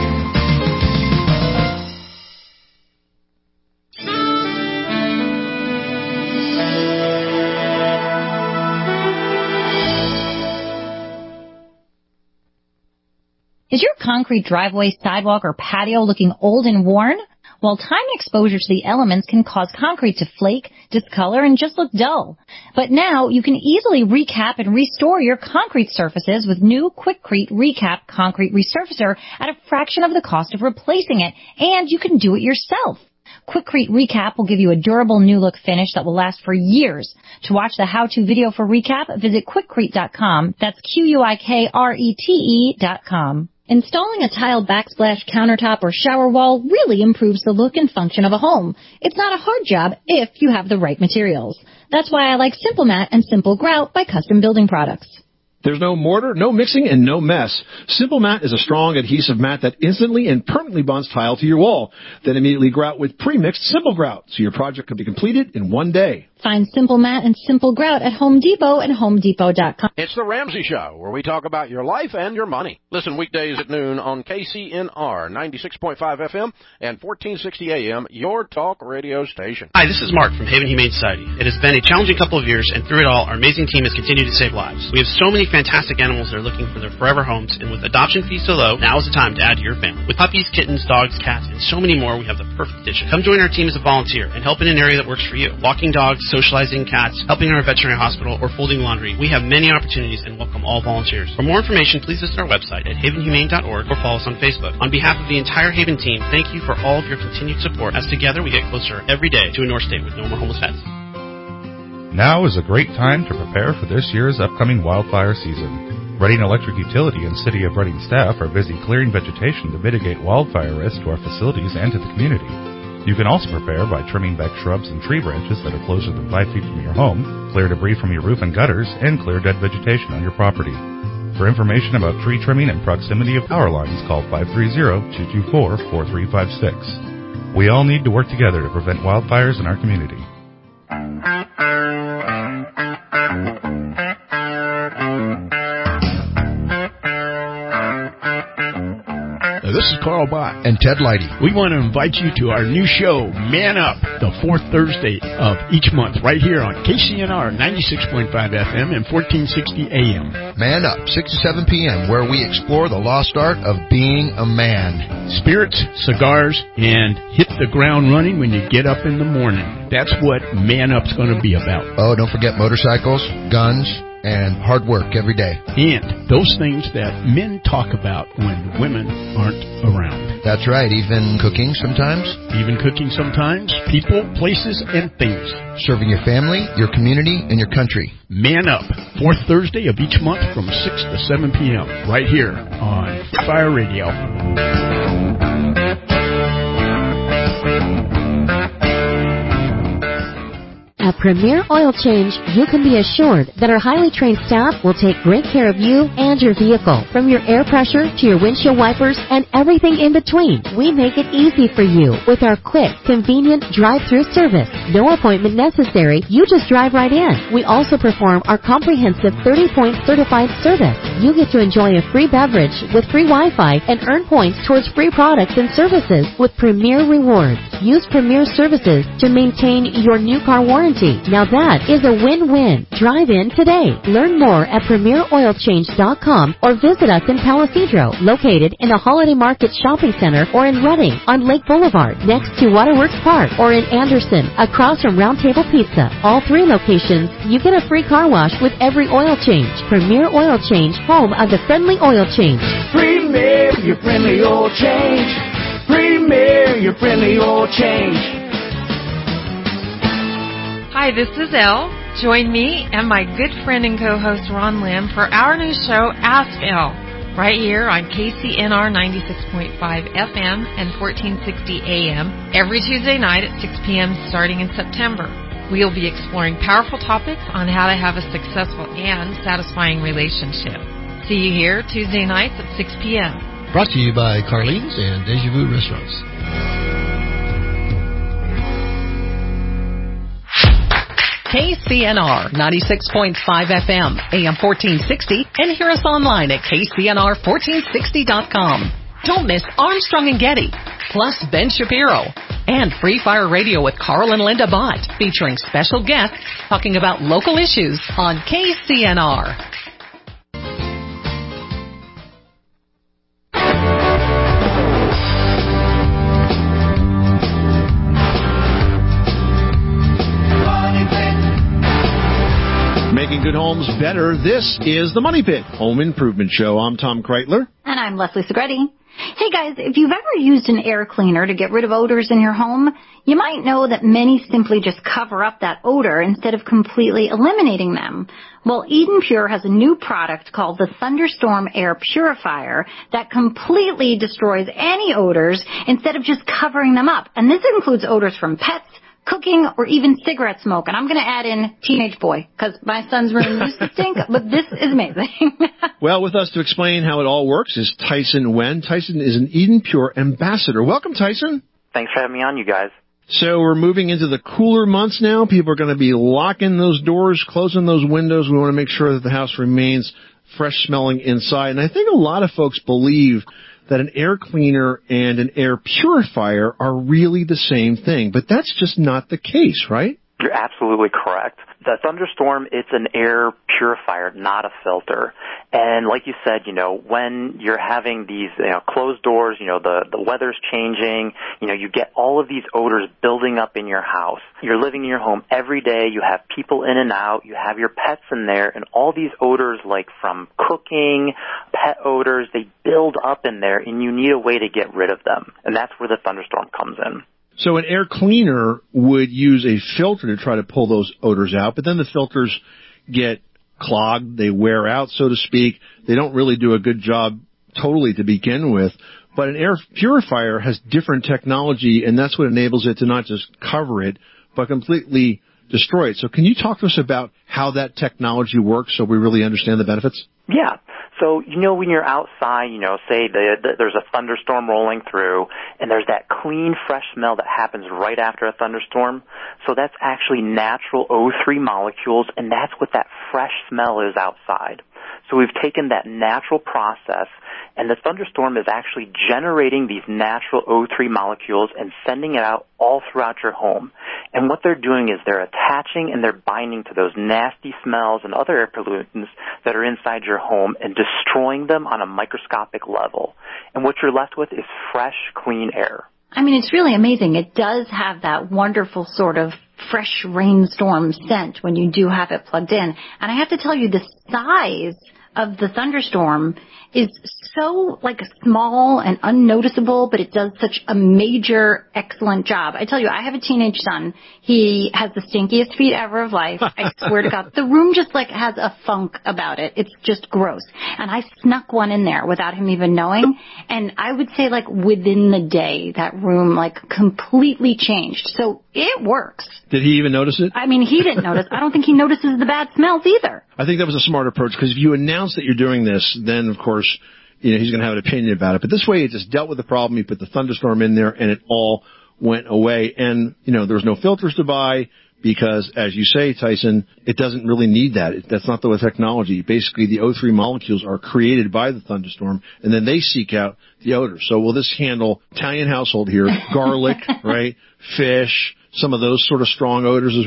Speaker 19: Is your concrete driveway, sidewalk, or patio looking old and worn? Well, time and exposure to the elements can cause concrete to flake, discolor, and just look dull. But now you can easily recap and restore your concrete surfaces with new Quikrete Recap Concrete Resurfacer at a fraction of the cost of replacing it, and you can do it yourself. Quikrete Recap will give you a durable new look finish that will last for years. To watch the how-to video for Recap, visit quikrete dot com. That's Q U I K R E T E dot com. Installing a tile backsplash countertop or shower wall really improves the look and function of a home. It's not a hard job if you have the right materials. That's why I like Simple Mat and Simple Grout by Custom Building Products.
Speaker 5: There's no mortar, no mixing, and no mess. Simple Mat is a strong adhesive mat that instantly and permanently bonds tile to your wall. Then immediately grout with pre-mixed Simple Grout, so your project can be completed in one day.
Speaker 19: Find Simple Mat and Simple Grout at Home Depot and home depot dot com.
Speaker 12: It's the Ramsey Show, where we talk about your life and your money. Listen weekdays at noon on K C N R ninety-six point five F M and fourteen sixty A M, your talk radio station.
Speaker 13: Hi, this is Mark from Haven Humane Society. It has been a challenging couple of years, and through it all, our amazing team has continued to save lives. We have so many fantastic animals that are looking for their forever homes, and with adoption fees so low, now is the time to add to your family. With puppies, kittens, dogs, cats, and so many more, we have the perfect addition. Come join our team as a volunteer and help in an area that works for you. Walking dogs, socializing cats, helping in our veterinary hospital, or folding laundry. We have many opportunities and welcome all volunteers. For more information, please visit our website at haven humane dot org or follow us on Facebook. On behalf of the entire Haven team, thank you for all of your continued support, as together we get closer every day to a North State with no more homeless pets.
Speaker 18: Now is a great time to prepare for this year's upcoming wildfire season. Reading Electric Utility and City of Reading staff are busy clearing vegetation to mitigate wildfire risk to our facilities and to the community. You can also prepare by trimming back shrubs and tree branches that are closer than five feet from your home, clear debris from your roof and gutters, and clear dead vegetation on your property. For information about tree trimming and proximity of power lines, call five three zero, two two four, four three five six. We all need to work together to prevent wildfires in our community.
Speaker 22: This is Carl Bott
Speaker 9: and Ted Leidy.
Speaker 22: We want to invite you to our new show, Man Up, the fourth Thursday of each month, right here on K C N R ninety-six point five F M and fourteen sixty A M.
Speaker 9: Man Up, six to seven P M, where we explore the lost art of being a man.
Speaker 22: Spirits, cigars, and hit the ground running when you get up in the morning. That's what Man Up's going to be about.
Speaker 9: Oh, don't forget motorcycles, guns, and hard work every day.
Speaker 22: And those things that men talk about when women aren't around.
Speaker 9: That's right, even cooking sometimes.
Speaker 22: Even cooking sometimes. People, places, and things.
Speaker 9: Serving your family, your community, and your country.
Speaker 22: Man Up, fourth Thursday of each month from six to seven P M right here on Fire Radio.
Speaker 23: At Premier Oil Change, you can be assured that our highly trained staff will take great care of you and your vehicle. From your air pressure to your windshield wipers and everything in between, we make it easy for you with our quick, convenient drive-through service. No appointment necessary. You just drive right in. We also perform our comprehensive thirty-point certified service. You get to enjoy a free beverage with free Wi-Fi and earn points towards free products and services with Premier Rewards. Use Premier services to maintain your new car warranty warranty. Now that is a win-win. Drive in today. Learn more at premier oil change dot com or visit us in Palo Cedro, located in the Holiday Market Shopping Center, or in Redding on Lake Boulevard next to Waterworks Park, or in Anderson across from Round Table Pizza. All three locations, you get a free car wash with every oil change. Premier Oil Change, home of the friendly oil change.
Speaker 3: Premier, your friendly oil change. Premier, your friendly oil change.
Speaker 1: Hi, this is Elle. Join me and my good friend and co-host Ron Lim for our new show, Ask Elle, right here on K C N R ninety-six point five F M and fourteen sixty A M every Tuesday night at six p.m. starting in September. We'll be exploring powerful topics on how to have a successful and satisfying relationship. See you here Tuesday nights at six p.m.
Speaker 14: Brought to you by Carlene's and Deja Vu Restaurants.
Speaker 2: K C N R ninety-six point five F M, A M fourteen sixty, and hear us online at K C N R fourteen sixty dot com. Don't miss Armstrong and Getty, plus Ben Shapiro, and Free Fire Radio with Carl and Linda Bott, featuring special guests talking about local issues on K C N R.
Speaker 5: Making good homes better. This is the Money Pit Home Improvement Show. I'm Tom Kreitler.
Speaker 6: And I'm Leslie Segretti. Hey guys, if you've ever used an air cleaner to get rid of odors in your home, you might know that many simply just cover up that odor instead of completely eliminating them. Well, Eden Pure has a new product called the Thunderstorm Air Purifier that completely destroys any odors instead of just covering them up. And this includes odors from pets, cooking, or even cigarette smoke. And I'm going to add in teenage boy, because my son's room used to stink, but this is amazing.
Speaker 5: Well, with us to explain how it all works is Tyson Wen. Tyson is an Eden Pure ambassador. Welcome, Tyson.
Speaker 16: Thanks for having me on, you guys.
Speaker 5: So we're moving into the cooler months now. People are going to be locking those doors, closing those windows. We want to make sure that the house remains fresh-smelling inside. And I think a lot of folks believe that an air cleaner and an air purifier are really the same thing, but that's just not the case, right?
Speaker 16: You're absolutely correct. The Thunderstorm, it's an air purifier, not a filter. And like you said, you know, when you're having these, you know, closed doors, you know, the, the weather's changing, you know, you get all of these odors building up in your house. You're living in your home every day. You have people in and out. You have your pets in there. And all these odors, like from cooking, pet odors, they build up in there, and you need a way to get rid of them. And that's where the Thunderstorm comes in.
Speaker 5: So an air cleaner would use a filter to try to pull those odors out, but then the filters get clogged, they wear out, so to speak. They don't really do a good job totally to begin with. But an air purifier has different technology, and that's what enables it to not just cover it, but completely destroy it. So can you talk to us about how that technology works so we really understand the benefits?
Speaker 16: Yeah. So, you know, when you're outside, you know, say the, the, there's a thunderstorm rolling through, and there's that clean, fresh smell that happens right after a thunderstorm. So that's actually natural O three molecules, and that's what that fresh smell is outside. So we've taken that natural process, and the thunderstorm is actually generating these natural O three molecules and sending it out all throughout your home. And what they're doing is they're attaching and they're binding to those nasty smells and other air pollutants that are inside your home and destroying them on a microscopic level. And what you're left with is fresh, clean air.
Speaker 6: I mean, it's really amazing. It does have that wonderful sort of fresh rainstorm scent when you do have it plugged in. And I have to tell you, the size of the Thunderstorm is so like small and unnoticeable, but it does such a major, excellent job. I tell you, I have a teenage son. He has the stinkiest feet ever of life. I swear to God, the room just like has a funk about it. It's just gross. And I snuck one in there without him even knowing. And I would say like within the day, that room like completely changed. So it works.
Speaker 5: Did he even notice it?
Speaker 6: I mean, he didn't notice. I don't think he notices the bad smells either.
Speaker 5: I think that was a smart approach, because if you announce that you're doing this, then, of course, you know, he's going to have an opinion about it. But this way, it just dealt with the problem. You put the Thunderstorm in there, and it all went away. And, you know, there was no filters to buy because, as you say, Tyson, it doesn't really need that. It, that's not the technology. Basically, the O three molecules are created by the Thunderstorm, and then they seek out the odor. So will this handle Italian household here, garlic, right, fish, some of those sort of strong odors as well?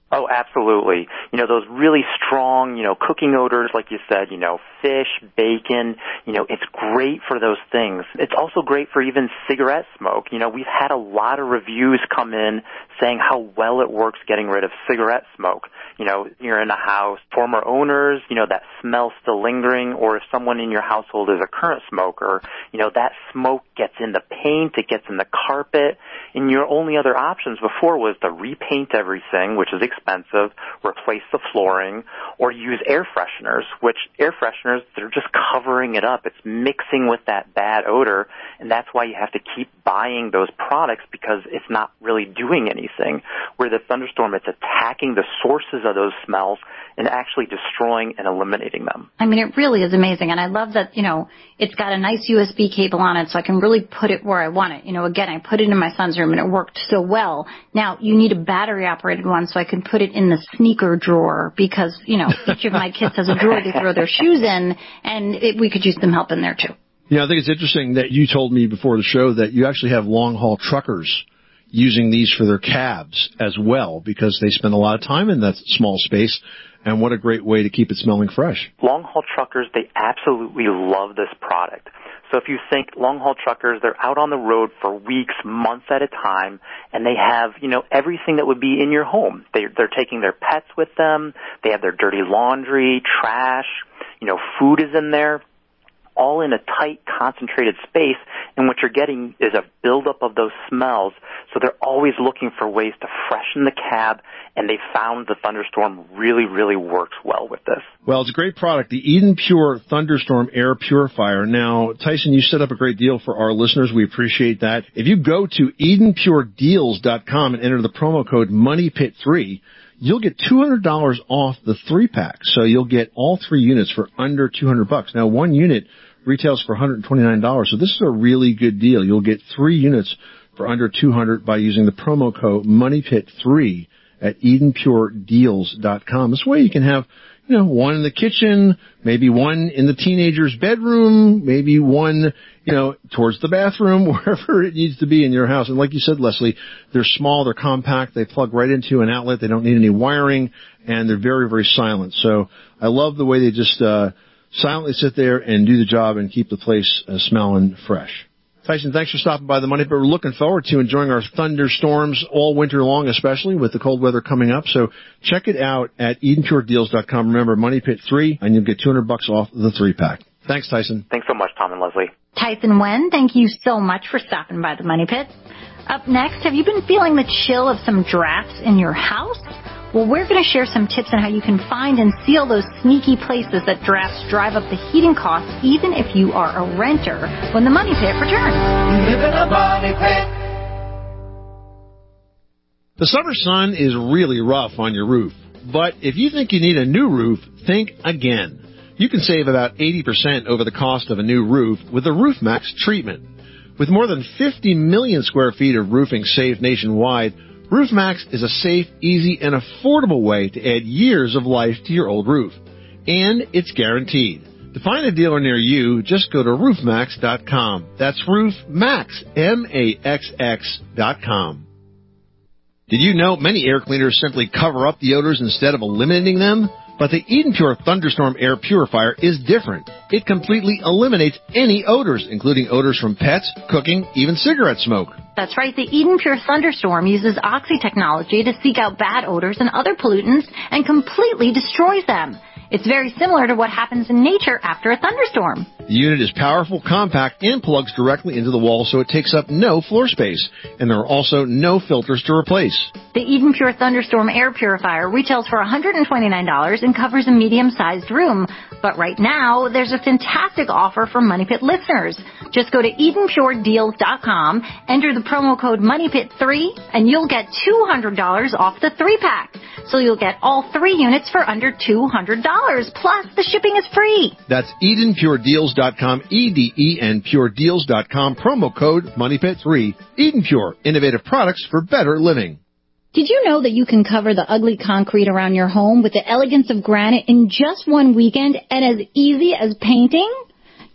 Speaker 16: Oh, absolutely. You know, those really strong, you know, cooking odors, like you said, you know, fish, bacon, you know, it's great for those things. It's also great for even cigarette smoke. You know, we've had a lot of reviews come in saying how well it works getting rid of cigarette smoke. You know, you're in a house, former owners, you know, that smell still lingering, or if someone in your household is a current smoker, you know, that smoke gets in the paint, it gets in the carpet, and your only other options before was to repaint everything, which is expensive, replace the flooring, or use air fresheners, which air fresheners, they're just covering it up. It's mixing with that bad odor, and that's why you have to keep buying those products because it's not really doing anything. Where the Thunderstorm, it's attacking the sources of those smells and actually destroying and eliminating them.
Speaker 6: I mean, it really is amazing. And I love that, you know, it's got a nice U S B cable on it so I can really put it where I want it. You know, again, I put it in my son's room and it worked so well. Now, you need a battery-operated one so I can put it in the sneaker drawer because, you know, each of my kids has a drawer they throw their shoes in, and it, we could use some help in there, too.
Speaker 5: Yeah, I think it's interesting that you told me before the show that you actually have long-haul truckers using these for their cabs as well because they spend a lot of time in that small space, and what a great way to keep it smelling fresh.
Speaker 16: Long-haul truckers, they absolutely love this product. So if you think long-haul truckers, they're out on the road for weeks, months at a time, and they have, you know, everything that would be in your home. They, they're taking their pets with them. They have their dirty laundry, trash, you know, food is in there, all in a tight, concentrated space, and what you're getting is a buildup of those smells. So they're always looking for ways to freshen the cab, and they found the Thunderstorm really, really works well with this.
Speaker 5: Well, it's a great product, the Eden Pure Thunderstorm Air Purifier. Now, Tyson, you set up a great deal for our listeners. We appreciate that. If you go to eden pure deals dot com and enter the promo code money pit three, you'll get two hundred dollars off the three-pack. So you'll get all three units for under two hundred bucks. Now, one unit retails for one hundred twenty-nine dollars, so this is a really good deal. You'll get three units for under two hundred dollars by using the promo code money pit three at eden pure deals dot com. This way you can have, you know, one in the kitchen, maybe one in the teenager's bedroom, maybe one, you know, towards the bathroom, wherever it needs to be in your house. And like you said, Leslie, they're small, they're compact, they plug right into an outlet, they don't need any wiring, and they're very, very silent. So I love the way they just uh silently sit there and do the job and keep the place uh, smelling fresh. Tyson, thanks for stopping by the Money Pit. We're looking forward to enjoying our thunderstorms all winter long, especially with the cold weather coming up. So check it out at eden pure deals dot com. Remember, Money Pit three, and you'll get two hundred bucks off the three-pack. Thanks, Tyson.
Speaker 16: Thanks so much, Tom and Leslie.
Speaker 6: Tyson Wen, thank you so much for stopping by the Money Pit. Up next, have you been feeling the chill of some drafts in your house? Well, we're going to share some tips on how you can find and seal those sneaky places that drafts drive up the heating costs, even if you are a renter, when the Money Pit returns.
Speaker 3: Live in a money pit.
Speaker 5: The summer sun is really rough on your roof, but if you think you need a new roof, think again. You can save about eighty percent over the cost of a new roof with the RoofMax treatment. With more than fifty million square feet of roofing saved nationwide, RoofMax is a safe, easy, and affordable way to add years of life to your old roof. And it's guaranteed. To find a dealer near you, just go to roof max dot com. That's RoofMax, M A X X dot com. Did you know many air cleaners simply cover up the odors instead of eliminating them? But the Eden Pure Thunderstorm Air Purifier is different. It completely eliminates any odors, including odors from pets, cooking, even cigarette smoke.
Speaker 6: That's right. The Eden Pure Thunderstorm uses Oxy technology to seek out bad odors and other pollutants and completely destroys them. It's very similar to what happens in nature after a thunderstorm.
Speaker 5: The unit is powerful, compact, and plugs directly into the wall, so it takes up no floor space. And there are also no filters to replace.
Speaker 6: The Eden Pure Thunderstorm Air Purifier retails for one hundred twenty-nine dollars and covers a medium-sized room. But right now, there's a fantastic offer for Money Pit listeners. Just go to eden pure deals dot com, enter the promo code money pit three, and you'll get two hundred dollars off the three-pack. So you'll get all three units for under two hundred dollars, plus the shipping is free.
Speaker 5: That's eden pure deals dot com, E D E N pure deals dot com, promo code money pit three. Eden Pure, innovative products for better living.
Speaker 19: Did you know that you can cover the ugly concrete around your home with the elegance of granite in just one weekend and as easy as painting?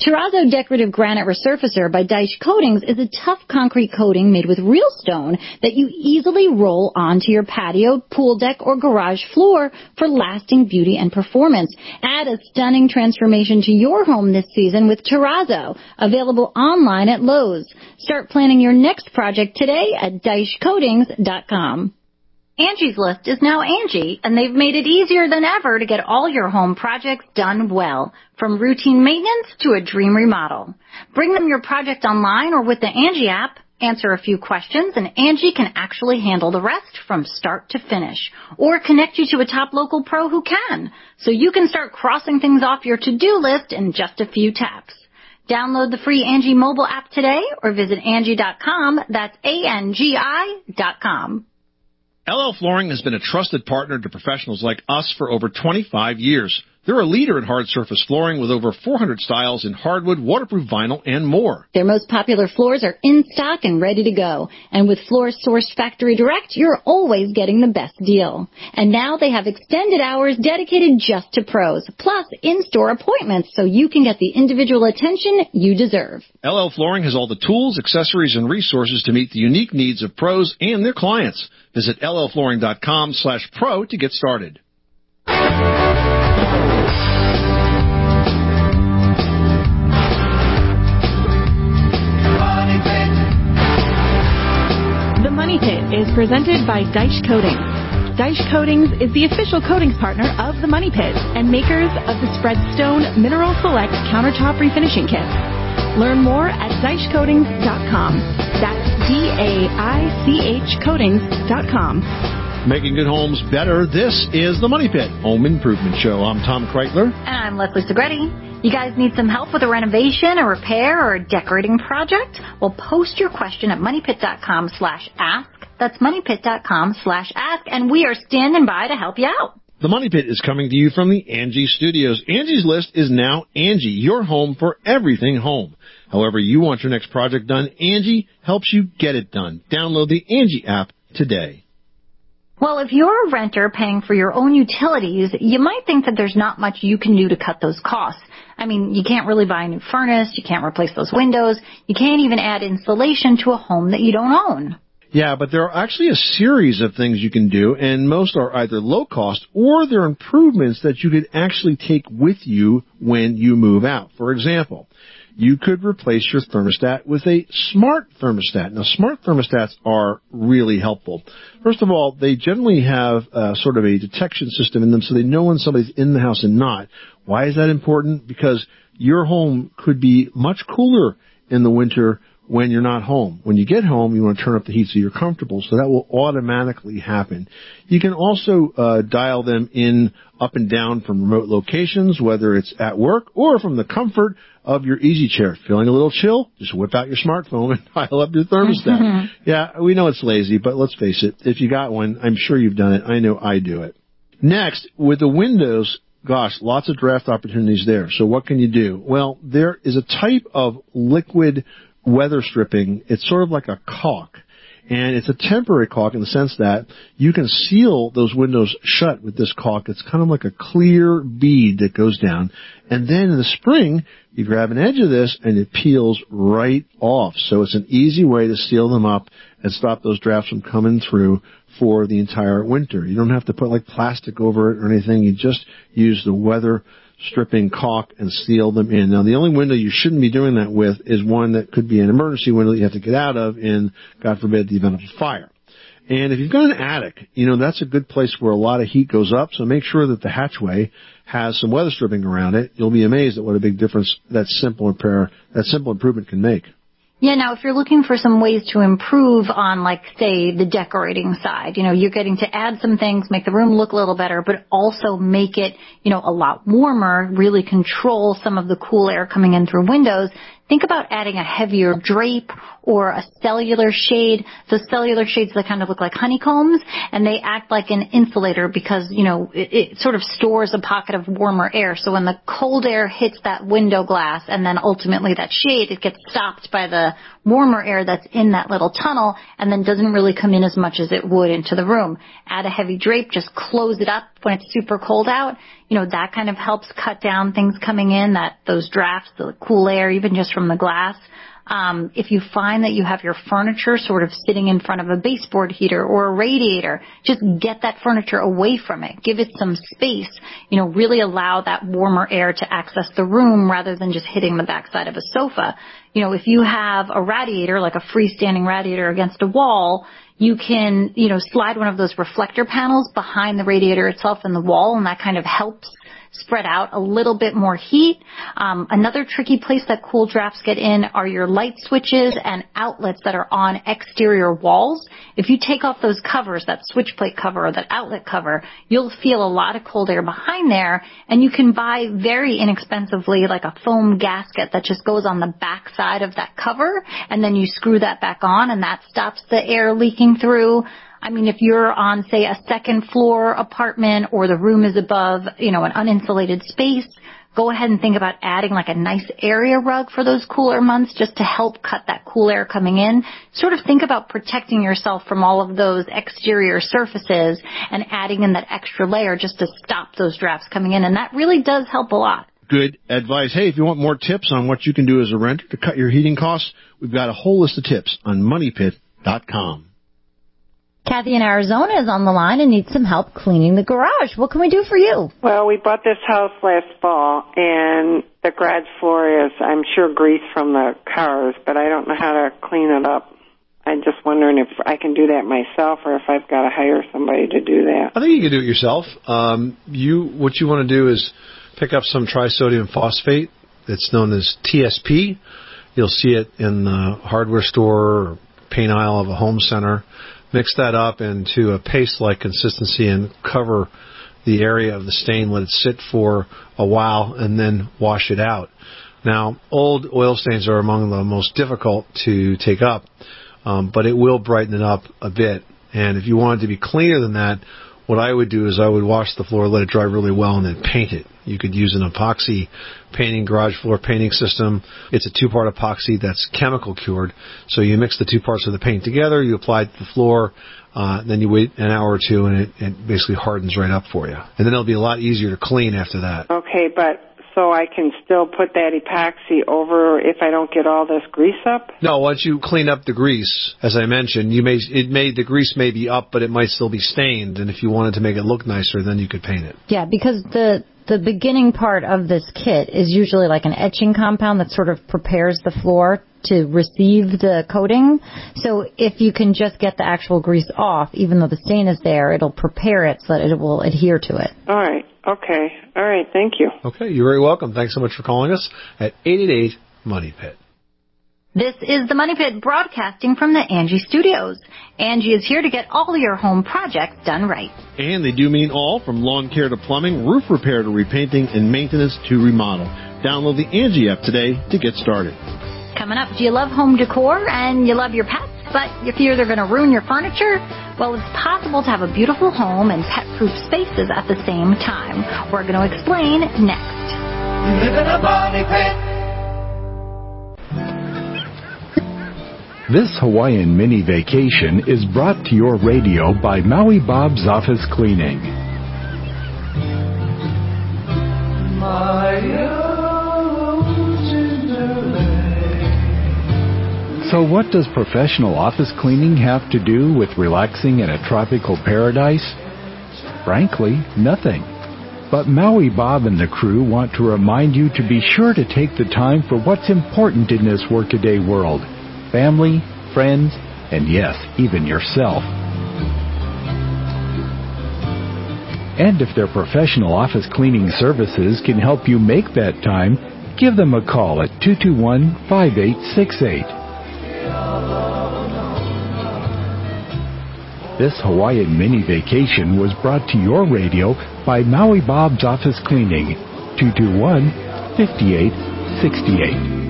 Speaker 6: Terrazzo Decorative Granite Resurfacer by Deitsch Coatings is a tough concrete coating made with real stone that you easily roll onto your patio, pool deck, or garage floor for lasting beauty and performance. Add a stunning transformation to your home this season with Terrazzo, available online at Lowe's. Start planning your next project today at Deitsch Coatings dot com. Angie's List is now Angie, and they've made it easier than ever to get all your home projects done well, from routine maintenance to a dream remodel. Bring them your project online or with the Angie app, answer a few questions, and Angie can actually handle the rest from start to finish, or connect you to a top local pro who can, so you can start crossing things off your to-do list in just a few taps. Download the free Angie mobile app today or visit Angie dot com. That's A N G I dot com.
Speaker 5: L L Flooring has been a trusted partner to professionals like us for over twenty-five years. They're a leader in hard surface flooring with over four hundred styles in hardwood, waterproof vinyl, and more.
Speaker 6: Their most popular floors are in stock and ready to go. And with floors sourced factory direct, you're always getting the best deal. And now they have extended hours dedicated just to pros, plus in-store appointments so you can get the individual attention you deserve.
Speaker 5: L L Flooring has all the tools, accessories, and resources to meet the unique needs of pros and their clients. Visit L L flooring dot com slash pro to get started.
Speaker 10: The Money Pit is presented by Deitsch Coatings. Deitsch Coatings is the official coatings partner of The Money Pit and makers of the Spreadstone Mineral Select Countertop Refinishing Kit. Learn more at Deitsch Coatings dot com. That's D A I C H Coatings dot com.
Speaker 5: Making good homes better. This is The Money Pit Home Improvement Show. I'm Tom Kreitler.
Speaker 6: And I'm Leslie Segretti. You guys need some help with a renovation, a repair, or a decorating project? Well, post your question at money pit dot com slash ask. That's money pit dot com slash ask, and we are standing by to help you out.
Speaker 5: The Money Pit is coming to you from the Angie Studios. Angie's List is now Angie, your home for everything home. However you want your next project done, Angie helps you get it done. Download the Angie app today.
Speaker 6: Well, if you're a renter paying for your own utilities, you might think that there's not much you can do to cut those costs. I mean, you can't really buy a new furnace, you can't replace those windows, you can't even add insulation to a home that you don't own.
Speaker 5: Yeah, but there are actually a series of things you can do, and most are either low cost or they're improvements that you could actually take with you when you move out. For example, you could replace your thermostat with a smart thermostat. Now, smart thermostats are really helpful. First of all, they generally have uh, sort of a detection system in them so they know when somebody's in the house and not. Why is that important? Because your home could be much cooler in the winter when you're not home. When you get home, you want to turn up the heat so you're comfortable, so that will automatically happen. You can also uh, dial them in up and down from remote locations, whether it's at work or from the comfort of your easy chair. Feeling a little chill? Just whip out your smartphone and dial up your thermostat. Yeah, we know it's lazy, but let's face it. If you got one, I'm sure you've done it. I know I do it. Next, with the windows, gosh, lots of draft opportunities there. So what can you do? Well, there is a type of liquid weather stripping. It's sort of like a caulk, and it's a temporary caulk in the sense that you can seal those windows shut with this caulk. It's kind of like a clear bead that goes down, and then in the spring you grab an edge of this and it peels right off. So it's an easy way to seal them up and stop those drafts from coming through for the entire winter. You don't have to put like plastic over it or anything. You just use the weather stripping caulk and seal them in. Now, the only window you shouldn't be doing that with is one that could be an emergency window that you have to get out of in, God forbid, the event of a fire. And if you've got an attic, you know, that's a good place where a lot of heat goes up, so make sure that the hatchway has some weather stripping around it. You'll be amazed at what a big difference that simple repair, that simple improvement can make.
Speaker 6: Yeah, now if you're looking for some ways to improve on, like, say, the decorating side, you know, you're getting to add some things, make the room look a little better, but also make it, you know, a lot warmer, really control some of the cool air coming in through windows. Think about adding a heavier drape or a cellular shade. Those cellular shades that kind of look like honeycombs, and they act like an insulator because, you know, it, it sort of stores a pocket of warmer air. So when the cold air hits that window glass and then ultimately that shade, it gets stopped by the warmer air that's in that little tunnel and then doesn't really come in as much as it would into the room. Add a heavy drape, just close it up when it's super cold out. You know, that kind of helps cut down things coming in, that those drafts, the cool air, even just from the glass. Um, if you find that you have your furniture sort of sitting in front of a baseboard heater or a radiator, just get that furniture away from it. Give it some space. You know, really allow that warmer air to access the room rather than just hitting the backside of a sofa. You know, if you have a radiator, like a freestanding radiator against a wall, you can, you know, slide one of those reflector panels behind the radiator itself in the wall, and that kind of helps spread out a little bit more heat. Um, another tricky place that cool drafts get in are your light switches and outlets that are on exterior walls. If you take off those covers, that switch plate cover or that outlet cover, you'll feel a lot of cold air behind there, and you can buy very inexpensively like a foam gasket that just goes on the back side of that cover, and then you screw that back on, and that stops the air leaking through. I mean, if you're on, say, a second floor apartment or the room is above, you know, an uninsulated space, go ahead and think about adding like a nice area rug for those cooler months just to help cut that cool air coming in. Sort of think about protecting yourself from all of those exterior surfaces and adding in that extra layer just to stop those drafts coming in. And that really does help a lot.
Speaker 5: Good advice. Hey, if you want more tips on what you can do as a renter to cut your heating costs, we've got a whole list of tips on money pit dot com.
Speaker 19: Kathy in Arizona is on the line and needs some help cleaning the garage. What can we do for you?
Speaker 4: Well, we bought this house last fall, and the garage floor is, I'm sure, grease from the cars, but I don't know how to clean it up. I'm just wondering if I can do that myself or if I've got to hire somebody to do that.
Speaker 5: I think you can do it yourself. Um, you What you want to do is pick up some trisodium phosphate. It's known as T S P. You'll see it in the hardware store or paint aisle of a home center. Mix that up into a paste-like consistency and cover the area of the stain. Let it sit for a while and then wash it out. Now, old oil stains are among the most difficult to take up, um, but it will brighten it up a bit. And if you want it to be cleaner than that, what I would do is I would wash the floor, let it dry really well, and then paint it. You could use an epoxy painting, garage floor painting system. It's a two-part epoxy that's chemical cured. So you mix the two parts of the paint together, you apply it to the floor, uh, then you wait an hour or two, and it, it basically hardens right up for you. And then it'll be a lot easier to clean after that.
Speaker 4: Okay, but so I can still put that epoxy over if I don't get all this grease up?
Speaker 5: No, once you clean up the grease, as I mentioned, you may it may the grease may be up, but it might still be stained. And if you wanted to make it look nicer, then you could paint it.
Speaker 19: Yeah, because the the beginning part of this kit is usually like an etching compound that sort of prepares the floor to receive the coating. So if you can just get the actual grease off, even though the stain is there, it'll prepare it so that it will adhere to it.
Speaker 4: All right. Okay. All right. Thank you.
Speaker 5: Okay. You're very welcome. Thanks so much for calling us at eight eight eight, MONEY PIT.
Speaker 6: This is the Money Pit broadcasting from the Angie Studios. Angie is here to get all your home projects done right.
Speaker 5: And they do mean all, from lawn care to plumbing, roof repair to repainting, and maintenance to remodel. Download the Angie app today to get started.
Speaker 6: Coming up, do you love home decor and you love your pets, but you fear they're going to ruin your furniture? Well, it's possible to have a beautiful home and pet-proof spaces at the same time. We're going to explain next.
Speaker 3: You live in a money pit.
Speaker 15: This Hawaiian mini vacation is brought to your radio by Maui Bob's Office Cleaning. So what does professional office cleaning have to do with relaxing in a tropical paradise? Frankly, nothing. But Maui Bob and the crew want to remind you to be sure to take the time for what's important in this workaday world. Family, friends, and yes, even yourself. And if their professional office cleaning services can help you make that time, give them a call at two two one, five eight six eight. This Hawaiian mini vacation was brought to your radio by Maui Bob's Office Cleaning, two two one, five eight six eight.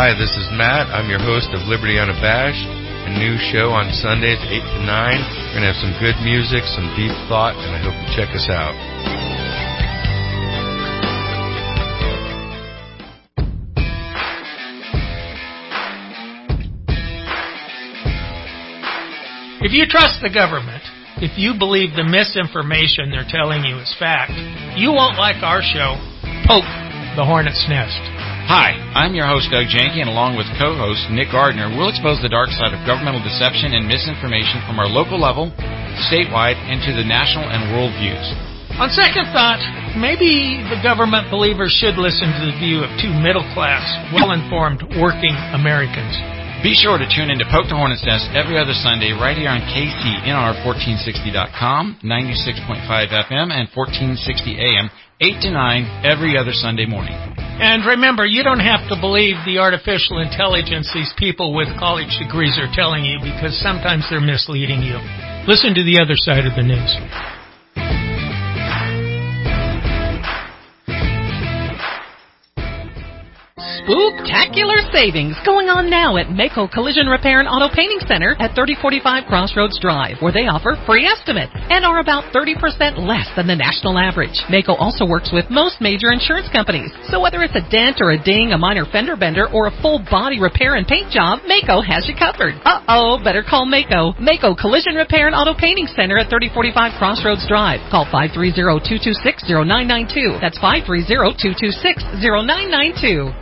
Speaker 8: Hi, this is Matt. I'm your host of Liberty Unabashed, a new show on Sundays, eight to nine. We're going to have some good music, some deep thought, and I hope you check us out.
Speaker 17: If you trust the government, if you believe the misinformation they're telling you is fact, you won't like our show, Poke the Hornet's Nest.
Speaker 20: Hi, I'm your host, Doug Janke, and along with co-host Nick Gardner, we'll expose the dark side of governmental deception and misinformation from our local level, statewide, and to the national and world views.
Speaker 17: On second thought, maybe the government believers should listen to the view of two middle-class, well-informed, working Americans.
Speaker 20: Be sure to tune in to Poke the Hornet's Nest every other Sunday right here on K C N R fourteen sixty dot com, ninety-six point five F M, and fourteen sixty A M, eight to nine every other Sunday morning.
Speaker 17: And remember, you don't have to believe the artificial intelligence these people with college degrees are telling you, because sometimes they're misleading you. Listen to the other side of the news.
Speaker 2: Spooktacular savings going on now at Mako Collision Repair and Auto Painting Center at thirty forty-five Crossroads Drive, where they offer free estimate and are about thirty percent less than the national average. Mako also works with most major insurance companies, so whether it's a dent or a ding, a minor fender bender, or a full body repair and paint job, Mako has you covered. Uh-oh, better call Mako. Mako Collision Repair and Auto Painting Center at thirty forty-five Crossroads Drive. Call five three zero, two two six, zero nine nine two. That's five three zero, two two six, zero nine nine two.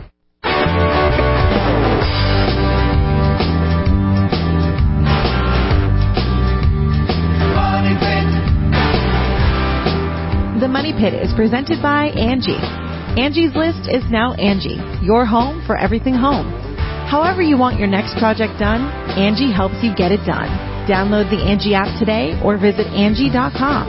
Speaker 10: The Money Pit is presented by Angie. Angie's List is now Angie, your home for everything home. However you want your next project done, Angie helps you get it done. Download the Angie app today or visit Angie dot com.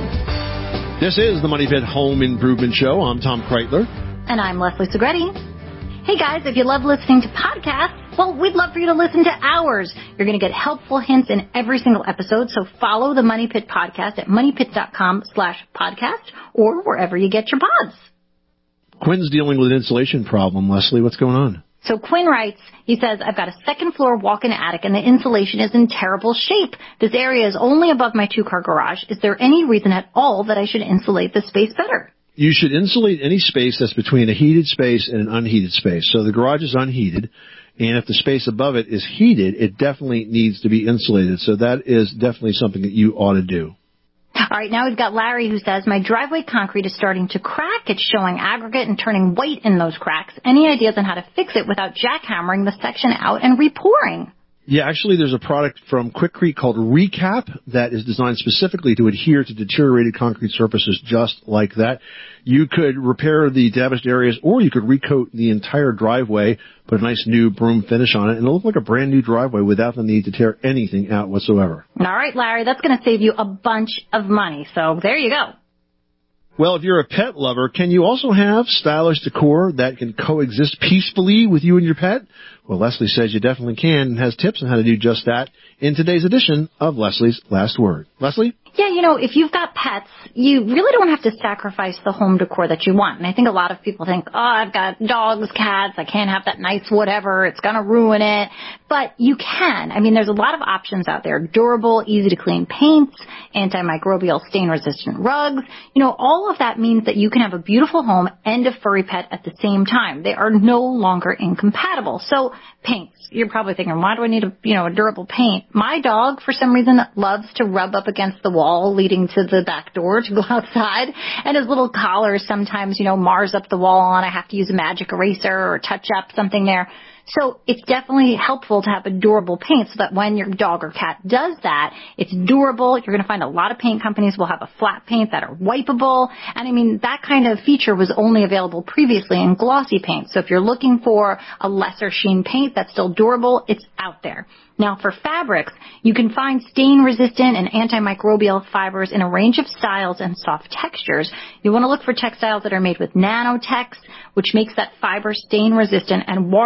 Speaker 5: This is the Money Pit Home Improvement Show. I'm Tom Kreitler.
Speaker 6: And I'm Leslie Segretti. Hey guys, if you love listening to podcasts, well, we'd love for you to listen to ours. You're going to get helpful hints in every single episode, so follow the Money Pit Podcast at moneypit.com slash podcast or wherever you get your pods.
Speaker 5: Quinn's dealing with an insulation problem. Leslie, what's going on?
Speaker 6: So Quinn writes, he says, I've got a second floor walk-in attic and the insulation is in terrible shape. This area is only above my two-car garage. Is there any reason at all that I should insulate this space better?
Speaker 5: You should insulate any space that's between a heated space and an unheated space. So the garage is unheated, and if the space above it is heated, it definitely needs to be insulated. So that is definitely something that you ought to do.
Speaker 6: All right, now we've got Larry who says, my driveway concrete is starting to crack. It's showing aggregate and turning white in those cracks. Any ideas on how to fix it without jackhammering the section out and repouring?
Speaker 5: Yeah, actually, there's a product from Quikrete called Recap that is designed specifically to adhere to deteriorated concrete surfaces just like that. You could repair the damaged areas, or you could recoat the entire driveway, put a nice new broom finish on it, and it'll look like a brand new driveway without the need to tear anything out whatsoever.
Speaker 6: All right, Larry, that's going to save you a bunch of money. So there you go.
Speaker 5: Well, if you're a pet lover, can you also have stylish decor that can coexist peacefully with you and your pet? Well, Leslie says you definitely can and has tips on how to do just that in today's edition of Leslie's Last Word. Leslie?
Speaker 6: Yeah, you know, if you've got pets, you really don't have to sacrifice the home decor that you want. And I think a lot of people think, oh, I've got dogs, cats, I can't have that nice whatever, it's going to ruin it. But you can. I mean, there's a lot of options out there. Durable, easy to clean paints, antimicrobial stain-resistant rugs. You know, all of that means that you can have a beautiful home and a furry pet at the same time. They are no longer incompatible. So paints. You're probably thinking, why do I need a, you know, a durable paint? My dog, for some reason, loves to rub up against the wall leading to the back door to go outside. And his little collar sometimes, you know, mars up the wall and I have to use a magic eraser or touch up something there. So it's definitely helpful to have a durable paint so that when your dog or cat does that, it's durable. You're going to find a lot of paint companies will have a flat paint that are wipeable. And I mean, that kind of feature was only available previously in glossy paint. So if you're looking for a lesser sheen paint that's still durable, it's out there. Now, for fabrics, you can find stain-resistant and antimicrobial fibers in a range of styles and soft textures. You want to look for textiles that are made with nanotex, which makes that fiber stain-resistant and waterproof.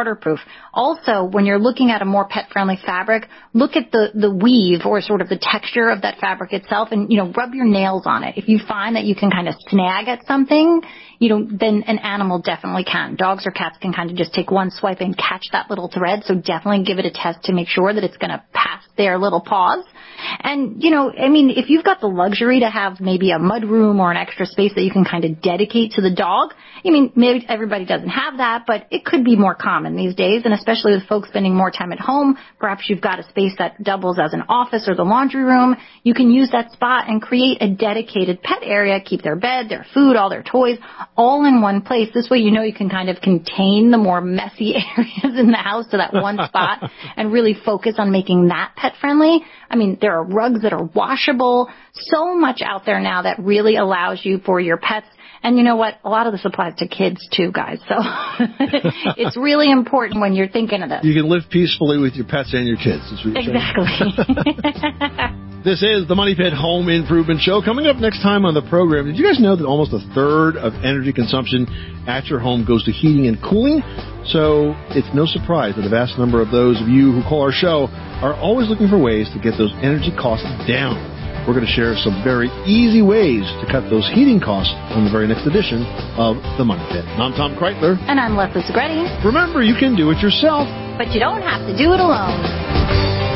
Speaker 6: Also, when you're looking at a more pet-friendly fabric, look at the, the weave or sort of the texture of that fabric itself and, you know, rub your nails on it. If you find that you can kind of snag at something, you know, then an animal definitely can. Dogs or cats can kind of just take one swipe and catch that little thread, so definitely give it a test to make sure that it's going to pass their little paws. And, you know, I mean, if you've got the luxury to have maybe a mud room or an extra space that you can kind of dedicate to the dog, I mean, maybe everybody doesn't have that, but it could be more common these days, and especially with folks spending more time at home, perhaps you've got a space that doubles as an office or the laundry room. You can use that spot and create a dedicated pet area, keep their bed, their food, all their toys, all in one place. This way you know you can kind of contain the more messy areas in the house to that one spot and really focus on making that pet friendly. I mean, there are rugs that are washable, so much out there now that really allows you for your pets. And you know what? A lot of this applies to kids too, guys. So it's really important when you're thinking of this.
Speaker 5: You can live peacefully with your pets and your kids. That's what you're
Speaker 6: exactly.
Speaker 5: This is the Money Pit Home Improvement Show. Coming up next time on the program, did you guys know that almost a third of energy consumption at your home goes to heating and cooling? So it's no surprise that a vast number of those of you who call our show are always looking for ways to get those energy costs down. We're going to share some very easy ways to cut those heating costs on the very next edition of The Money Pit. And I'm Tom Kreitler.
Speaker 6: And I'm Leslie Segretti.
Speaker 5: Remember, you can do it yourself,
Speaker 6: but you don't have to do it alone.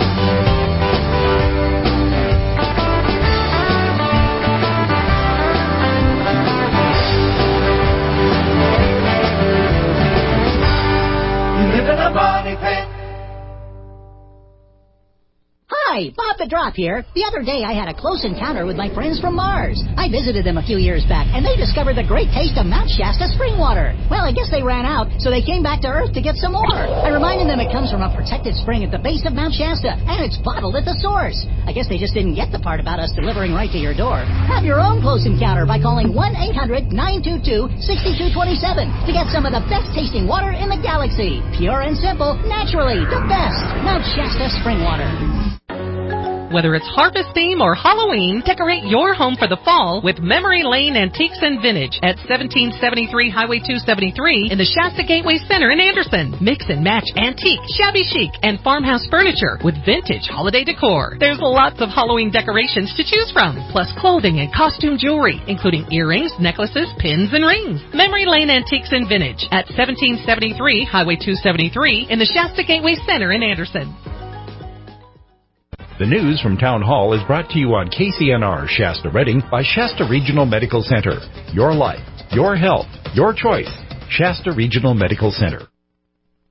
Speaker 7: Hi, Bob the Drop here. The other day I had a close encounter with my friends from Mars. I visited them a few years back, and they discovered the great taste of Mount Shasta spring water. Well, I guess they ran out, so they came back to Earth to get some more. I reminded them it comes from a protected spring at the base of Mount Shasta, and it's bottled at the source. I guess they just didn't get the part about us delivering right to your door. Have your own close encounter by calling one eight hundred nine two two six two two seven to get some of the best tasting water in the galaxy. Pure and simple, naturally, the best. Mount Shasta spring water.
Speaker 2: Whether it's harvest theme or Halloween, decorate your home for the fall with Memory Lane Antiques and Vintage at seventeen seventy-three Highway two seventy-three in the Shasta Gateway Center in Anderson. Mix and match antique, shabby chic, and farmhouse furniture with vintage holiday decor. There's lots of Halloween decorations to choose from, plus clothing and costume jewelry, including earrings, necklaces, pins, and rings. Memory Lane Antiques and Vintage at seventeen seventy-three Highway two seventy-three in the Shasta Gateway Center in Anderson.
Speaker 11: The news from Town Hall is brought to you on K C N R Shasta Redding by Shasta Regional Medical Center. Your life, your health, your choice. Shasta Regional Medical Center.